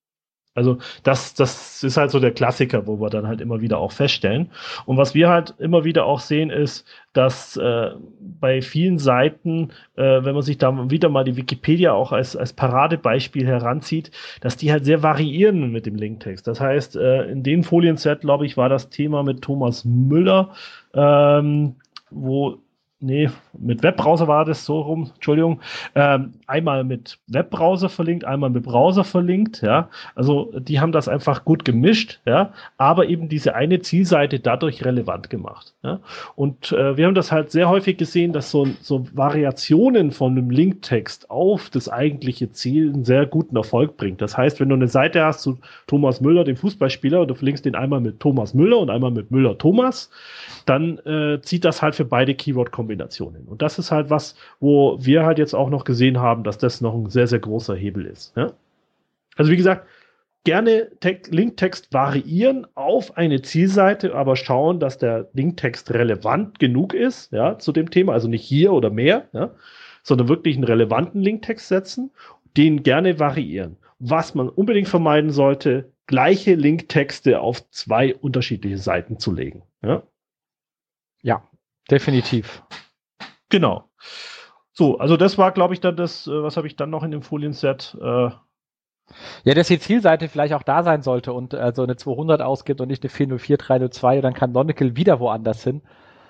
Also das, das ist halt so der Klassiker, wo wir dann halt immer wieder auch feststellen. Und was wir halt immer wieder auch sehen, ist, dass äh, bei vielen Seiten, äh, wenn man sich da wieder mal die Wikipedia auch als, als Paradebeispiel heranzieht, dass die halt sehr variieren mit dem Linktext. Das heißt, äh, in dem Folienset, glaube ich, war das Thema mit Thomas Müller, ähm, wo Nee, mit Webbrowser war das so rum, Entschuldigung. Ähm, einmal mit Webbrowser verlinkt, einmal mit Browser verlinkt, ja. Also die haben das einfach gut gemischt, ja, aber eben diese eine Zielseite dadurch relevant gemacht. Ja? Und äh, wir haben das halt sehr häufig gesehen, dass so, so Variationen von einem Linktext auf das eigentliche Ziel einen sehr guten Erfolg bringt. Das heißt, wenn du eine Seite hast zu Thomas Müller, dem Fußballspieler, und du verlinkst den einmal mit Thomas Müller und einmal mit Müller Thomas, dann äh, zieht das halt für beide Keyword-Kombinationen. Und das ist halt was, wo wir halt jetzt auch noch gesehen haben, dass das noch ein sehr, sehr großer Hebel ist. Ja? Also wie gesagt, gerne Linktext variieren auf eine Zielseite, aber schauen, dass der Linktext relevant genug ist, ja, zu dem Thema, also nicht hier oder mehr, ja, sondern wirklich einen relevanten Linktext setzen, den gerne variieren. Was man unbedingt vermeiden sollte, gleiche Linktexte auf zwei unterschiedliche Seiten zu legen. Ja. Ja, definitiv. Genau. So, also das war, glaube ich, dann das, was habe ich dann noch in dem Folienset? Äh ja, dass die Zielseite vielleicht auch da sein sollte und äh, so eine zweihundert ausgibt und nicht eine vier null vier drei null zwei und dann kann Canonical wieder woanders hin.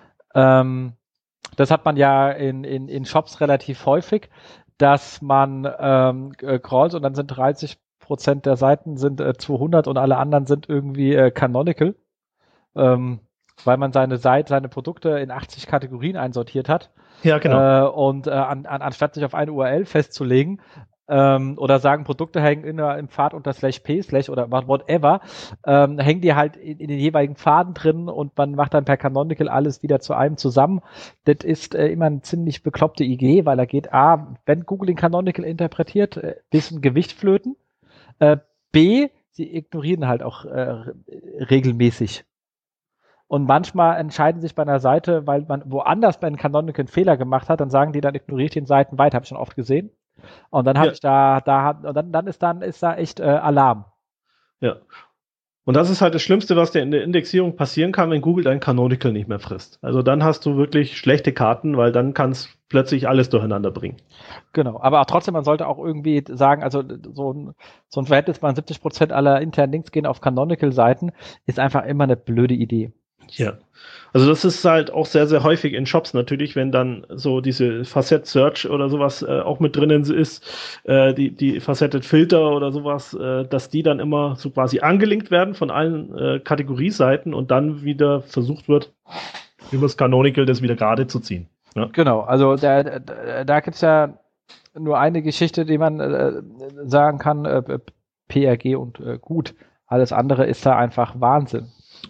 Ähm, das hat man ja in, in, in Shops relativ häufig, dass man ähm, äh, crawlt und dann sind dreißig Prozent der Seiten sind äh, zweihundert und alle anderen sind irgendwie äh, Canonical. Ähm, weil man seine Seite, seine Produkte in achtzig Kategorien einsortiert hat. Ja, genau. Äh, und äh, an, an, anstatt sich auf eine U R L festzulegen ähm, oder sagen, Produkte hängen in der, im Pfad unter slash p, slash oder whatever, ähm, hängen die halt in, in den jeweiligen Pfaden drin und man macht dann per Canonical alles wieder zu einem zusammen. Das ist äh, immer eine ziemlich bekloppte Idee, weil da geht A, wenn Google den Canonical interpretiert, äh, bisschen Gewicht flöten. Äh, B, sie ignorieren halt auch äh, regelmäßig. Und manchmal entscheiden sich bei einer Seite, weil man woanders bei einem Canonical einen Fehler gemacht hat, dann sagen die, dann ignoriert den Seiten weiter, habe ich schon oft gesehen. Und dann habe ja. ich da, da und dann, dann ist dann ist da echt äh, Alarm. Ja. Und das ist halt das Schlimmste, was dir in der Indexierung passieren kann, wenn Google dein Canonical nicht mehr frisst. Also dann hast du wirklich schlechte Karten, weil dann kann es plötzlich alles durcheinander bringen. Genau, aber auch trotzdem, man sollte auch irgendwie sagen, also so ein, so ein Verhältnis bei siebzig Prozent aller internen Links gehen auf Canonical-Seiten, ist einfach immer eine blöde Idee. Ja, also das ist halt auch sehr, sehr häufig in Shops natürlich, wenn dann so diese Facet Search oder sowas äh, auch mit drinnen ist, äh, die, die Faceted Filter oder sowas, äh, dass die dann immer so quasi angelinkt werden von allen äh, Kategorieseiten und dann wieder versucht wird, über das Canonical das wieder gerade zu ziehen. Ja? Genau, also da, da, da gibt es ja nur eine Geschichte, die man äh, sagen kann, äh, P R G und äh, gut. Alles andere ist da einfach Wahnsinn.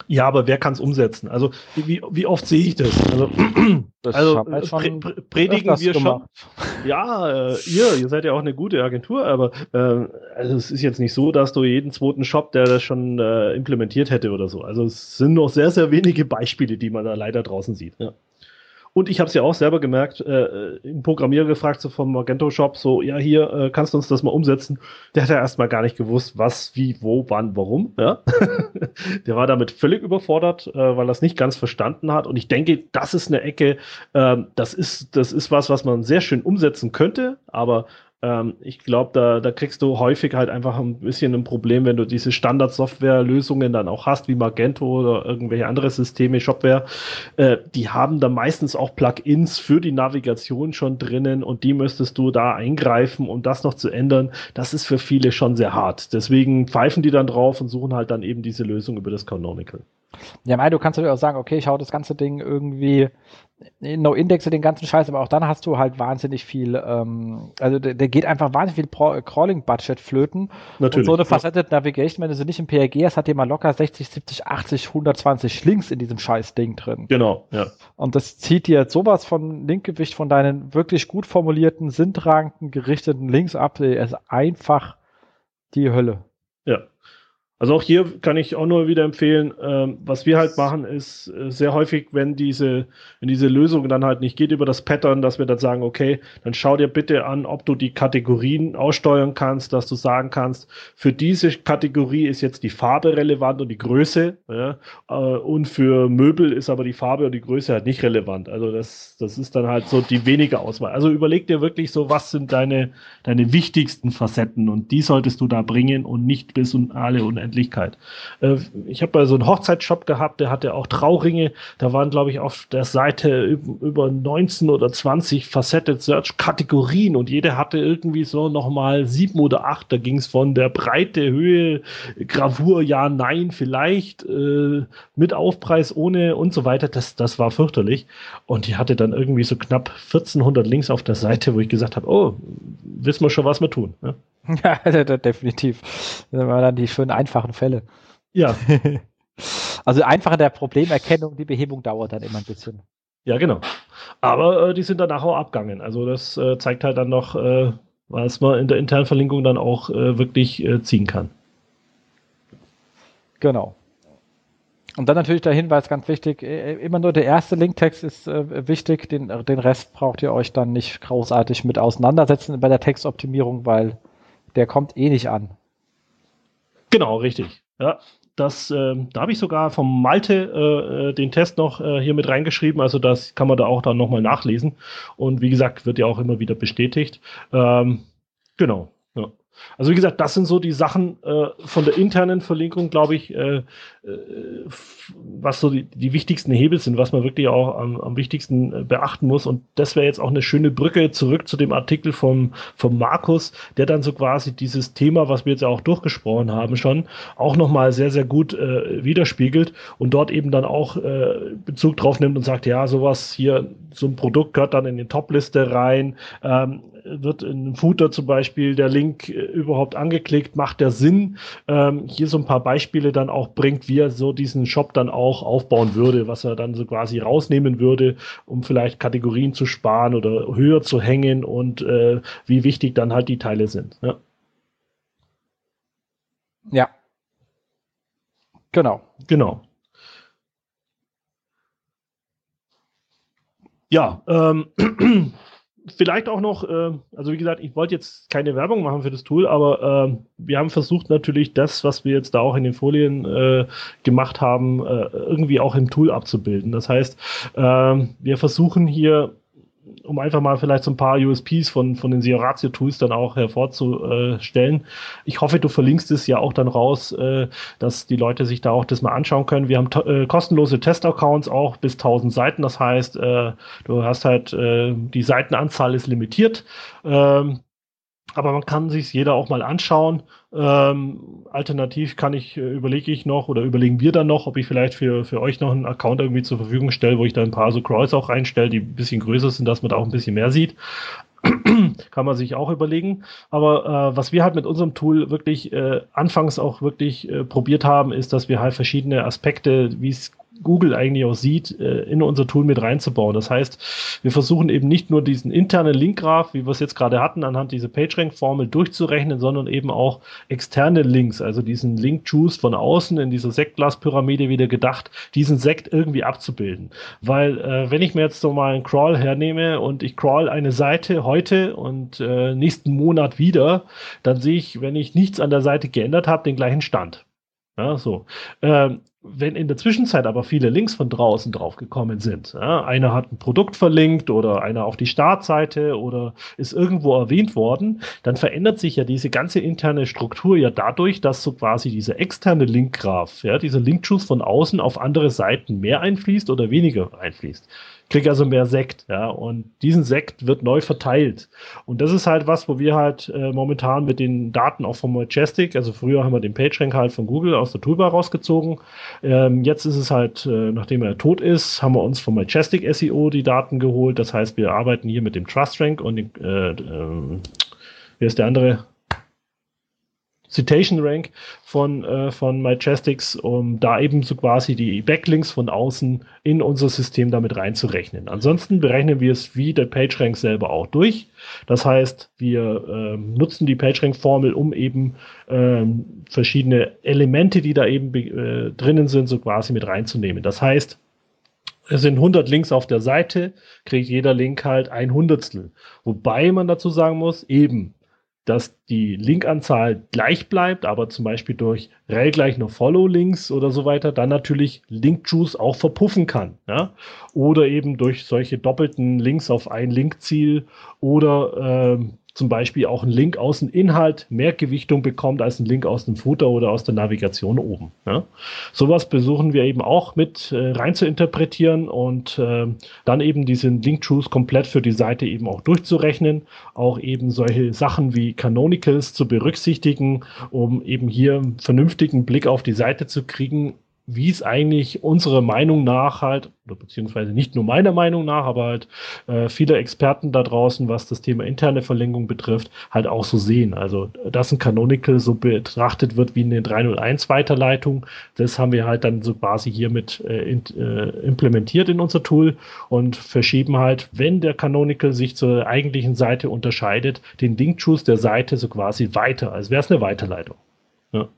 Ja, aber wer kann es umsetzen? Also wie, wie oft sehe ich das? Also, Das also haben wir schon pre predigen wir gemacht. schon. Ja, äh, ihr, ihr seid ja auch eine gute Agentur, aber äh, also es ist jetzt nicht so, dass du jeden zweiten Shop, der das schon äh, implementiert hätte oder so. Also es sind noch sehr, sehr wenige Beispiele, die man da leider draußen sieht. Ja. Und ich habe es ja auch selber gemerkt, äh, im Programmierer gefragt, so vom Magento-Shop, so, ja, hier, äh, kannst du uns das mal umsetzen? Der hat ja erstmal gar nicht gewusst, was, wie, wo, wann, warum. Ja? Der war damit völlig überfordert, äh, weil er es nicht ganz verstanden hat. Und ich denke, das ist eine Ecke, äh, das ist, das ist was, was man sehr schön umsetzen könnte, aber Ähm, ich glaube, da, da kriegst du häufig halt einfach ein bisschen ein Problem, wenn du diese Standard-Software-Lösungen dann auch hast, wie Magento oder irgendwelche andere Systeme, Shopware. Äh, die haben da meistens auch Plugins für die Navigation schon drinnen und die müsstest du da eingreifen, um das noch zu ändern. Das ist für viele schon sehr hart. Deswegen pfeifen die dann drauf und suchen halt dann eben diese Lösung über das Canonical. Ja, mei, du kannst natürlich auch sagen, okay, ich hau das ganze Ding irgendwie No-Indexe, den ganzen Scheiß, aber auch dann hast du halt wahnsinnig viel, ähm, also der, der geht einfach wahnsinnig viel Pro Crawling-Budget flöten. Natürlich. Und so eine Faceted Navigation, wenn du sie nicht im P R G hast, hat die mal locker sechzig, siebzig, achtzig, hundertzwanzig Links in diesem Scheiß-Ding drin. Genau, ja. Und das zieht dir jetzt sowas von Linkgewicht von deinen wirklich gut formulierten, sinntragenden, gerichteten Links ab. Es ist einfach die Hölle. Ja. Also auch hier kann ich auch nur wieder empfehlen, ähm, was wir halt machen, ist äh, sehr häufig, wenn diese, wenn diese Lösung dann halt nicht geht über das Pattern, dass wir dann sagen, okay, dann schau dir bitte an, ob du die Kategorien aussteuern kannst, dass du sagen kannst, für diese Kategorie ist jetzt die Farbe relevant und die Größe, ja, äh, und für Möbel ist aber die Farbe und die Größe halt nicht relevant. Also das, das ist dann halt so die wenige Auswahl. Also überleg dir wirklich so, was sind deine, deine wichtigsten Facetten und die solltest du da bringen und nicht bis und alle unendlich. Ich habe mal so einen Hochzeitsshop gehabt, der hatte auch Trauringe, da waren, glaube ich, auf der Seite über neunzehn oder zwanzig Faceted Search Kategorien und jede hatte irgendwie so nochmal sieben oder acht, da ging es von der Breite, Höhe, Gravur, ja, nein, vielleicht, äh, mit Aufpreis, ohne und so weiter, das, das war fürchterlich und die hatte dann irgendwie so knapp vierzehnhundert Links auf der Seite, wo ich gesagt habe, oh, wissen wir schon, was wir tun. Ne? Ja, definitiv. Das waren dann die schönen einfachen Fälle. Ja. Also einfach in der Problemerkennung, die Behebung dauert dann immer ein bisschen. Ja, genau. Aber äh, die sind danach auch abgegangen. Also das äh, zeigt halt dann noch, äh, was man in der internen Verlinkung dann auch äh, wirklich äh, ziehen kann. Genau. Und dann natürlich der Hinweis, ganz wichtig, immer nur der erste Linktext ist äh, wichtig, den, den Rest braucht ihr euch dann nicht großartig mit auseinandersetzen bei der Textoptimierung, weil der kommt eh nicht an. Genau, richtig. Ja, das, äh, da habe ich sogar vom Malte äh, den Test noch äh, hier mit reingeschrieben, also das kann man da auch dann nochmal nachlesen. Und wie gesagt, wird ja auch immer wieder bestätigt. Ähm, genau, ja. Also wie gesagt, das sind so die Sachen äh, von der internen Verlinkung, glaube ich, äh, äh, was so die, die wichtigsten Hebel sind, was man wirklich auch am, am wichtigsten äh, beachten muss. Und das wäre jetzt auch eine schöne Brücke zurück zu dem Artikel vom, vom Markus, der dann so quasi dieses Thema, was wir jetzt ja auch durchgesprochen haben schon, auch nochmal sehr, sehr gut äh, widerspiegelt und dort eben dann auch äh, Bezug drauf nimmt und sagt, ja, sowas hier, so ein Produkt gehört dann in die Top-Liste rein, ähm, wird in einem Footer zum Beispiel der Link äh, überhaupt angeklickt, macht der Sinn, ähm, hier so ein paar Beispiele dann auch bringt, wie er so diesen Shop dann auch aufbauen würde, was er dann so quasi rausnehmen würde, um vielleicht Kategorien zu sparen oder höher zu hängen und äh, wie wichtig dann halt die Teile sind. Ja. Ja. Genau. Genau. Ja, ähm, vielleicht auch noch, äh, also wie gesagt, ich wollte jetzt keine Werbung machen für das Tool, aber äh, wir haben versucht natürlich das, was wir jetzt da auch in den Folien äh, gemacht haben, äh, irgendwie auch im Tool abzubilden. Das heißt, äh, wir versuchen hier, um einfach mal vielleicht so ein paar U S Ps von, von den SEO Ratio Tools dann auch hervorzustellen. Ich hoffe, du verlinkst es ja auch dann raus, äh, dass die Leute sich da auch das mal anschauen können. Wir haben äh, kostenlose Testaccounts auch bis tausend Seiten. Das heißt, äh, du hast halt, äh, die Seitenanzahl ist limitiert. Ähm, aber man kann sich jeder auch mal anschauen. Ähm, alternativ kann ich, äh, überlege ich noch oder überlegen wir dann noch, ob ich vielleicht für, für euch noch einen Account irgendwie zur Verfügung stelle, wo ich da ein paar so Crawls auch reinstelle, die ein bisschen größer sind, dass man da auch ein bisschen mehr sieht. Kann man sich auch überlegen. Aber äh, was wir halt mit unserem Tool wirklich äh, anfangs auch wirklich äh, probiert haben, ist, dass wir halt verschiedene Aspekte, wie es Google eigentlich auch sieht, äh, in unser Tool mit reinzubauen. Das heißt, wir versuchen eben nicht nur diesen internen Linkgraph, wie wir es jetzt gerade hatten, anhand dieser PageRank-Formel durchzurechnen, sondern eben auch externe Links, also diesen Link-Juice von außen in dieser Sektglas-Pyramide wieder gedacht, diesen Sekt irgendwie abzubilden. Weil äh, wenn ich mir jetzt so mal einen Crawl hernehme und ich crawl eine Seite heute und äh, nächsten Monat wieder, dann sehe ich, wenn ich nichts an der Seite geändert habe, den gleichen Stand. Ja, so. Ähm, wenn in der Zwischenzeit aber viele Links von draußen drauf gekommen sind, ja, einer hat ein Produkt verlinkt oder einer auf die Startseite oder ist irgendwo erwähnt worden, dann verändert sich ja diese ganze interne Struktur ja dadurch, dass so quasi dieser externe Linkgraph, ja, dieser Link-Juice von außen auf andere Seiten mehr einfließt oder weniger einfließt. Kriege also mehr Sekt, ja, und diesen Sekt wird neu verteilt. Und das ist halt was, wo wir halt äh, momentan mit den Daten auch von Majestic, also früher haben wir den PageRank halt von Google aus der Toolbar rausgezogen. Ähm, jetzt ist es halt, äh, nachdem er tot ist, haben wir uns von Majestic S E O die Daten geholt. Das heißt, wir arbeiten hier mit dem TrustRank und dem, äh, äh, wer ist der andere? Citation Rank von, äh, von Majestics, um da eben so quasi die Backlinks von außen in unser System damit reinzurechnen. Ansonsten berechnen wir es wie der PageRank selber auch durch. Das heißt, wir ähm, nutzen die PageRank-Formel, um eben ähm, verschiedene Elemente, die da eben äh, drinnen sind, so quasi mit reinzunehmen. Das heißt, es sind hundert Links auf der Seite, kriegt jeder Link halt ein Hundertstel. Wobei man dazu sagen muss, eben, dass die Linkanzahl gleich bleibt, aber zum Beispiel durch rel gleich noch Follow-Links oder so weiter, dann natürlich Link-Juice auch verpuffen kann. Ja? Oder eben durch solche doppelten Links auf ein Linkziel oder ähm, zum Beispiel auch ein Link aus dem Inhalt mehr Gewichtung bekommt als ein Link aus dem Footer oder aus der Navigation oben. Ja? Sowas versuchen wir eben auch mit äh, rein zu interpretieren und äh, dann eben diesen Link-Juice komplett für die Seite eben auch durchzurechnen, auch eben solche Sachen wie Canonicals zu berücksichtigen, um eben hier einen vernünftigen Blick auf die Seite zu kriegen, wie es eigentlich unserer Meinung nach halt, oder beziehungsweise nicht nur meiner Meinung nach, aber halt äh, viele Experten da draußen, was das Thema interne Verlinkung betrifft, halt auch so sehen. Also, dass ein Canonical so betrachtet wird wie eine drei null eins Weiterleitung, das haben wir halt dann so quasi hier mit äh, in, äh, implementiert in unser Tool und verschieben halt, wenn der Canonical sich zur eigentlichen Seite unterscheidet, den Link-Juice der Seite so quasi weiter, als wäre es eine Weiterleitung. Ja.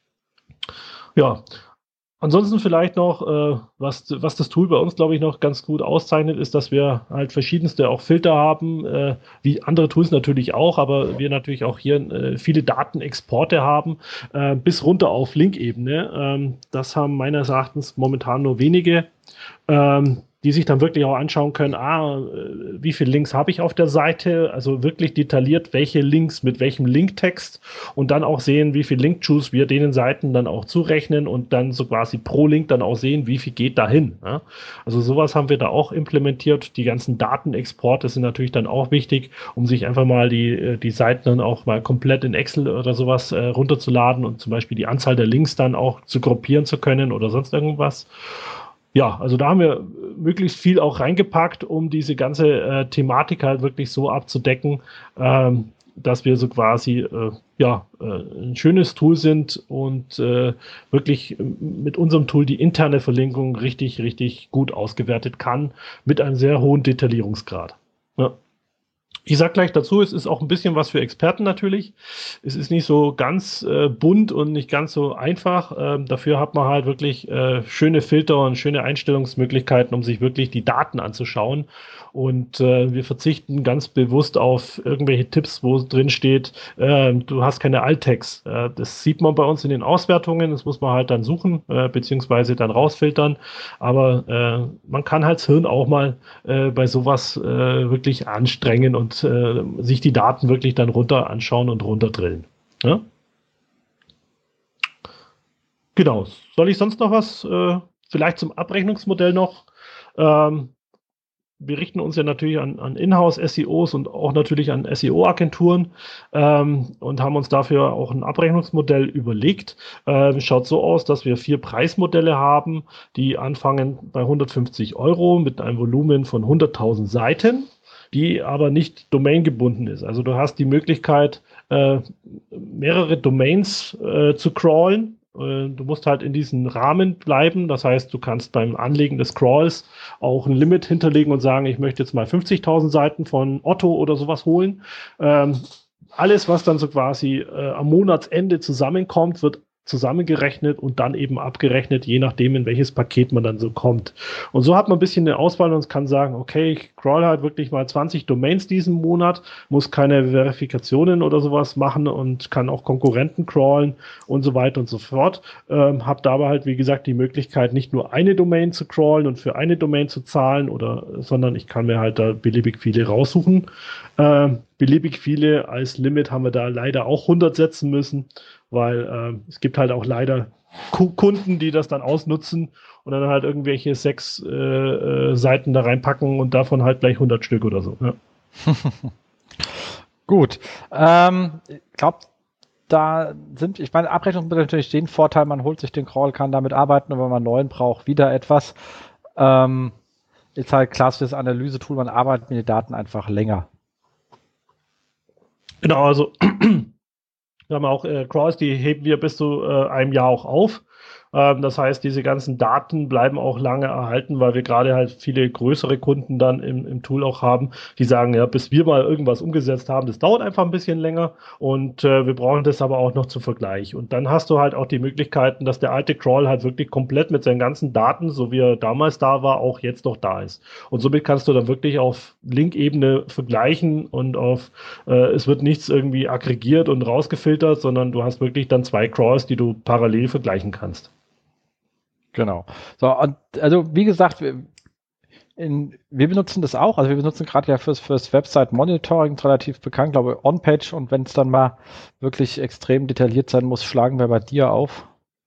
Ja. Ansonsten vielleicht noch, äh, was, was das Tool bei uns, glaube ich, noch ganz gut auszeichnet, ist, dass wir halt verschiedenste auch Filter haben, äh, wie andere Tools natürlich auch, aber wir natürlich auch hier äh, viele Datenexporte haben, äh, bis runter auf Link-Ebene. Ähm, das haben meines Erachtens momentan nur wenige, ähm, die sich dann wirklich auch anschauen können, ah, wie viele Links habe ich auf der Seite, also wirklich detailliert, welche Links mit welchem Linktext und dann auch sehen, wie viel Link-Juice wir denen Seiten dann auch zurechnen und dann so quasi pro Link dann auch sehen, wie viel geht dahin. Ja? Also sowas haben wir da auch implementiert. Die ganzen Datenexporte sind natürlich dann auch wichtig, um sich einfach mal die, die Seiten dann auch mal komplett in Excel oder sowas äh, runterzuladen und zum Beispiel die Anzahl der Links dann auch zu gruppieren zu können oder sonst irgendwas. Ja, also da haben wir möglichst viel auch reingepackt, um diese ganze äh, Thematik halt wirklich so abzudecken, ähm, dass wir so quasi äh, ja äh, ein schönes Tool sind und äh, wirklich mit unserem Tool die interne Verlinkung richtig, richtig gut ausgewertet kann, mit einem sehr hohen Detaillierungsgrad. Ja. Ich sage gleich dazu, es ist auch ein bisschen was für Experten natürlich. Es ist nicht so ganz äh, bunt und nicht ganz so einfach. Ähm, dafür hat man halt wirklich äh, schöne Filter und schöne Einstellungsmöglichkeiten, um sich wirklich die Daten anzuschauen. Und äh, wir verzichten ganz bewusst auf irgendwelche Tipps, wo drin steht, äh, du hast keine Alt-Tags. Äh, das sieht man bei uns in den Auswertungen. Das muss man halt dann suchen, äh, beziehungsweise dann rausfiltern. Aber äh, man kann halt das Hirn auch mal äh, bei sowas äh, wirklich anstrengen und äh, sich die Daten wirklich dann runter anschauen und runterdrillen. Ja? Genau. Soll ich sonst noch was? Äh, vielleicht zum Abrechnungsmodell noch? Ähm, Wir richten uns ja natürlich an, an Inhouse-S E Os und auch natürlich an S E O-Agenturen ähm, und haben uns dafür auch ein Abrechnungsmodell überlegt. Ähm, schaut so aus, dass wir vier Preismodelle haben, die anfangen bei hundertfünfzig Euro mit einem Volumen von hunderttausend Seiten. die aber nicht domaingebunden ist. Also du hast die Möglichkeit, äh, mehrere Domains äh, zu crawlen. Äh, du musst halt in diesem Rahmen bleiben. Das heißt, du kannst beim Anlegen des Crawls auch ein Limit hinterlegen und sagen, ich möchte jetzt mal fünfzigtausend Seiten von Otto oder sowas holen. Ähm, alles, was dann so quasi äh, am Monatsende zusammenkommt, wird zusammengerechnet und dann eben abgerechnet, je nachdem, in welches Paket man dann so kommt. Und so hat man ein bisschen eine Auswahl und kann sagen, okay, ich crawl halt wirklich mal zwanzig Domains diesen Monat, muss keine Verifikationen oder sowas machen und kann auch Konkurrenten crawlen und so weiter und so fort. Ähm, hab dabei halt, wie gesagt, die Möglichkeit, nicht nur eine Domain zu crawlen und für eine Domain zu zahlen, oder, sondern ich kann mir halt da beliebig viele raussuchen. Ähm, beliebig viele als Limit haben wir da leider auch hundert setzen müssen, weil äh, es gibt halt auch leider K- Kunden, die das dann ausnutzen und dann halt irgendwelche sechs äh, äh, Seiten da reinpacken und davon halt gleich hundert Stück oder so. Ja. Gut. Ähm, ich glaube, da sind, ich meine, Abrechnung bietet natürlich den Vorteil, man holt sich den Crawl, kann damit arbeiten und wenn man einen neuen braucht, wieder etwas. Ähm, ist halt klassisches Analyse-Tool, man arbeitet mit den Daten einfach länger. Genau, also wir haben auch äh, Crawls, die heben wir bis zu äh, einem Jahr auch auf. Ähm, das heißt, diese ganzen Daten bleiben auch lange erhalten, weil wir gerade halt viele größere Kunden dann im, im Tool auch haben, die sagen, ja, bis wir mal irgendwas umgesetzt haben, das dauert einfach ein bisschen länger und äh, wir brauchen das aber auch noch zum Vergleich. Und dann hast du halt auch die Möglichkeiten, dass der alte Crawl halt wirklich komplett mit seinen ganzen Daten, so wie er damals da war, auch jetzt noch da ist. Und somit kannst du dann wirklich auf Link-Ebene vergleichen und auf, äh, es wird nichts irgendwie aggregiert und rausgefiltert, sondern du hast wirklich dann zwei Crawls, die du parallel vergleichen kannst. Genau. So, und also wie gesagt, wir, in, wir benutzen das auch. Also wir benutzen gerade ja fürs, fürs Website-Monitoring relativ bekannt, glaube ich, OnPage. Und wenn es dann mal wirklich extrem detailliert sein muss, schlagen wir bei dir auf.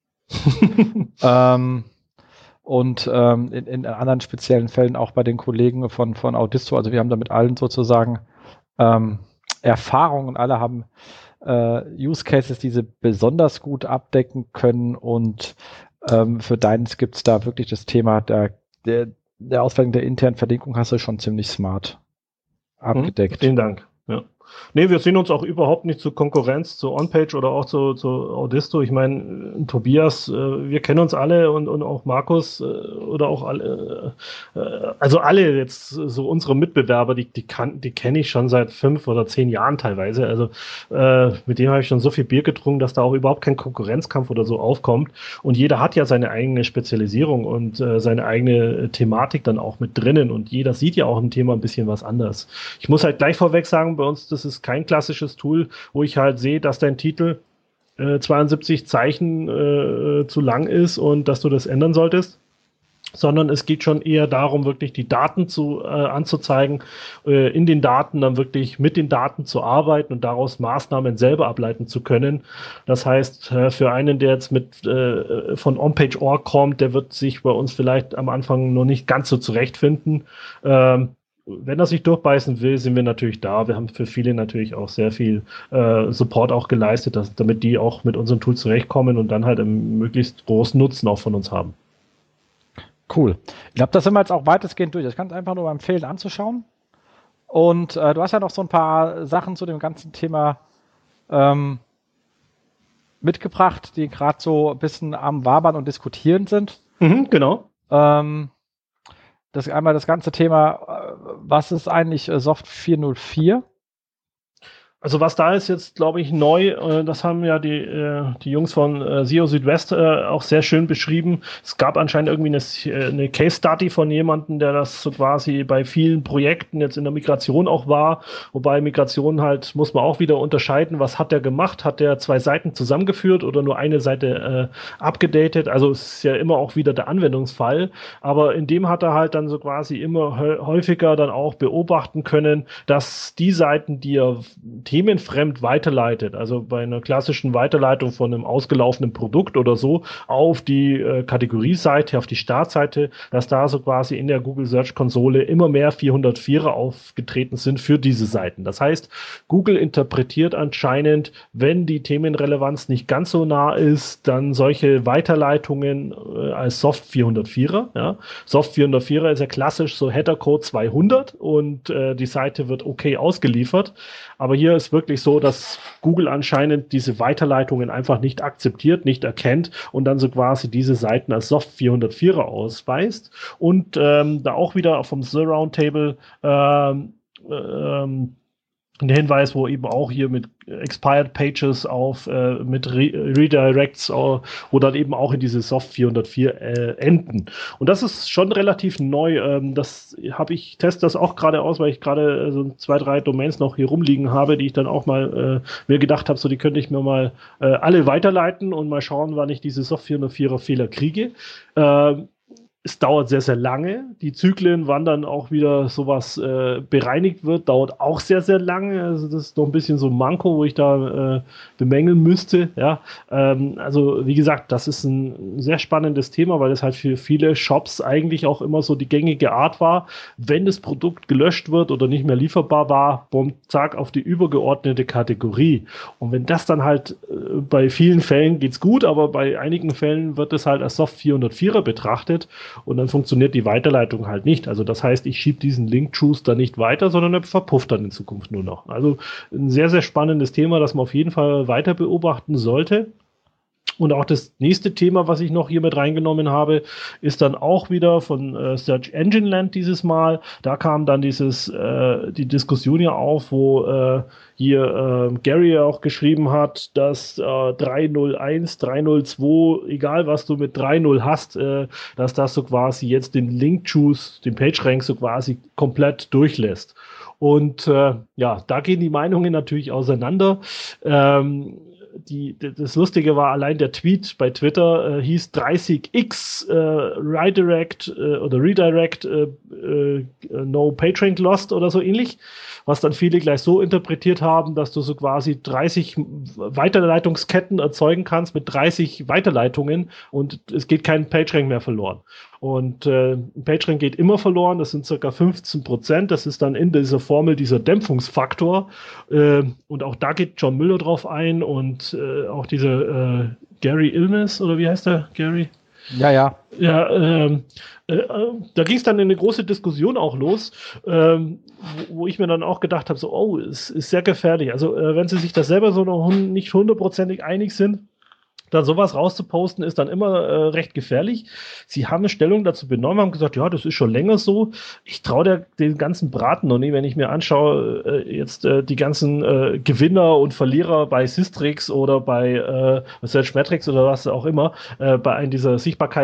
ähm, und ähm, in, in anderen speziellen Fällen auch bei den Kollegen von, von Audisto. Also wir haben da mit allen sozusagen ähm, Erfahrung und alle haben äh, Use Cases, die sie besonders gut abdecken können und Ähm, für deins gibt es da wirklich das Thema der, der, der Auswertung der internen Verlinkung hast du schon ziemlich smart abgedeckt. Hm, vielen Dank. Ja. Nee, wir sehen uns auch überhaupt nicht zur Konkurrenz, zu OnPage oder auch zu, zu Audisto. Ich meine, Tobias, äh, wir kennen uns alle und, und auch Markus äh, oder auch alle, äh, also alle jetzt so unsere Mitbewerber, die, die, kann, die kenne ich schon seit fünf oder zehn Jahren teilweise. Also äh, mit denen habe ich schon so viel Bier getrunken, dass da auch überhaupt kein Konkurrenzkampf oder so aufkommt. Und jeder hat ja seine eigene Spezialisierung und äh, seine eigene Thematik dann auch mit drinnen. Und jeder sieht ja auch im Thema ein bisschen was anders. Ich muss halt gleich vorweg sagen, bei uns, das ist kein klassisches Tool, wo ich halt sehe, dass dein Titel äh, zweiundsiebzig Zeichen äh, zu lang ist und dass du das ändern solltest, sondern es geht schon eher darum, wirklich die Daten zu, äh, anzuzeigen, äh, in den Daten dann wirklich mit den Daten zu arbeiten und daraus Maßnahmen selber ableiten zu können. Das heißt, äh, für einen, der jetzt mit äh, von OnPage Punkt org kommt, der wird sich bei uns vielleicht am Anfang noch nicht ganz so zurechtfinden. Ähm, Wenn er sich durchbeißen will, sind wir natürlich da. Wir haben für viele natürlich auch sehr viel äh, Support auch geleistet, dass, damit die auch mit unserem Tool zurechtkommen und dann halt einen möglichst großen Nutzen auch von uns haben. Cool. Ich glaube, das sind wir jetzt auch weitestgehend durch. Das kannst du einfach nur empfehlen anzuschauen. Und äh, du hast ja noch so ein paar Sachen zu dem ganzen Thema ähm, mitgebracht, die gerade so ein bisschen am Wabern und Diskutieren sind. Mhm, genau. Ähm, Das einmal das ganze Thema, was ist eigentlich Soft vier null vier? Also was da ist jetzt, glaube ich, neu, äh, das haben ja die, äh, die Jungs von äh, S E O Südwest äh, auch sehr schön beschrieben. Es gab anscheinend irgendwie eine, eine Case Study von jemandem, der das so quasi bei vielen Projekten jetzt in der Migration auch war. Wobei Migration halt, muss man auch wieder unterscheiden, was hat der gemacht? Hat der zwei Seiten zusammengeführt oder nur eine Seite äh, abgedatet? Also es ist ja immer auch wieder der Anwendungsfall. Aber in dem hat er halt dann so quasi immer häufiger dann auch beobachten können, dass die Seiten, die er themenfremd weiterleitet, also bei einer klassischen Weiterleitung von einem ausgelaufenen Produkt oder so auf die äh, Kategorieseite, auf die Startseite, dass da so quasi in der Google Search Konsole immer mehr vierhundertvierer aufgetreten sind für diese Seiten. Das heißt, Google interpretiert anscheinend, wenn die Themenrelevanz nicht ganz so nah ist, dann solche Weiterleitungen äh, als Soft vierhundertvierer. Ja. Soft vierhundertvierer ist ja klassisch so Header-Code zweihundert und äh, die Seite wird okay ausgeliefert. Aber hier ist wirklich so, dass Google anscheinend diese Weiterleitungen einfach nicht akzeptiert, nicht erkennt und dann so quasi diese Seiten als Soft vierhundertvierer ausweist. Und ähm, da auch wieder vom The Roundtable ähm, ähm, ein Hinweis, wo eben auch hier mit Expired Pages auf, äh, mit Re- Redirects, äh, wo dann eben auch in diese Soft vierhundertvier äh, enden. Und das ist schon relativ neu. Ähm, das habe ich, teste das auch gerade aus, weil ich gerade äh, so zwei, drei Domains noch hier rumliegen habe, die ich dann auch mal äh, mir gedacht habe, so die könnte ich mir mal äh, alle weiterleiten und mal schauen, wann ich diese Soft vierhundertvierer Fehler kriege. Ähm, Es dauert sehr, sehr lange. Die Zyklen, wann dann auch wieder sowas äh, bereinigt wird, dauert auch sehr, sehr lange. Also das ist noch ein bisschen so ein Manko, wo ich da äh, bemängeln müsste. Ja, ähm, also wie gesagt, das ist ein sehr spannendes Thema, weil es halt für viele Shops eigentlich auch immer so die gängige Art war, wenn das Produkt gelöscht wird oder nicht mehr lieferbar war, bumm, zack, auf die übergeordnete Kategorie. Und wenn das dann halt äh, bei vielen Fällen geht's gut, aber bei einigen Fällen wird es halt als Soft vierhundertvierer betrachtet. Und dann funktioniert die Weiterleitung halt nicht. Also das heißt, ich schiebe diesen Link-Juice dann nicht weiter, sondern er verpufft dann in Zukunft nur noch. Also ein sehr, sehr spannendes Thema, das man auf jeden Fall weiter beobachten sollte. Und auch das nächste Thema, was ich noch hier mit reingenommen habe, ist dann auch wieder von äh, Search Engine Land dieses Mal. Da kam dann dieses äh, die Diskussion ja auf, wo äh, hier äh, Gary auch geschrieben hat, dass äh, drei null eins, drei null zwei, egal was du mit drei null hast, äh, dass das so quasi jetzt den Link-Juice, den PageRank so quasi komplett durchlässt. Und äh, ja, da gehen die Meinungen natürlich auseinander. Ähm, Die, das Lustige war, allein der Tweet bei Twitter äh, hieß dreißig x äh, Redirect äh, oder Redirect äh, äh, No PageRank Lost oder so ähnlich, was dann viele gleich so interpretiert haben, dass du so quasi dreißig Weiterleitungsketten erzeugen kannst mit dreißig Weiterleitungen und es geht kein PageRank mehr verloren. Und äh, PageRank geht immer verloren, das sind circa fünfzehn Prozent, das ist dann in dieser Formel dieser Dämpfungsfaktor. Äh, und auch da geht John Müller drauf ein und äh, auch diese äh, Gary Illness, oder wie heißt der, Gary? Ja, ja. Ja, ähm, äh, da ging es dann in eine große Diskussion auch los, ähm, wo, wo ich mir dann auch gedacht habe, so, oh, es ist sehr gefährlich. Also äh, wenn sie sich da selber so noch nicht hundertprozentig einig sind, dann sowas rauszuposten, ist dann immer äh, recht gefährlich. Sie haben eine Stellung dazu benommen, haben gesagt, ja, das ist schon länger so. Ich traue den ganzen Braten noch nicht, wenn ich mir anschaue, äh, jetzt äh, die ganzen äh, Gewinner und Verlierer bei Systrix oder bei äh, Searchmetrics oder was auch immer, äh, bei einem dieser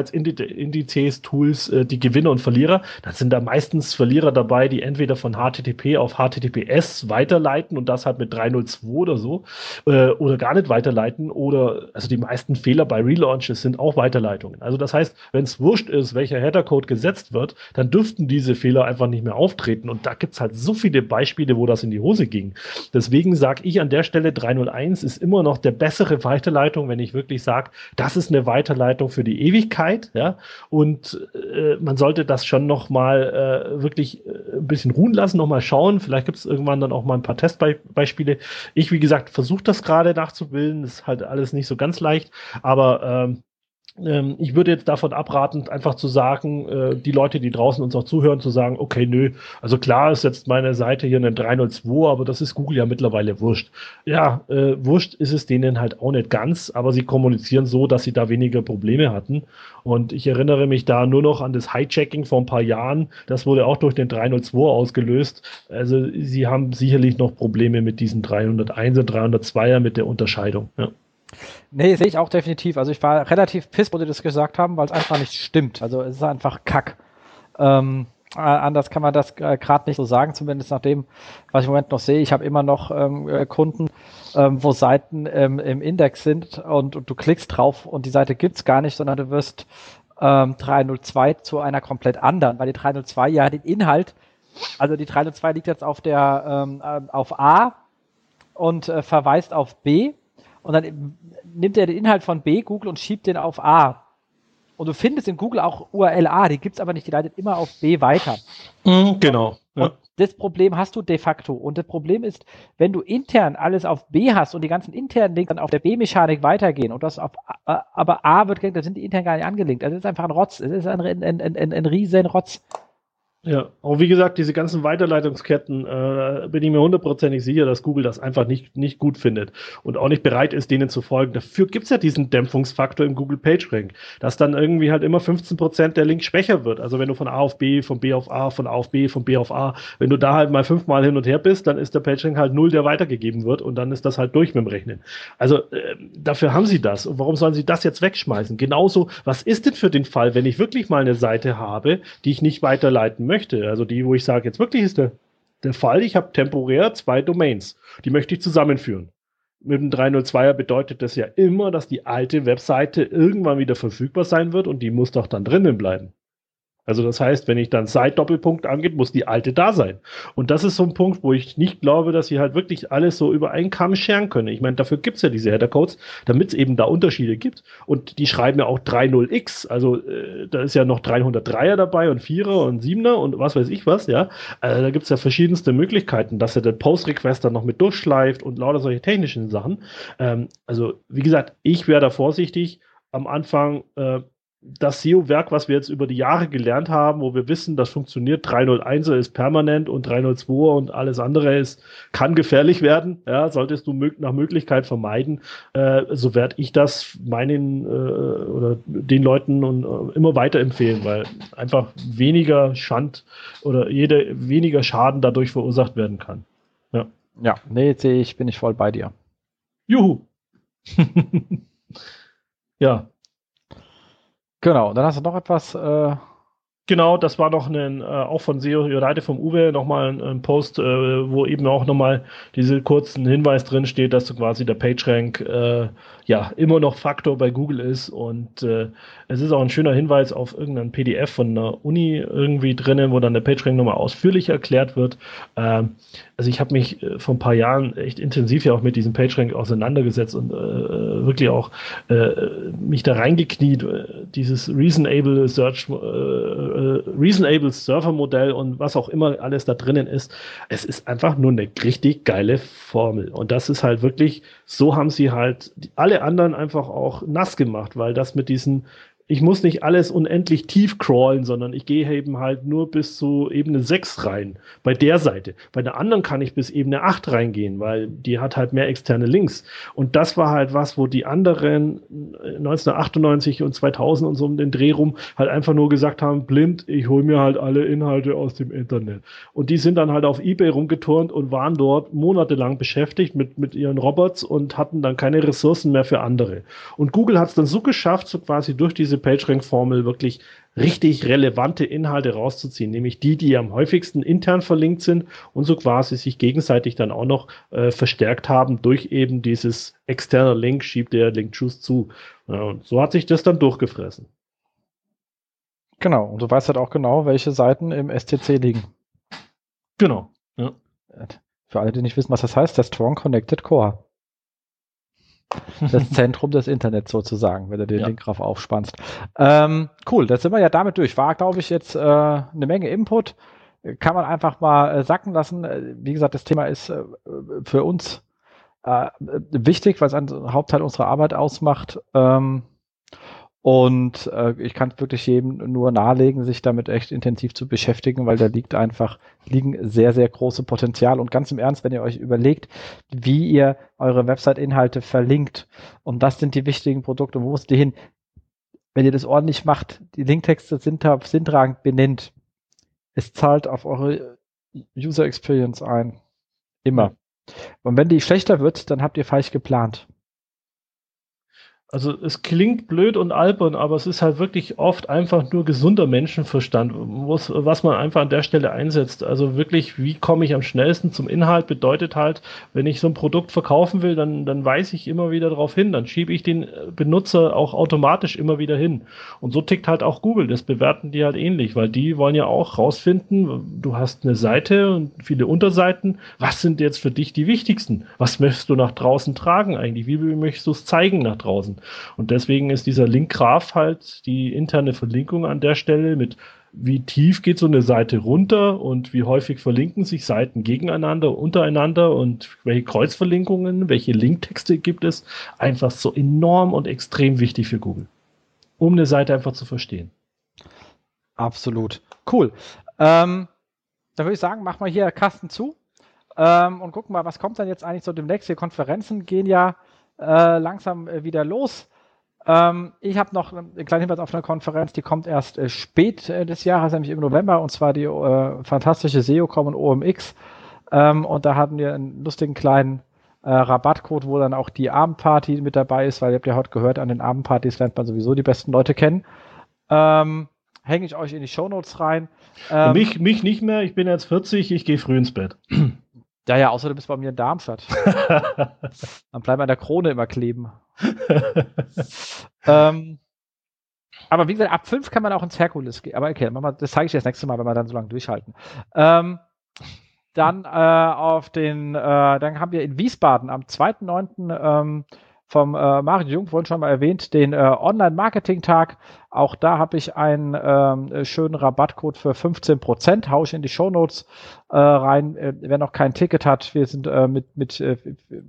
Sichtbarkeitsindizes-Tools, äh, die Gewinner und Verlierer, dann sind da meistens Verlierer dabei, die entweder von H T T P auf H T T P S weiterleiten und das halt mit drei null zwei oder so, äh, oder gar nicht weiterleiten oder, also die meisten Fehler bei Relaunches sind auch Weiterleitungen. Also das heißt, wenn es wurscht ist, welcher Header-Code gesetzt wird, dann dürften diese Fehler einfach nicht mehr auftreten. Und da gibt es halt so viele Beispiele, wo das in die Hose ging. Deswegen sage ich an der Stelle, drei null eins ist immer noch der bessere Weiterleitung, wenn ich wirklich sage, das ist eine Weiterleitung für die Ewigkeit. Ja? Und äh, man sollte das schon noch mal äh, wirklich äh, ein bisschen ruhen lassen, noch mal schauen. Vielleicht gibt es irgendwann dann auch mal ein paar Testbeispiele. Ich, wie gesagt, versuche das gerade nachzubilden. Das ist halt alles nicht so ganz leicht. Aber ähm, ähm, ich würde jetzt davon abraten, einfach zu sagen, äh, die Leute, die draußen uns auch zuhören, zu sagen, okay, nö, also klar ist jetzt meine Seite hier eine drei null zwei, aber das ist Google ja mittlerweile wurscht. Ja, äh, wurscht ist es denen halt auch nicht ganz, aber sie kommunizieren so, dass sie da weniger Probleme hatten. Und ich erinnere mich da nur noch an das Hijacking vor ein paar Jahren. Das wurde auch durch den drei null zwei ausgelöst. Also sie haben sicherlich noch Probleme mit diesen dreihunderteins und dreihundertzweier mit der Unterscheidung. Ja. Nee, sehe ich auch definitiv. Also ich war relativ piss, wo die das gesagt haben, weil es einfach nicht stimmt. Also es ist einfach Kack. Ähm, äh, anders kann man das äh, gerade nicht so sagen, zumindest nach dem, was ich im Moment noch sehe. Ich habe immer noch ähm, äh, Kunden, ähm, wo Seiten ähm, im Index sind und, und du klickst drauf und die Seite gibt's gar nicht, sondern du wirst ähm, drei null zwei zu einer komplett anderen, weil die drei null zwei ja den Inhalt, also die drei null zwei liegt jetzt auf der ähm, auf A, und äh, verweist auf B und dann nimmt er den Inhalt von B, Google, und schiebt den auf A. Und du findest in Google auch U R L A, die gibt es aber nicht, die leitet immer auf B weiter. Mhm, genau. Ja. Und das Problem hast du de facto. Und das Problem ist, wenn du intern alles auf B hast und die ganzen internen Links dann auf der B-Mechanik weitergehen und das auf A, aber A wird gelinkt, dann sind die intern gar nicht angelinkt. Also es ist einfach ein Rotz. Es ist ein, ein, ein, ein, ein riesen Rotz. Ja, auch wie gesagt, diese ganzen Weiterleitungsketten, äh, bin ich mir hundertprozentig sicher, dass Google das einfach nicht, nicht gut findet und auch nicht bereit ist, denen zu folgen. Dafür gibt es ja diesen Dämpfungsfaktor im Google PageRank, dass dann irgendwie halt immer fünfzehn Prozent der Link schwächer wird. Also wenn du von A auf B, von B auf A, von A auf B, von B auf A, wenn du da halt mal fünfmal hin und her bist, dann ist der PageRank halt null, der weitergegeben wird und dann ist das halt durch mit dem Rechnen. Also äh, dafür haben sie das. Und warum sollen sie das jetzt wegschmeißen? Genauso, was ist denn für den Fall, wenn ich wirklich mal eine Seite habe, die ich nicht weiterleiten möchte, also die, wo ich sage, jetzt wirklich ist der, der Fall, ich habe temporär zwei Domains, die möchte ich zusammenführen. Mit dem dreihundertzweier bedeutet das ja immer, dass die alte Webseite irgendwann wieder verfügbar sein wird und die muss doch dann drinnen bleiben. Also das heißt, wenn ich dann Site-Doppelpunkt angeht, muss die alte da sein. Und das ist so ein Punkt, wo ich nicht glaube, dass sie halt wirklich alles so über einen Kamm scheren können. Ich meine, dafür gibt's ja diese Header-Codes, damit es eben da Unterschiede gibt. Und die schreiben ja auch dreißig x, also äh, da ist ja noch dreihundertdreier dabei und vierer und siebener und was weiß ich was, ja. Also da gibt's ja verschiedenste Möglichkeiten, dass er den Post-Request dann noch mit durchschleift und lauter solche technischen Sachen. Ähm, also wie gesagt, ich wäre da vorsichtig am Anfang, äh, das S E O-Werk, was wir jetzt über die Jahre gelernt haben, wo wir wissen, das funktioniert, dreihunderteiner ist permanent und dreihundertzweier und alles andere ist, kann gefährlich werden, ja, solltest du mög- nach Möglichkeit vermeiden, äh, so werde ich das meinen äh, oder den Leuten und, äh, immer weiterempfehlen, weil einfach weniger Schand oder jede, weniger Schaden dadurch verursacht werden kann. Ja, ja, nee, sehe ich, bin ich voll bei dir. Juhu! Ja. Genau, dann hast du noch etwas. Äh Genau, das war noch ein, äh, auch von S E O United vom Uwe, nochmal ein, ein Post, äh, wo eben auch nochmal diese kurzen Hinweis drin steht, dass so quasi der PageRank äh, ja immer noch Faktor bei Google ist und äh, es ist auch ein schöner Hinweis auf irgendein P D F von einer Uni irgendwie drinnen, wo dann der PageRank nochmal ausführlich erklärt wird. Ähm, also ich habe mich äh, vor ein paar Jahren echt intensiv ja auch mit diesem PageRank auseinandergesetzt und äh, wirklich auch äh, mich da reingekniet, äh, dieses Reasonable Search, äh, Reasonable Server Modell und was auch immer alles da drinnen ist. Es ist einfach nur eine richtig geile Formel. Und das ist halt wirklich, so haben sie halt alle anderen einfach auch nass gemacht, weil das mit diesen, ich muss nicht alles unendlich tief crawlen, sondern ich gehe eben halt nur bis zu Ebene sechs rein, bei der Seite. Bei der anderen kann ich bis Ebene acht reingehen, weil die hat halt mehr externe Links. Und das war halt was, wo die anderen neunzehnhundertachtundneunzig und zweitausend und so um den Dreh rum halt einfach nur gesagt haben, blind, ich hole mir halt alle Inhalte aus dem Internet. Und die sind dann halt auf eBay rumgeturnt und waren dort monatelang beschäftigt mit, mit ihren Robots und hatten dann keine Ressourcen mehr für andere. Und Google hat es dann so geschafft, so quasi durch diese PageRank-Formel wirklich richtig relevante Inhalte rauszuziehen, nämlich die, die am häufigsten intern verlinkt sind und so quasi sich gegenseitig dann auch noch äh, verstärkt haben durch eben dieses externe Link, schiebt der Link Juice zu. Ja, und so hat sich das dann durchgefressen. Genau, und du weißt halt auch genau, welche Seiten im S T C liegen. Genau. Ja. Für alle, die nicht wissen, was das heißt, der Strong Connected Core. Das Zentrum des Internets sozusagen, wenn du den ja. Link drauf aufspannst. Ähm, cool, da sind wir ja damit durch. War, glaube ich, jetzt äh, eine Menge Input. Kann man einfach mal äh, sacken lassen. Wie gesagt, das Thema ist äh, für uns äh, wichtig, weil es einen Hauptteil unserer Arbeit ausmacht. Ähm, und äh, ich kann wirklich jedem nur nahelegen, sich damit echt intensiv zu beschäftigen, weil da liegt einfach, liegen sehr, sehr große Potenzial. Und ganz im Ernst, wenn ihr euch überlegt, wie ihr eure Website-Inhalte verlinkt, und das sind die wichtigen Produkte, wo müsst ihr hin? Wenn ihr das ordentlich macht, die Linktexte sind sinntragend benennt, es zahlt auf eure User Experience ein. Immer. Und wenn die schlechter wird, dann habt ihr falsch geplant. Also es klingt blöd und albern, aber es ist halt wirklich oft einfach nur gesunder Menschenverstand, was, was man einfach an der Stelle einsetzt. Also wirklich, wie komme ich am schnellsten zum Inhalt, bedeutet halt, wenn ich so ein Produkt verkaufen will, dann, dann weise ich immer wieder darauf hin, dann schiebe ich den Benutzer auch automatisch immer wieder hin. Und so tickt halt auch Google, das bewerten die halt ähnlich, weil die wollen ja auch rausfinden, du hast eine Seite und viele Unterseiten, was sind jetzt für dich die wichtigsten? Was möchtest du nach draußen tragen eigentlich? Wie möchtest du es zeigen nach draußen? Und deswegen ist dieser Linkgraph halt die interne Verlinkung an der Stelle mit, wie tief geht so eine Seite runter und wie häufig verlinken sich Seiten gegeneinander, untereinander und welche Kreuzverlinkungen, welche Linktexte gibt es, einfach so enorm und extrem wichtig für Google, um eine Seite einfach zu verstehen. Absolut. Cool. Ähm, dann würde ich sagen, machen wir hier Kasten zu ähm, und gucken mal, was kommt dann jetzt eigentlich so demnächst. Die Konferenzen gehen ja Äh, langsam äh, wieder los. Ähm, ich habe noch einen kleinen Hinweis auf eine Konferenz, die kommt erst äh, spät äh, des Jahres, nämlich im November, und zwar die äh, fantastische SEOCom und O M X. Ähm, und da hatten wir einen lustigen kleinen äh, Rabattcode, wo dann auch die Abendparty mit dabei ist, weil ihr habt ja heute gehört, an den Abendpartys lernt man sowieso die besten Leute kennen. Ähm, hänge ich euch in die Shownotes rein. Ähm, mich, mich nicht mehr, ich bin jetzt vierzig, ich gehe früh ins Bett. Ja, ja, außer du bist bei mir in Darmstadt. Dann bleiben wir an der Krone immer kleben. ähm, aber wie gesagt, ab fünf kann man auch ins Herkules gehen. Aber okay, mal, das zeige ich dir das nächste Mal, wenn wir dann so lange durchhalten. Ähm, dann äh, auf den, äh, dann haben wir in Wiesbaden am zweiten neunten Ähm, vom äh, Mario Jung, vorhin schon mal erwähnt, den äh, Online-Marketing-Tag. Auch da habe ich einen ähm, schönen Rabattcode für fünfzehn Prozent. Hau ich in die Shownotes äh, rein. Äh, wer noch kein Ticket hat, wir sind äh, mit, mit äh,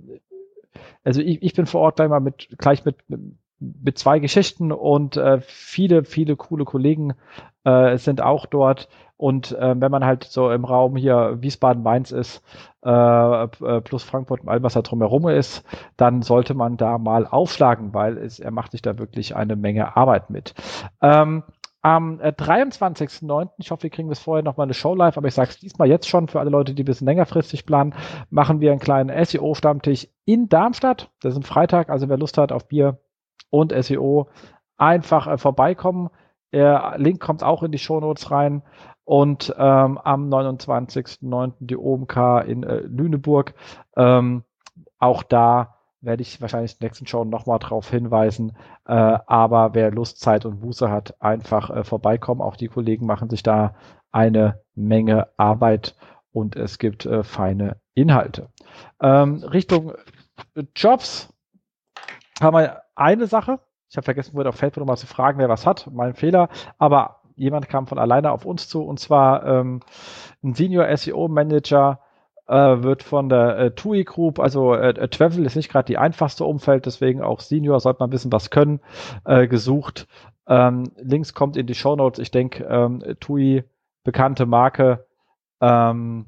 also ich, ich bin vor Ort gleich mal mit, gleich mit, mit zwei Geschichten und äh, viele, viele coole Kollegen äh, sind auch dort. Und äh, wenn man halt so im Raum hier Wiesbaden-Mainz ist, äh, plus Frankfurt und allem, was da drumherum ist, dann sollte man da mal aufschlagen, weil es, er macht sich da wirklich eine Menge Arbeit mit. Ähm, am äh, dreiundzwanzigsten neunten, ich hoffe, wir kriegen bis vorher noch mal eine Show live, aber ich sage es diesmal jetzt schon, für alle Leute, die ein bisschen längerfristig planen, machen wir einen kleinen S E O-Stammtisch in Darmstadt. Das ist ein Freitag, also wer Lust hat auf Bier und S E O, einfach äh, vorbeikommen. Der Link kommt auch in die Shownotes rein. Und ähm, am neunundzwanzigsten neunten die O M K in äh, Lüneburg. Ähm, auch da werde ich wahrscheinlich in der nächsten Show nochmal drauf hinweisen. Äh, aber wer Lust, Zeit und Buße hat, einfach äh, vorbeikommen. Auch die Kollegen machen sich da eine Menge Arbeit und es gibt äh, feine Inhalte. Ähm, Richtung Jobs haben wir eine Sache. Ich habe vergessen, vorhin auf Facebook nochmal zu fragen, wer was hat. Mein Fehler. Aber jemand kam von alleine auf uns zu, und zwar ähm, ein Senior S E O Manager äh, wird von der äh, T U I Group, also äh, Travel ist nicht gerade die einfachste Umfeld, deswegen auch Senior, sollte man ein bisschen was können, äh, gesucht. Ähm, Links kommt in die Shownotes. Ich denke, ähm, T U I, bekannte Marke, ähm,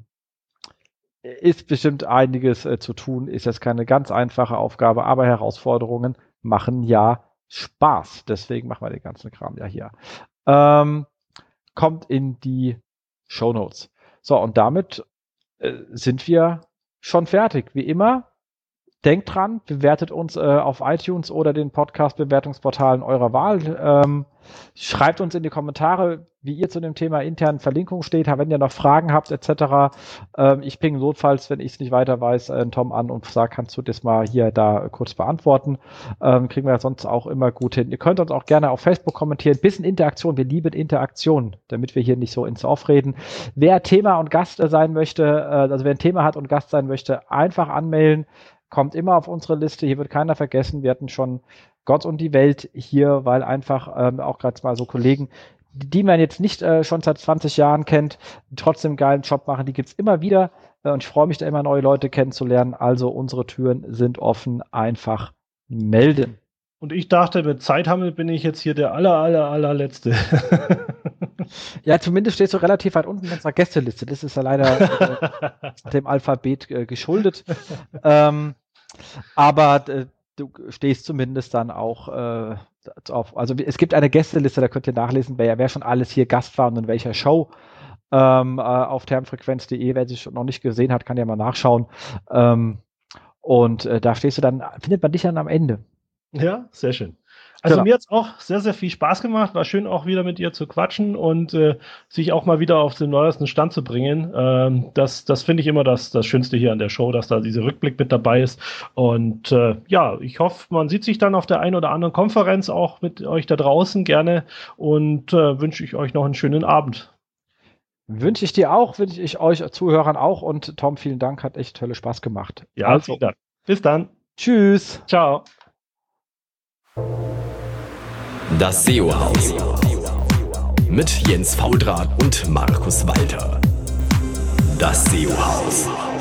ist bestimmt einiges äh, zu tun, ist jetzt keine ganz einfache Aufgabe, aber Herausforderungen machen ja Spaß. Deswegen machen wir den ganzen Kram ja hier. Ähm, kommt in die Shownotes. So, und damit äh, sind wir schon fertig. Wie immer, denkt dran, bewertet uns äh, auf iTunes oder den Podcast-Bewertungsportalen eurer Wahl. Ähm, schreibt uns in die Kommentare, wie ihr zu dem Thema internen Verlinkung steht, wenn ihr noch Fragen habt, et cetera. Ähm, ich ping notfalls, wenn ich es nicht weiter weiß, äh, Tom an und sage, kannst du das mal hier da kurz beantworten. Ähm, kriegen wir sonst auch immer gut hin. Ihr könnt uns auch gerne auf Facebook kommentieren. Bisschen Interaktion, wir lieben Interaktion, damit wir hier nicht so ins Off reden. Wer Thema und Gast äh, sein möchte, äh, also wer ein Thema hat und Gast sein möchte, einfach anmelden. Kommt immer auf unsere Liste, hier wird keiner vergessen. Wir hatten schon Gott und die Welt hier, weil einfach ähm, auch gerade mal so Kollegen, die man jetzt nicht äh, schon seit zwanzig Jahren kennt, die trotzdem einen geilen Job machen, die gibt's immer wieder äh, und ich freue mich da immer, neue Leute kennenzulernen. Also unsere Türen sind offen, einfach melden. Und ich dachte, mit Zeithammel bin ich jetzt hier der aller, aller, allerletzte. Ja, zumindest stehst du relativ weit unten in unserer Gästeliste. Das ist ja leider äh, dem Alphabet äh, geschuldet. ähm, aber äh, du stehst zumindest dann auch äh, auf. Also es gibt eine Gästeliste, da könnt ihr nachlesen, wer, wer schon alles hier Gast war und in welcher Show. Ähm, äh, auf termfrequenz punkt de. Wer sich noch nicht gesehen hat, kann ja mal nachschauen. Ähm, und äh, da stehst du dann, findet man dich dann am Ende. Ja, sehr schön. Also Genau. mir hat es auch sehr, sehr viel Spaß gemacht. War schön auch wieder mit ihr zu quatschen und äh, sich auch mal wieder auf den neuesten Stand zu bringen. Ähm, das das finde ich immer das, das Schönste hier an der Show, dass da dieser Rückblick mit dabei ist. Und äh, ja, ich hoffe, man sieht sich dann auf der einen oder anderen Konferenz auch mit euch da draußen gerne und äh, wünsche ich euch noch einen schönen Abend. Wünsche ich dir auch, wünsche ich euch Zuhörern auch. Und Tom, vielen Dank, hat echt Hölle Spaß gemacht. Ja, also, vielen Dank. Bis dann. Tschüss. Ciao. Das S E O-Haus mit Jens Faudrat und Markus Walter. Das S E O-Haus.